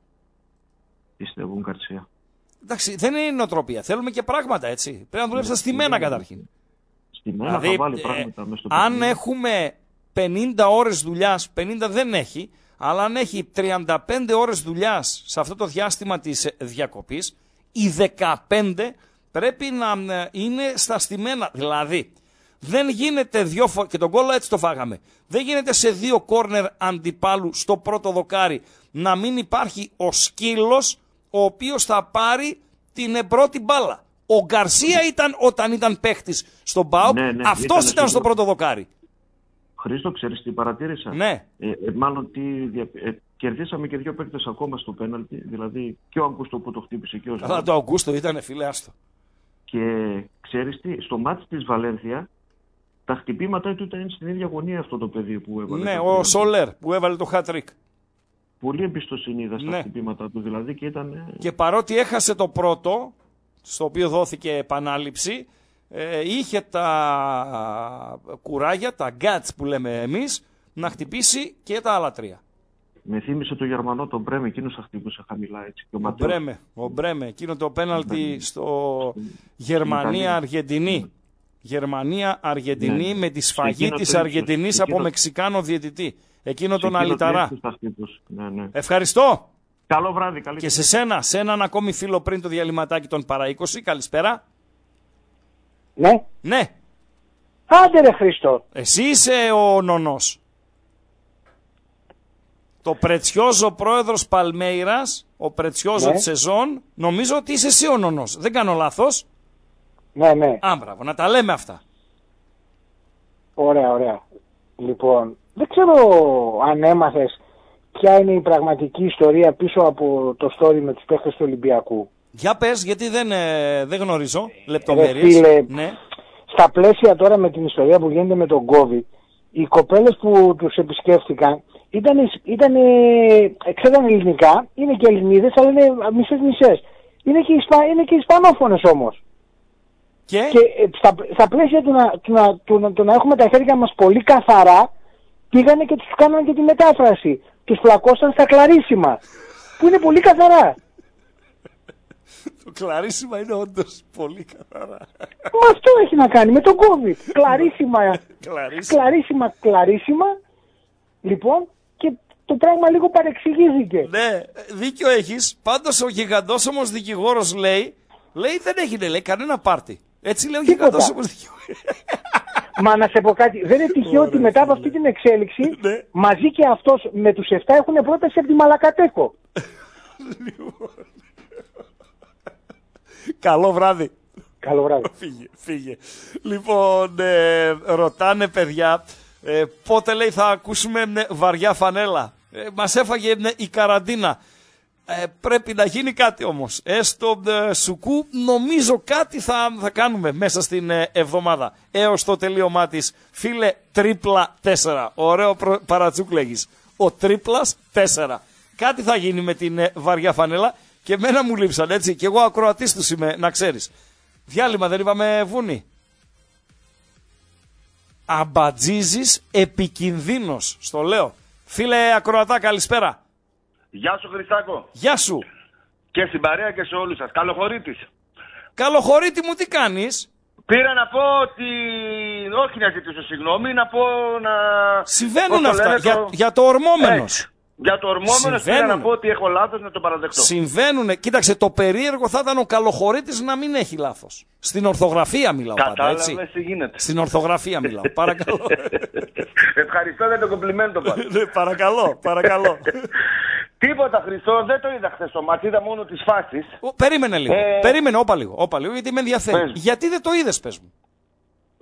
πιστεύω Γκαρσία. Εντάξει, δεν είναι νοοτροπία. Θέλουμε και πράγματα, έτσι. Πρέπει να δουλέψει στα στημένα καταρχήν. Στημένα δηλαδή, θα βάλει ε, πράγματα μέσα στο αν παιχνίδι. έχουμε πενήντα ώρες δουλειάς, πενήντα δεν έχει, αλλά αν έχει τριάντα πέντε ώρες δουλειάς σε αυτό το διάστημα της διακοπής, οι δεκαπέντε πρέπει να είναι στα στημένα. Δηλαδή, δεν γίνεται δύο φο... και τον κόλλο έτσι το φάγαμε. Δεν γίνεται σε δύο κόρνερ αντιπάλου στο πρώτο δοκάρι να μην υπάρχει ο σκύλος ο οποίος θα πάρει την πρώτη μπάλα. Ο Γκαρσία ήταν όταν ήταν παίχτης στον ΠΑΟΚ, ναι, ναι, αυτός ήταν στο πρώτο δοκάρι. Χρήστο, ξέρεις τι παρατήρησα. Ναι. Ε, ε, μάλλον τι δια... ε, κερδίσαμε και δύο παίκτες ακόμα στο πέναλτι. Δηλαδή και ο Αγκούστο που το χτύπησε και ο Ζαν. Αλλά το Αγκούστο ήταν φίλε άστο. Και ξέρεις τι, στο μάτς της Βαλένθια τα χτυπήματα του ήταν στην ίδια γωνία αυτό το παιδί που έβαλε. Ναι, ο Σολέρ που έβαλε το hat-trick. Πολύ εμπιστοσύνη είδα στα ναι. χτυπήματα του δηλαδή και ήταν... Και παρότι έχασε το πρώτο, στο οποίο δόθηκε επανάληψη, ε, είχε τα κουράγια, τα guts που λέμε εμείς, να χτυπήσει και τα άλλα τρία. Με θύμισε το Γερμανό, τον Μπρέμε, εκείνος θα χτυπούσε χαμηλά έτσι. Και ο ο Μπρέμε, ο Μπρέμε, εκείνο το πέναλτι στο Γερμανία-Αργεντινή. Γερμανία-Αργεντινή ναι. με τη σφαγή της Αργεντινής από Μεξικάνο διαιτητή. Εκείνο τον Αλιταρά. Ναι, ναι. Ευχαριστώ. Καλό βράδυ. Καλή και σε σένα, σε έναν ακόμη φίλο πριν το διαλυματάκι των παρά είκοσι. Καλησπέρα. Ναι. Ναι. Άντε ρε Χρήστο. Εσύ είσαι ο νονός. Το Πρετσιόζο πρόεδρος Παλμέιρας, ο Πρετσιόζο ναι. της σεζόν, νομίζω ότι είσαι εσύ ο νονός. Δεν κάνω λάθος. Ναι, ναι. Α, μπράβο, να τα λέμε αυτά. Ωραία, ωραία. Λοιπόν, δεν ξέρω αν έμαθες ποια είναι η πραγματική ιστορία πίσω από το story με τους παίχτες του Ολυμπιακού. Για πες, γιατί δεν, ε, δεν γνωρίζω λεπτομέρειες. Ρε φίλε, ναι. Στα πλαίσια τώρα με την ιστορία που γίνεται με τον COVID, οι κοπέλες που τους επισκέφτηκαν ήταν, ήταν ξέραν ελληνικά, είναι και Ελληνίδες, αλλά είναι μισές-μισές. Είναι και, Ισπα, είναι και Ισπανόφωνες όμως. Και, και στα, στα πλαίσια του να, του, να, του, του να έχουμε τα χέρια μας πολύ καθαρά, πήγανε και τους κάνανε και τη μετάφραση. Τους πλακώσαν στα κλαρίσιμα, που είναι πολύ καθαρά. Το κλαρίσιμα είναι όντως πολύ καθαρά. Μα αυτό έχει να κάνει με τον COVID. Κλαρίσιμα, κλαρίσιμα, κλαρίσιμα. Λοιπόν, και το πράγμα λίγο παρεξηγήθηκε. Ναι, δίκιο έχεις. Πάντως ο γιγαντόσωμος δικηγόρος λέει, λέει δεν έγινε, λέει κανένα πάρτι. Έτσι λέει ο γιγαντόσωμος δικηγόρος. Μα να σε πω κάτι, δεν είναι τυχαίο ότι μετά από αυτή την εξέλιξη, ναι. μαζί και αυτός με τους εφτά έχουν πρόταση από τη Μαλακατέκο. Καλό βράδυ. Καλό βράδυ. Φύγε, φύγε. Λοιπόν, ε, ρωτάνε παιδιά, ε, πότε λέει θα ακούσουμε ε, βαριά φανέλα. Ε, μας έφαγε ε, η καραντίνα. Ε, πρέπει να γίνει κάτι όμως. Έστω ε, σουκού νομίζω κάτι θα, θα κάνουμε μέσα στην ε, εβδομάδα. Έως το τελείωμά της. Φίλε, τρίπλα τέσσερα. Ωραίο προ, παρατσούκ λέγεις. Ο τρίπλας τέσσερα. Κάτι θα γίνει με την ε, βαριά φανέλα. Και εμένα μου λείψαν, έτσι. Και εγώ ακροατής τους είμαι, να ξέρεις. Διάλειμμα δεν είπαμε βούνι. Αμπατζίζης επικινδύνος. Στο λέω. Φίλε ακροατά, καλησπέρα. Γεια σου Χριστάκο. Γεια σου. Και στην παρέα και σε όλους σας. Καλοχωρήτης. Καλοχωρίτη μου, τι κάνεις? Πήρα να πω ότι... Όχι να ζητήσω συγγνώμη, να πω να... Συμβαίνουν αυτά, λένε, για, το... για το ορμόμενος. Έτσι. Για το ορμόμενο θέλω να πω ότι έχω λάθος, να το παραδεχτώ. Συμβαίνουνε. Κοίταξε, το περίεργο θα ήταν ο καλοχωρήτης να μην έχει λάθος. Στην ορθογραφία μιλάω πάντα, έτσι. Κατάλαβες τι γίνεται. Στην ορθογραφία μιλάω. Παρακαλώ. Ευχαριστώ για το κομπλιμέντο πάλι. Ναι, παρακαλώ, παρακαλώ. Τίποτα Χριστό, δεν το είδα χθες το μάτι, είδα μόνο τις φάσεις. Ο, περίμενε λίγο, ε... περίμενε, όπα λίγο, όπα λίγο, γιατί με ενδιαφέρει. Πες. Γιατί δεν το είδες, πες μου.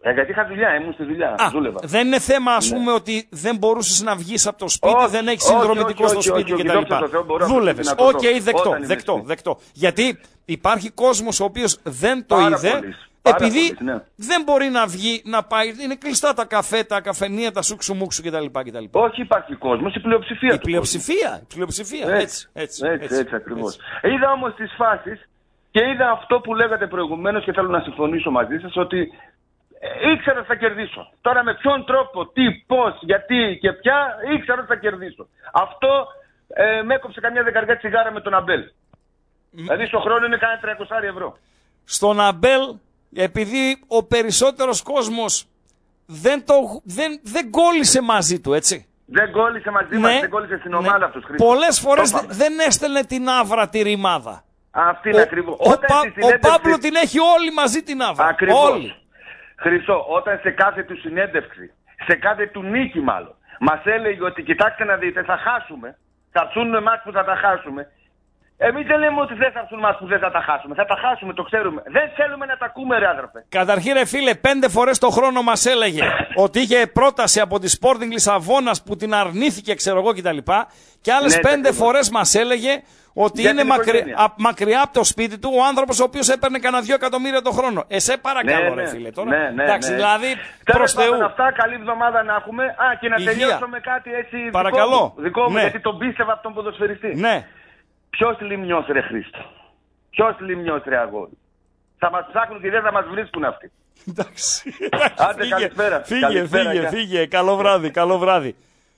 Ε, γιατί είχα δουλειά, ήμουν στη δουλειά. Α, δούλευα. δεν είναι θέμα, ας Ναι. πούμε, ότι δεν μπορούσες να βγεις από το σπίτι, Όχι, δεν έχεις όχι, συνδρομητικό όχι, στο όχι, σπίτι όχι, κτλ. όχι, δόξα τω Θεώ, μπορώ να Δούλευες. το Οκ, δω. δεκτό, Όταν είμαι δεκτό, σπίτι. δεκτό. Γιατί υπάρχει κόσμος ο οποίος δεν το Πάρα είδε, πολύς, πάρα επειδή πολύς, ναι. δεν μπορεί να βγει, να πάει. Είναι κλειστά τα καφέ, τα καφενεία, τα σούξου μουξου κτλ. κτλ. Όχι, υπάρχει κόσμος, η πλειοψηφία. Η πλειοψηφία, η πλειοψηφία. Έτσι, έτσι, έτσι, έτσι, έτσι, έτσι ακριβώς. Είδα όμως τις φάσεις και είδα αυτό που λέγατε προηγουμένως και θέλω να συμφωνήσω μαζί σας, ότι ε, ήξερα ότι θα κερδίσω. Τώρα με ποιον τρόπο, τι, πώς, γιατί και ποια, ήξερα ότι θα κερδίσω. Αυτό ε, με έκοψε καμιά δεκαριά τσιγάρα με τον Αμπέλ. Δηλαδή στο χρόνο είναι κανένα τριακόσια ευρώ. Στον Αμπέλ, επειδή ο περισσότερος κόσμος δεν, το, δεν, δεν κόλλησε μαζί του, έτσι. Δεν κόλλησε μαζί Ναι, μας, δεν κόλλησε στην ομάδα ναι. αυτούς. Χρήστο. Πολλές φορές Το δε- είπαμε. δεν έστελνε την άβρα τη ρημάδα. Αυτή είναι ακριβώς. Ο, Όταν Πα- στη ο συνέντευξη- Παύλο την έχει όλη μαζί την άβρα. Ακριβώς. Όλη. Χρυσό, όταν σε κάθε του συνέντευξη, σε κάθε του νίκη μάλλον, μας έλεγε ότι κοιτάξτε να δείτε, θα χάσουμε, θα έρθουν εμάς που θα τα χάσουμε. Εμείς δεν λέμε ότι δεν θα έρθουν εμάς που δεν θα τα χάσουμε. Θα τα χάσουμε, το ξέρουμε. Δεν θέλουμε να τα ακούμε, ρε άδερφε. Καταρχήν, ρε φίλε, πέντε φορές το χρόνο μας έλεγε ότι είχε πρόταση από τη Sporting Λισαβόνας που την αρνήθηκε, ξέρω εγώ κτλ. Και άλλες Ναι, πέντε ακριβώς. φορές μας έλεγε ότι Για είναι την μακρι... οικογένεια. α- μακριά από το σπίτι του ο άνθρωπος ο οποίος έπαιρνε κανένα δύο εκατομμύρια το χρόνο. Εσέ παρακαλώ, Ναι, ρε ναι. φίλε. Τώρα. Ναι, ναι, Εντάξει, ναι. δηλαδή Τέλος προς πάντων, Θεού. αυτά, καλή εβδομάδα να έχουμε. Α, και να Υγεία. τελειώσω με κάτι έτσι Παρακαλώ. δικό μου, δικό μου Ναι. γιατί τον πίστευα από τον ποδοσφαιριστή. Ναι. Ποιος λιμνιός, ρε Χρήστο. Ποιος λιμνιός, ρε αγόρι. Θα μας ψάχνουν και δεν θα μας βρίσκουν αυτοί. Εντάξει. Άντε, Φύγε, καλησπέρα. φύγε, Καλησπέρα, φύγε, γεια. φύγε. Καλό βράδυ, καλό βράδυ.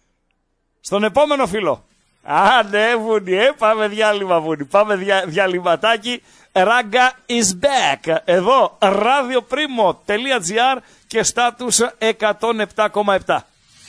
Στον επόμενο φίλο. Α, ναι, Βουνι, ε, πάμε διάλειμμα, Βουνι. Πάμε δια, διαλυματάκι. Ράγκα is back. Εδώ, radioprimo.gr και στάτους εκατόν επτά κόμμα επτά.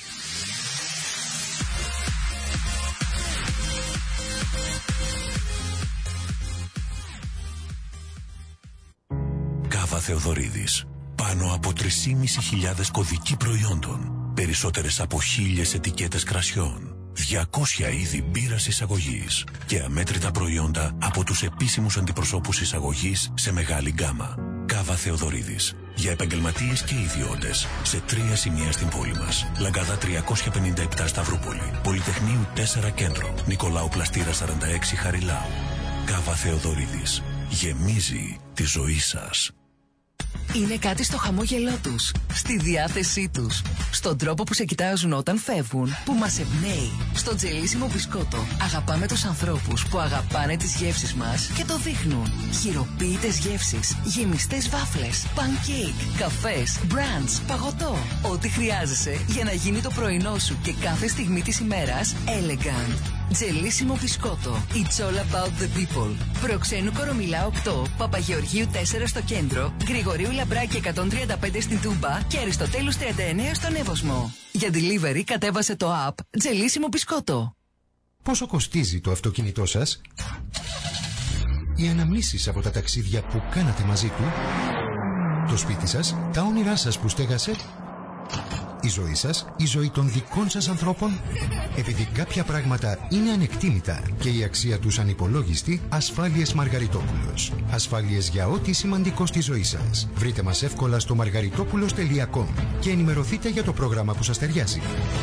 Κάβα Θεοδωρίδης. Πάνω από τρεις χιλιάδες πεντακόσιοι κωδικοί προϊόντων. Περισσότερες από χίλιες ετικέτες κρασιών. διακόσια είδη μπύρας εισαγωγής. Και αμέτρητα προϊόντα από τους επίσημους αντιπροσώπους εισαγωγής σε μεγάλη γκάμα. Κάβα Θεοδωρίδης. Για επαγγελματίες και ιδιώτες. Σε τρία σημεία στην πόλη μας. Λαγκάδα τριακόσια πενήντα επτά Σταυρούπολη. Πολυτεχνείου τέσσερα Κέντρο. Νικολάου Πλαστήρα σαράντα έξι Χαριλάου. Κάβα Θεοδωρίδης. Γεμίζει τη ζωή σας. Είναι κάτι στο χαμόγελό τους, στη διάθεσή τους, στον τρόπο που σε κοιτάζουν όταν φεύγουν, που μας εμπνέει. Στο τζελίσιμο μπισκότο αγαπάμε τους ανθρώπους που αγαπάνε τις γεύσεις μας και το δείχνουν. Χειροποίητες γεύσεις, γεμιστές βάφλες, pancake, καφές, μπραντς, παγωτό. Ό,τι χρειάζεσαι για να γίνει το πρωινό σου και κάθε στιγμή της ημέρας elegant. Τζελίσιμο μπισκότο. It's all about the people. Προξένου Κορομιλά οκτώ, Παπαγεωργίου τέσσερα στο κέντρο, Γρηγορίου Λαμπράκη εκατόν τριάντα πέντε στην Τούμπα και Αριστοτέλους τριάντα εννέα στον Εύωσμο. Για delivery κατέβασε το app Τζελίσιμο μπισκότο. Πόσο κοστίζει το αυτοκίνητό σας? Οι αναμνήσεις από τα ταξίδια που κάνατε μαζί του? Το σπίτι σας? Τα όνειρά σας που στέγασε? Η ζωή σας, η ζωή των δικών σας ανθρώπων. Επειδή κάποια πράγματα είναι ανεκτήμητα και η αξία τους ανυπολόγιστη, Ασφάλειες Μαργαριτόπουλος. Ασφάλειες για ό,τι σημαντικό στη ζωή σας. Βρείτε μας εύκολα στο μαργαριτόπουλος τελεία κομ και ενημερωθείτε για το πρόγραμμα που σας ταιριάζει.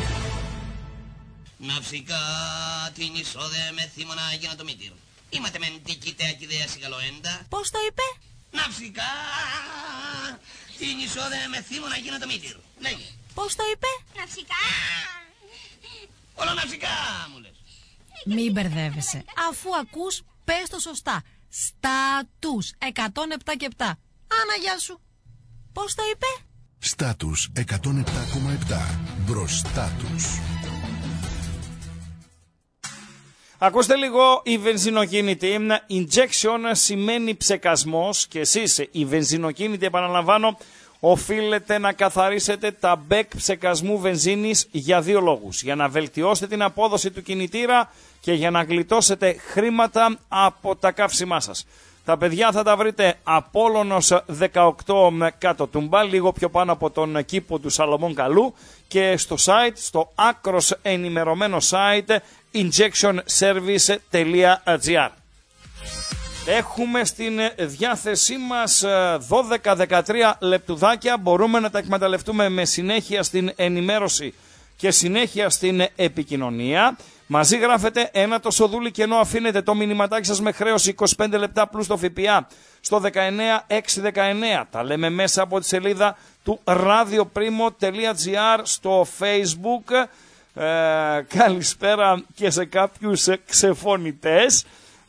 Ναυσικά την εισόδε με θύμωνα για το μήτυρ. Είμαστε μεν τικητέα και ιδέα σιγαλοέντα. Πώς το είπε? Ναυσικά την εισόδε με θύμωνα για το μήτυρ. Λέγε. Πώς το είπε? Ναυσικά. Όλο ναυσικά μου λες. Μην μπερδεύεσαι. Αφού ακούς, πες το σωστά. Στάτους εκατόν επτά και επτά. Άνα, γεια σου. Πώς το είπε? Στάτους εκατόν επτά κόμμα επτά. Μπροστά τους. Ακούστε λίγο η βενζινοκίνητη. Injection σημαίνει ψεκασμός και εσείς η βενζινοκίνητη, επαναλαμβάνω, οφείλετε να καθαρίσετε τα μπεκ ψεκασμού βενζίνης για δύο λόγους. Για να βελτιώσετε την απόδοση του κινητήρα και για να γλιτώσετε χρήματα από τα καύσιμά σας. Τα παιδιά θα τα βρείτε Απόλλωνος δεκαοκτώ κάτω Τούμπα, λίγο πιο πάνω από τον κήπο του Σαλωμών Καλού, και στο site, στο άκρος ενημερωμένο site injection service τελεία gr. Έχουμε στην διάθεσή μας δώδεκα δεκατρία λεπτουδάκια. Μπορούμε να τα εκμεταλλευτούμε με συνέχεια στην ενημέρωση και συνέχεια στην επικοινωνία. Μαζί γράφετε ένα το σοδούλι και ενώ αφήνετε το μηνυματάκι σας με χρέωση είκοσι πέντε λεπτά πλούς το ΦΠΑ στο δεκαεννέα εξακόσια δεκαεννέα. Τα λέμε μέσα από τη σελίδα του radioprimo τελεία gr στο Facebook. Ε, καλησπέρα και σε κάποιους ξεφωνητές.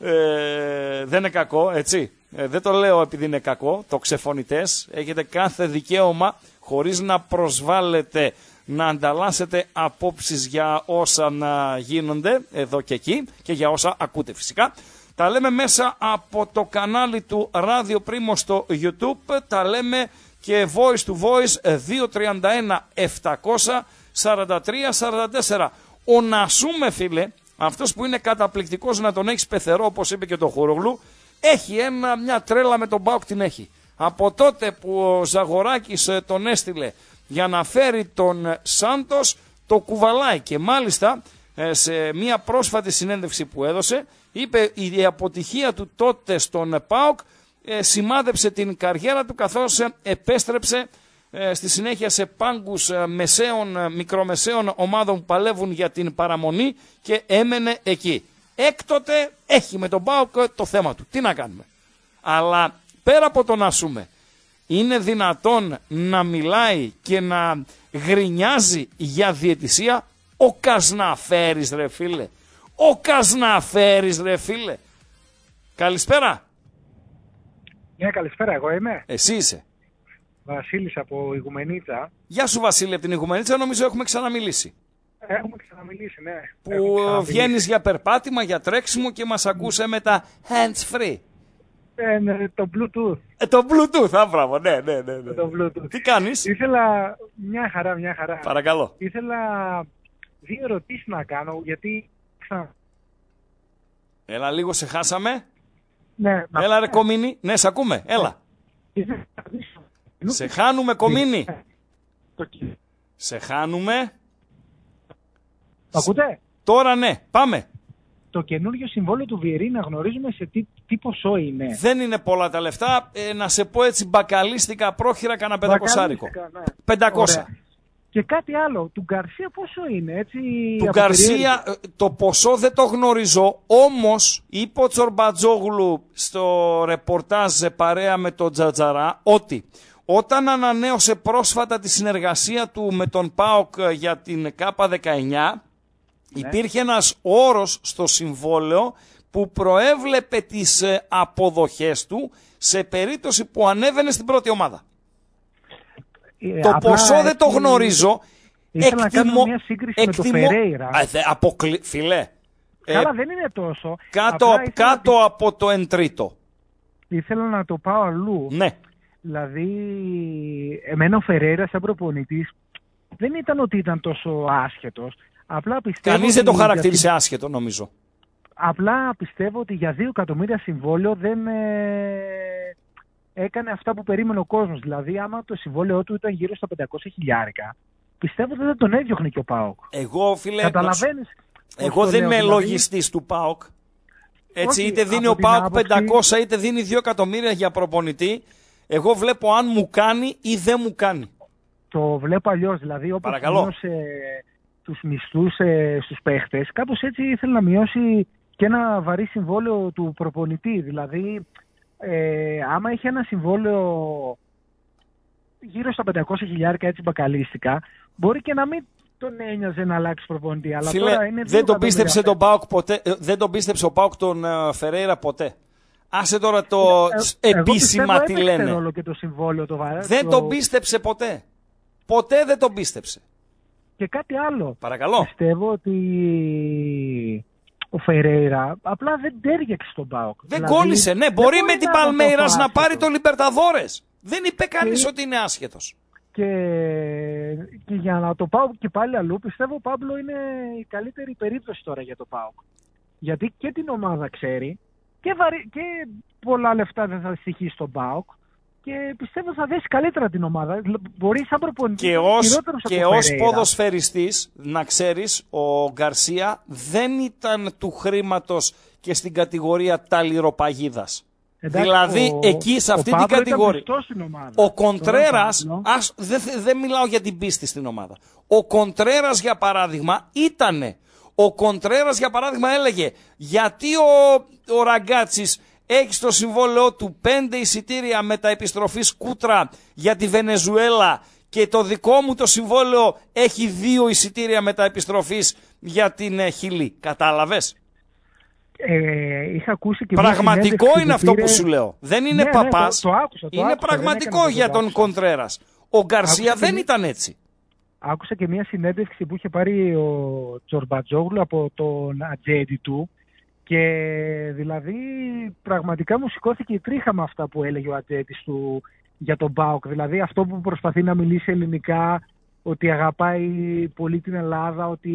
Ε, δεν είναι κακό, έτσι. Ε, δεν το λέω επειδή είναι κακό, το ξεφωνητές. Έχετε κάθε δικαίωμα, χωρίς να προσβάλλετε, να ανταλλάσσετε απόψεις για όσα να γίνονται εδώ και εκεί και για όσα ακούτε φυσικά. Τα λέμε μέσα από το κανάλι του Radio Primo στο YouTube. Τα λέμε και voice to voice δύο τρία ένα επτακόσια σαράντα τρία σαράντα τέσσερα. Ο Νασούμε, φίλε, αυτός που είναι καταπληκτικός, να τον έχεις πεθερό όπως είπε και το Χουρογλου, έχει ένα, μια τρέλα με τον ΠΑΟΚ, την έχει. Από τότε που ο Ζαγοράκης τον έστειλε για να φέρει τον Σάντος, το κουβαλάει και μάλιστα σε μια πρόσφατη συνέντευξη που έδωσε είπε η αποτυχία του τότε στον ΠΑΟΚ σημάδεψε την καριέρα του, καθώς επέστρεψε στη συνέχεια σε πάγκους μεσαίων, μικρομεσαίων ομάδων που παλεύουν για την παραμονή και έμενε εκεί. Έκτοτε έχει με τον ΠΑΟΚ το θέμα του. Τι να κάνουμε. Αλλά πέρα από το να σούμε, είναι δυνατόν να μιλάει και να γρινιάζει για διαιτησία ο Κασναφέρης, ρε φίλε. Ο Κασναφέρης, ρε φίλε. Καλησπέρα. Ναι, καλησπέρα, εγώ είμαι. Εσύ είσαι. Βασίλης από Ιγουμενίτσα. Γεια σου Βασίλη από την Ιγουμενίτσα, νομίζω έχουμε ξαναμιλήσει. Έχουμε ξαναμιλήσει, ναι. Που βγαίνεις για περπάτημα, για τρέξιμο και μας ακούσε με τα hands free. Ε, ναι, το Bluetooth. Ε, το Bluetooth, θα μπράβο, ναι, ναι, ναι, ναι. Το Bluetooth. Τι κάνεις? Ήθελα, μια χαρά, μια χαρά. Παρακαλώ. Ήθελα δύο ερωτήσεις να κάνω, γιατί... Έλα λίγο, σε χάσαμε. Ναι. Έλα ρε Κομίνη, ναι, σε ακούμε, έλα. Σε χάνουμε Κομίνη. Σε χάνουμε. Ακούτε? Τώρα ναι, πάμε. Το καινούργιο συμβόλαιο του Βιερίνη γνωρίζουμε σε τι, τι ποσό είναι. Δεν είναι πολλά τα λεφτά. Ε, να σε πω έτσι μπακαλίστικα πρόχειρα κανένα πεντακοσάρικο. Ναι. Πεντακόσια. Ωραία. Και κάτι άλλο. Του Γκαρσία πόσο είναι, έτσι. Του Γκαρσία το ποσό δεν το γνωρίζω. Όμως είπε ο Τσορμπατζόγλου στο ρεπορτάζ παρέα με τον Τζατζαρά ότι όταν ανανέωσε πρόσφατα τη συνεργασία του με τον ΠΑΟΚ για την ΚΑΠΑ δεκαεννιά, ναι, υπήρχε ένας όρος στο συμβόλαιο που προέβλεπε τις αποδοχές του σε περίπτωση που ανέβαινε στην πρώτη ομάδα. Ε, το ποσό δεν το γνωρίζω. Ήθελα εκτιμώ, να κάνω μια σύγκριση εκτιμώ, με το Φερέιρα. Αποκλει... Φιλέ. Καλά, ε, δεν είναι τόσο. Κάτω, κάτω να... από το εν τρίτο. Ήθελα να το πάω αλλού. Ναι. Δηλαδή, εμένα ο Φερέιρα σαν προπονητής δεν ήταν ότι ήταν τόσο άσχετος. Απλά πιστεύω. Κανείς δεν το χαρακτήρισε για... άσχετο, νομίζω. Απλά πιστεύω ότι για δύο εκατομμύρια συμβόλαιο δεν ε, έκανε αυτά που περίμενε ο κόσμος. Δηλαδή, άμα το συμβόλαιό του ήταν γύρω στα πεντακόσια χιλιάρικα, πιστεύω ότι δεν τον έδιωχνε και ο ΠΑΟΚ. Εγώ, φίλε, καταλαβαίνεις. Εγώ δεν είμαι δηλαδή... λογιστής του ΠΑΟΚ. Έτσι, όχι, είτε δίνει ο ΠΑΟΚ άποψη... πεντακόσια, είτε δίνει δύο εκατομμύρια για προπονητή. Εγώ βλέπω αν μου κάνει ή δεν μου κάνει. Το βλέπω αλλιώς. Δηλαδή, όπως μείωσε τους μισθούς ε, στους παίχτες, κάπως έτσι ήθελε να μειώσει και ένα βαρύ συμβόλαιο του προπονητή. Δηλαδή, ε, άμα είχε ένα συμβόλαιο γύρω στα πεντακόσια χιλιάρικα, έτσι μπακαλίστικα, μπορεί και να μην τον ένοιαζε να αλλάξει προπονητή. Αλλά φίλε, τώρα είναι δεν τον πίστεψε τον ΠΑΟΚ ποτέ, δεν τον πίστεψε ο ΠΑΟΚ τον uh, Φερέιρα ποτέ. Άσε τώρα το ε, ε, επίσημα τι λένε. Ρόλο και το συμβόλαιο, το βαρύ, δεν το... τον πίστεψε ποτέ. Ποτέ δεν τον πίστεψε. Και κάτι άλλο. Παρακαλώ. Πιστεύω ότι ο Φερέιρα απλά δεν τέριαξε στον ΠΑΟΚ. Δεν δηλαδή, κόλλησε, ναι. Μπορεί με την Παλμέιρας να πάρει το Λιμπερταδόρες. Δεν είπε κανείς και... ότι είναι άσχετος. Και... και για να το πάω και πάλι αλλού, πιστεύω ο Πάμπλο είναι η καλύτερη περίπτωση τώρα για το ΠΑΟΚ. Γιατί και την ομάδα ξέρει και, βαρύ... και πολλά λεφτά δεν θα στοιχεί στον ΠΑΟΚ. Και πιστεύω θα δέσει καλύτερα την ομάδα. Μπορεί σαν προπονητή και ως, και ως ποδοσφαιριστής, να ξέρεις, ο Γκαρσία δεν ήταν του χρήματος και στην κατηγορία ταλιροπαγίδας. Εντάξει, δηλαδή ο, εκεί σε αυτή ο την Παύλο κατηγορία. Ο Κοντρέρας, δεν δε μιλάω για την πίστη στην ομάδα. Ο Κοντρέρας για παράδειγμα ήτανε. Ο Κοντρέρας για παράδειγμα έλεγε γιατί ο, ο Ραγκάτσης έχει στο συμβόλαιό του πέντε εισιτήρια μεταεπιστροφής Κούτρα για τη Βενεζουέλα και το δικό μου το συμβόλαιο έχει δύο εισιτήρια μεταεπιστροφής για την ε, Χιλή. Κατάλαβες? Ε, είχα ακούσει και πραγματικό είναι που αυτό πήρε... που σου λέω. Δεν είναι ναι, παπάς. Ναι, το, το άκουσα, το είναι άκουσα, πραγματικό για τον Κοντρέρας. Ο Γκαρσία δεν και... ήταν έτσι. Άκουσα και μια συνέντευξη που είχε πάρει ο Τζορμπατζόγλου από τον ατζέντη του και δηλαδή πραγματικά μου σηκώθηκε η τρίχα με αυτά που έλεγε ο ατζέντης του για τον ΠΑΟΚ. Δηλαδή αυτό που προσπαθεί να μιλήσει ελληνικά, ότι αγαπάει πολύ την Ελλάδα, ότι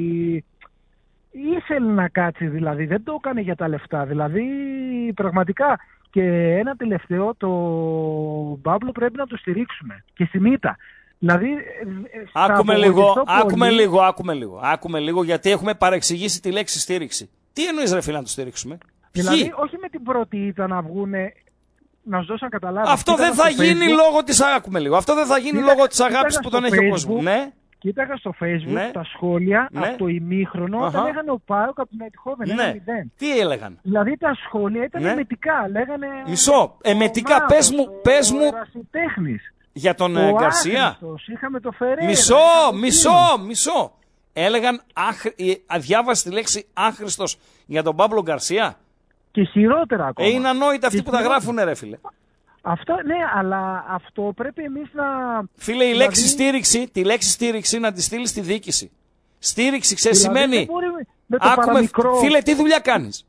ήθελε να κάτσει, δηλαδή δεν το έκανε για τα λεφτά. Δηλαδή πραγματικά. Και ένα τελευταίο, το Παύλο πρέπει να το στηρίξουμε και στην ήττα. Δηλαδή, άκουμε λίγο, άκουμε πολύ... λίγο, άκουμε λίγο, άκουμε λίγο, γιατί έχουμε παρεξηγήσει τη λέξη στήριξη. Τι εννοείς ρε φίλε να το στηρίξουμε? Δηλαδή, Ποιοι? όχι με την πρώτη ήττα να βγούνε, να σου δώσω να καταλάβεις. Αυτό δεν θα γίνει Facebook. λόγω της, άκουμε λίγο, αυτό δεν θα γίνει Κοίτα, λόγω της αγάπης που τον έχει ο κόσμος. Ναι. Κοίταγα στο Facebook ναι. τα σχόλια ναι. από το ημίχρονο, όταν λέγανε ο ΠΑΟΚ από την Αιτχόβεν. Ναι. Τι έλεγαν? Δηλαδή τα σχόλια ήταν ναι. εμετικά. Λέγανε. Μισό. Εμετικά, πες μου. Πες μου... Για τον ο Γκαρσία. Άχρηστος, είχαμε το Φερέρα. Μισό, μισό, μισό. Έλεγαν, άχρη... διάβασε τη λέξη άχρηστος για τον Παύλο Γκαρσία. Και χειρότερα ακόμα. Ε, είναι ανόητα αυτοί που τα γράφουνε ρε φίλε. Αυτό, ναι, αλλά αυτό πρέπει εμείς να... Φίλε, η δηλαδή... λέξη στήριξη, τη λέξη στήριξη να τη στείλει στη διοίκηση. Στήριξη, ξέρεις, δηλαδή, σημαίνει... Με το Άκουμε... παραμικρό... Φίλε, τι δουλειά κάνεις?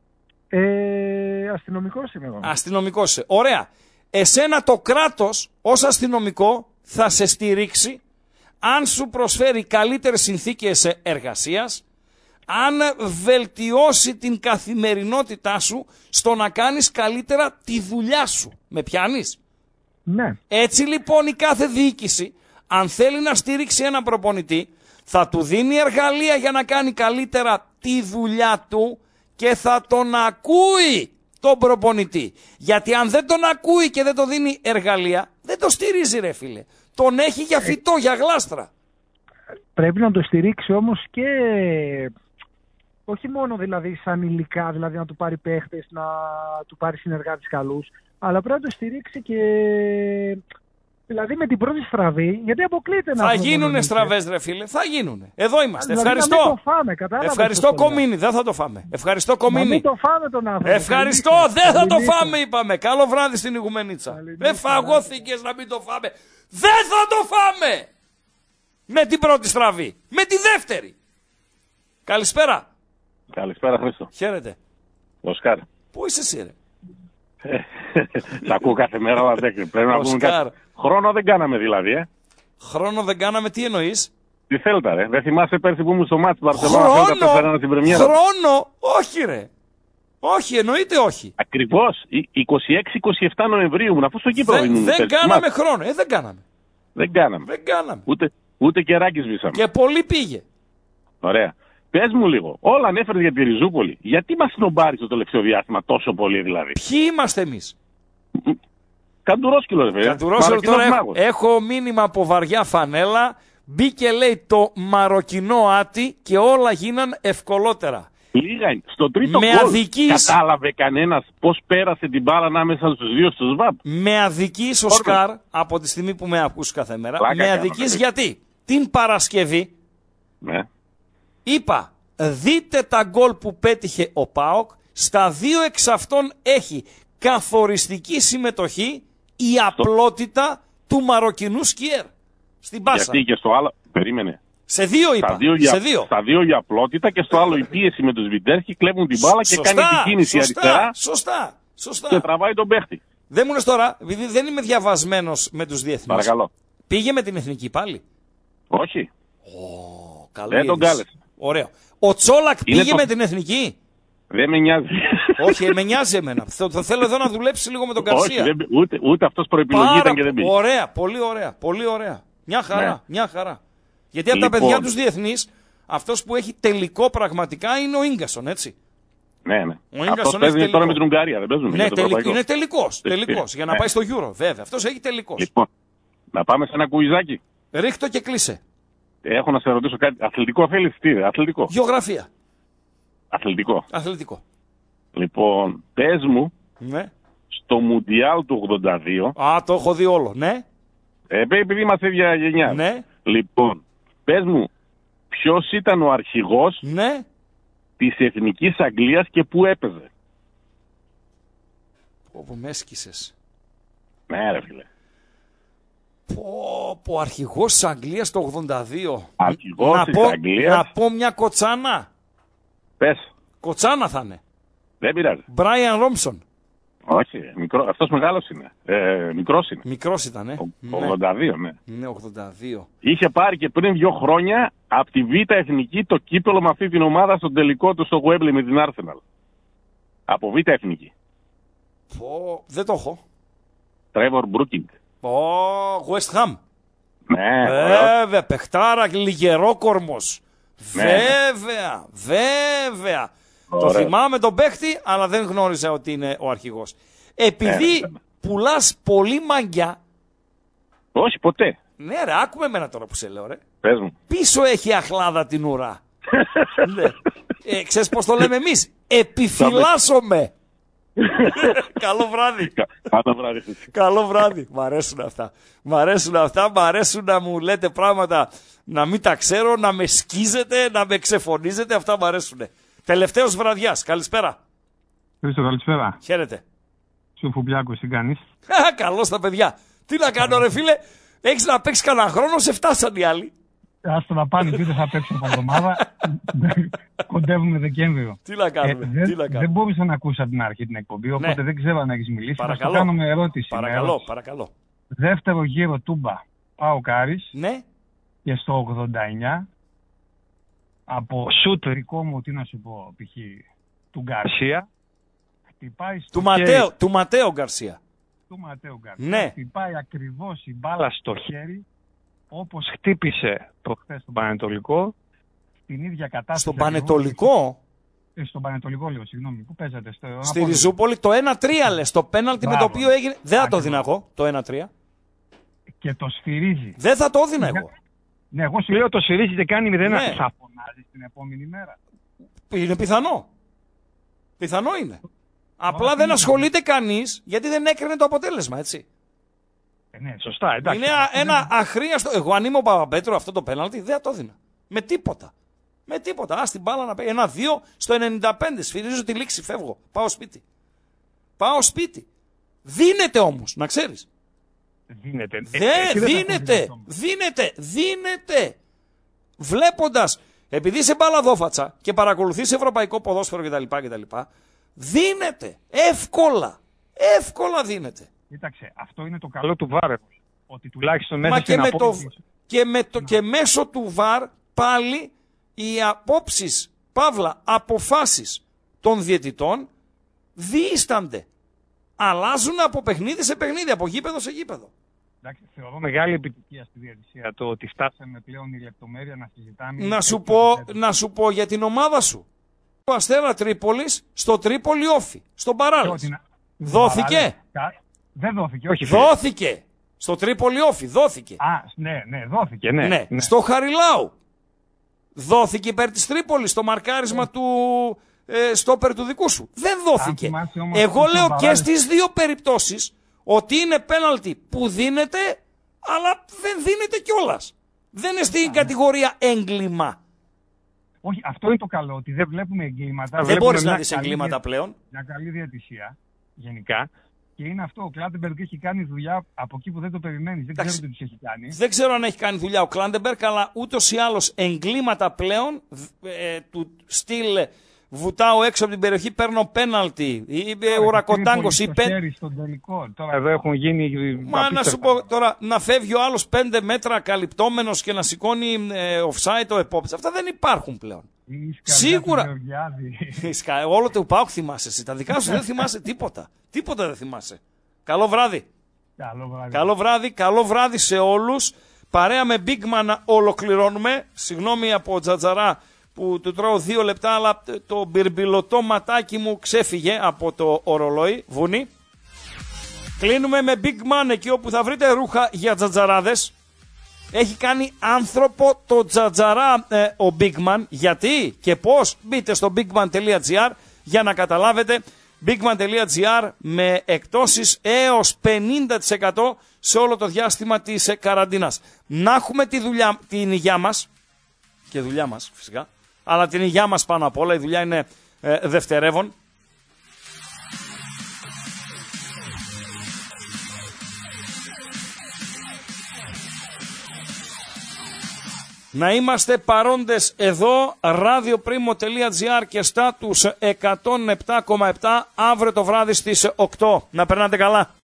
Ε, αστυνομικός είμαι εγώ. Αστυνομικός είσαι. Ωραία. Εσένα το κράτος ως αστυνομικό θα σε στηρίξει αν σου προσφέρει καλύτερες συνθήκες εργασίας, αν βελτιώσει την καθημερινότητά σου στο να κάνεις καλύτερα τη δουλειά σου. Με πιάνεις? Ναι. Έτσι λοιπόν η κάθε διοίκηση, αν θέλει να στηρίξει ένα προπονητή, θα του δίνει εργαλεία για να κάνει καλύτερα τη δουλειά του και θα τον ακούει τον προπονητή. Γιατί αν δεν τον ακούει και δεν το δίνει εργαλεία, δεν το στηρίζει ρε φίλε. Τον έχει για φυτό, ε, για γλάστρα. Πρέπει να το στηρίξει όμως και... όχι μόνο δηλαδή σαν υλικά, δηλαδή να του πάρει παίχτες, να του πάρει συνεργάτες καλούς, αλλά πρέπει να το στηρίξει και δηλαδή με την πρώτη στραβή, γιατί αποκλείται να... Θα γίνουνε στραβές ρε φίλε, θα γίνουνε. Εδώ είμαστε, δηλαδή, ευχαριστώ. Να μην το φάμε, κατάλαβες. Ευχαριστώ Κομίνη, δεν θα το φάμε. Ευχαριστώ Κομίνη. Να μην το φάμε τον άνθρωπο. Ευχαριστώ, δεν θα το φάμε είπαμε. Καλό βράδυ στην Ιγουμενίτσα. Δεν φαγώθηκες να μην το φάμε. Δεν θα το φάμε! Με την πρώτη στραβή, με τη δεύτερη. Καλησπέρα. Καλησπέρα Χρήστο. Χαίρετε. Οσκάρ. Πού είσαι εσύ ρε? Σ' ακούω κάθε μέρα, αλλά δεν πρέπει να πούμε κάτι. Χρόνο δεν κάναμε δηλαδή, ε. Χρόνο δεν κάναμε, τι εννοείς? Τι Θέλτα ρε, δεν θυμάσαι πέρσι που ήμουν στο μάτς του Μπαρσελόνα Θέλτα φέρανε την πρεμιέρα? Χρόνο, όχι ρε. Όχι, εννοείται όχι. Ακριβώς, είκοσι έξι είκοσι επτά Νοεμβρίου ήμουν, αφού στο Κύπρο ήμουν. Δεν, δεν κάναμε χρόνο, ε δεν κάναμε. Δεν κάναμε. Δεν κάναμε. Ούτε, ούτε κεράκι σβήσαμε. Και πολύ πήγε. Ωραία. Πες μου λίγο, όλα ανέφερε για τη Ριζούπολη. Γιατί μας σνομπάρει το τελευταίο διάστημα τόσο πολύ δηλαδή? Ποιοι είμαστε εμείς? Καντουρόσκυλο ρε βέβαια. Καντουρόσκυλο τώρα έχω, έχω μήνυμα από βαριά φανέλα. Μπήκε λέει το μαροκινό άτι και όλα γίναν ευκολότερα. Λίγα είναι. Στο τρίτο με γκολ αδικής... κατάλαβε κανένας πώς πέρασε την μπάλα ανάμεσα στους δύο στους ΒΑΠ? Με αδικής ο Σκάρ, από τη στιγμή που με ακούς κάθε μέρα, Λάκα με αδικής γιατί την Παρασκευή ναι. είπα δείτε τα γκολ που πέτυχε ο ΠΑΟΚ, στα δύο εξ αυτών έχει καθοριστική συμμετοχή η στο... απλότητα του μαροκινού σκιέρ στην πάσα. Γιατί και στο άλλο, περίμενε. Σε δύο είπα. Στα δύο, σε για, δύο. Στα δύο για απλότητα και στο άλλο η πίεση με τους Βιντέρχη, κλέβουν την μπάλα και σωστά, κάνει την κίνηση σωστά, αριστερά. Σωστά, σωστά. Και τραβάει τον παίχτη. Δεν μου λες τώρα, επειδή δεν είμαι διαβασμένος με τους διεθνείς. Παρακαλώ. Πήγε με την εθνική πάλι? Όχι. Oh, καλή δεν τον κάλεσε. Ωραίο. Ο Τσόλακ είναι πήγε το... με την εθνική? Δεν με νοιάζει. Όχι, με νοιάζει εμένα. Το θέλω εδώ να δουλέψει λίγο με τον Γκαρσία. Όχι, δεν, ούτε, ούτε αυτός προεπιλογή Πάρα... ήταν και δεν πήγε. Ωραία, πολύ ωραία, πολύ ωραία. Μια χαρά, ναι. μια χαρά. Γιατί από λοιπόν... τα παιδιά τους διεθνείς, αυτός που έχει τελικό πραγματικά είναι ο Ίγκασον, έτσι. Ναι, ναι. Ο Ίγκασον παίζει τελικό. Τώρα με την Ουγγαρία, δεν παίζουν. Ναι, τελικ, είναι τελικός, τελικός, για να ναι. πάει στο Euro, βέβαια. Αυτός έχει τελικός. Λοιπόν, να πάμε σε ένα κουιζάκι. Ρίχτω και κλείσε. Έχω να σε ρωτήσω κάτι. Αθλητικό θέλεις, τι είναι, αθλητικό. Γεωγραφία. Αθλητικό. Αθλητικό. Λοιπόν, πες μου, ναι. στο Μουντιάλ του ογδόντα δύο... Α, το έχω δει όλο, ναι. Ε, επειδή είμαστε ίδια γενιά. Ναι. Λοιπόν, πες μου, ποιος ήταν ο αρχηγός ναι. της Εθνικής Αγγλίας και πού έπαιζε. Όπου με έσκησες. Ναι, ρε φίλε. Πω, πω, αρχηγός της Αγγλίας το ογδόντα δύο. Αρχηγός να της πω, Αγγλίας. Να πω μια κοτσάνα. Πες. Κοτσάνα θα είναι. Δεν πειράζει. Μπράιαν Ρόμψον. Όχι, μικρό, αυτός μεγάλος είναι. Ε, μικρός είναι. Μικρός ήταν, ε. Ο, ογδόντα δύο, ναι. Ναι, ογδόντα δύο. Είχε πάρει και πριν δύο χρόνια από τη Β' Εθνική το κύπελο με αυτή την ομάδα στον τελικό του στο Γουέμπλι με την Arsenal. Από Β' Εθνική. Πω, δεν το έχω. Τρέβορ Μπρούκινγκ. Πω, West Ham. Ναι, βέβαια, παιχτάρα, λιγερόκορμος. Ναι. Βέβαια, βέβαια. Ωραία. Το θυμάμαι τον παίχτη, αλλά δεν γνώριζα ότι είναι ο αρχηγός. Επειδή ναι, πουλάς πολύ μαγκιά. Όχι, ποτέ. Ναι ρε, άκουμε εμένα τώρα που σε λέω ρε. Πες μου. Πίσω έχει αχλάδα την ουρά. Ναι. ε, ξέρεις πώς το λέμε εμείς. Επιφυλάσσομαι. Καλό βράδυ. Καλό βράδυ. Καλό βράδυ. Μ' αρέσουν αυτά. Μ' αρέσουν αυτά. Μ' αρέσουν να μου λέτε πράγματα να μην τα ξέρω, να με σκίζετε, να με ξεφωνίζετε. Αυτά μ' αρέσουν. Τελευταίος βραδιάς. Καλησπέρα. Χρήστο, καλησπέρα. Χαίρετε. Σου Φουμπιάκος, τι κάνεις. Καλώς τα παιδιά. Τι να κάνω ρε φίλε. Έχεις να παίξεις κανένα χρόνο, σε φτάσαν οι άλλοι. Άστο να πάνε και δεν θα παίξω από εβδομάδα. Κοντεύουμε Δεκέμβριο. Τι να κάνουμε. Ε, τι να κάνουμε. Δεν μπορούσα να ακούσω από την αρχή την εκπομπή, οπότε ναι. δεν ξέρω αν έχεις μιλήσει. Παρακαλώ. Θα κάνω με ερώτηση. Παρακαλώ, με ερώτηση. παρακαλώ. Δεύτερο γύρο Τούμπα, πάω Κάρις. Ναι. Και στο ογδόντα εννιά, από σούτ δικό μου, τι να σου πω, π.χ. του Γκαρσία, χτυπάει στο του, χέρι... Ματέο, του Ματέο Γκαρσία. Του Ματέο Γκαρσία. Ναι. Χτυπάει ακριβώς η μπάλα στο χέρι, όπως χτύπησε προχθές στον Πανετολικό, στην ίδια κατάσταση. Στον Πανετολικό? Ε, στον Πανετολικό λέω, συγγνώμη, πού παίζατε. Στο... Στη Ριζούπολη το ένα τρία λες, το πέναλτι με το οποίο έγινε. Δεν θα το έδινα εγώ, το ένα τρία. Και το σφυρίζει. Δεν θα το έδινα εγώ. Ναι, εγώ σου λέω το σφυρίζει και κάνει μηδέν, ναι. θα φωνάζει την επόμενη μέρα. Είναι πιθανό. Πιθανό είναι. Απλά Ά, δεν ασχολείται κανείς γιατί δεν έκρινε το αποτέλεσμα, έτσι. Ε, ναι, σωστά, εντάξει. Είναι ένα αχρίαστο. Εγώ αν είμαι ο Παπαπέτρου αυτό το πέναλτι δεν θα το έδινα. Με τίποτα. Με τίποτα. Α την μπάλα να παίξει. Ένα δύο στο ενενήντα πέντε. Σφυρίζω τη λήξη, φεύγω. Πάω σπίτι. Πάω σπίτι. Δίνεται όμως, να ξέρεις. Δίνεται. Δεν ε, δίνεται. Δίνεται. Δίνεται. Βλέποντας, επειδή είσαι μπαλαδόφατσα και παρακολουθείς ευρωπαϊκό ποδόσφαιρο κτλ. κτλ. Δίνεται. Εύκολα. Εύκολα δίνεται. Κοίταξε, αυτό είναι το καλό του βάρ. Ότι τουλάχιστον μέσα Μα στην και, με το, και, με το, να... και μέσω του βάρ πάλι οι απόψεις, παύλα, αποφάσεις των διαιτητών διήστανται. Αλλάζουν από παιχνίδι σε παιχνίδι, από γήπεδο σε γήπεδο. Εντάξει, θεωρώ μεγάλη επιτυχία στη διαιτησία το ότι φτάσαμε πλέον η λεπτομέρεια να συζητάμε. Να σου, πω, να σου πω για την ομάδα σου. Ο Αστέρα Τρίπολης στο Τρίπολη Όφι, στον Παράλες. Την... Δόθηκε. Δεν δόθηκε, όχι. Δόθηκε. Στο Τρίπολη Όφι, δόθηκε. Α, ναι, ναι, δόθηκε, ναι. ναι. ναι. Στο Χαριλάου. Δόθηκε υπέρ της Τρίπολης στο μαρκάρισμα του ε, στόπερ του δικού σου. Δεν δόθηκε. Εγώ λέω και στις δύο περιπτώσεις ότι είναι πέναλτι που δίνεται, αλλά δεν δίνεται κιόλας. Δεν είναι στην κατηγορία έγκλημα. Όχι, αυτό είναι το καλό, ότι δεν βλέπουμε εγκλήματα. Δεν μπορείς να δεις εγκλήματα δια... πλέον. Μια καλή διαιτησία, γενικά. Και είναι αυτό, ο Κλάντεμπεργκ έχει κάνει δουλειά από εκεί που δεν το περιμένεις. Δεν ξέρω τι τους έχει κάνει. Δεν ξέρω αν έχει κάνει δουλειά ο Κλάντεμπεργκ, αλλά ούτως ή άλλως εγκλήματα πλέον ε, του στυλ βουτάω έξω από την περιοχή, παίρνω πέναλτι ή ουρακοτάγκος ή πέναλτι. Στον τελικό. Τώρα εδώ έχουν γίνει. Μα να σου πω τώρα, να φεύγει ο άλλος πέντε μέτρα καλυπτόμενος και να σηκώνει ε, offside ο επόπτης. Αυτά δεν υπάρχουν πλέον. Σίγουρα. Όλο το ΠΑΟΚ θυμάσαι εσύ. Τα δικά σου δεν θυμάσαι τίποτα. Τίποτα δεν θυμάσαι. Καλό βράδυ. Καλό βράδυ. Καλό βράδυ, καλό βράδυ σε όλους. Παρέα με Big Man ολοκληρώνουμε. Συγγνώμη από Τζατζαρά που του τρώω δύο λεπτά, αλλά το μπιρμπιλωτό ματάκι μου ξέφυγε από το ορολόι, βουνί. Κλείνουμε με Big Man, εκεί όπου θα βρείτε ρούχα για τζατζαράδες. Έχει κάνει άνθρωπο το τζατζαρά ε, ο Big Man. Γιατί και πώς? Μπείτε στο bigman τελεία gr για να καταλάβετε. bigman τελεία gr με εκτόσεις έως πενήντα τοις εκατό σε όλο το διάστημα της ε, καραντίνας. Να έχουμε τη δουλειά, την υγειά μας και δουλειά μας φυσικά, αλλά την υγειά μας πάνω απ' όλα. Η δουλειά είναι ε, δευτερεύον. Να είμαστε παρόντες εδώ, radioprimo τελεία gr και στα τους εκατόν επτά κόμμα επτά αύριο το βράδυ στις οκτώ. Να περνάτε καλά.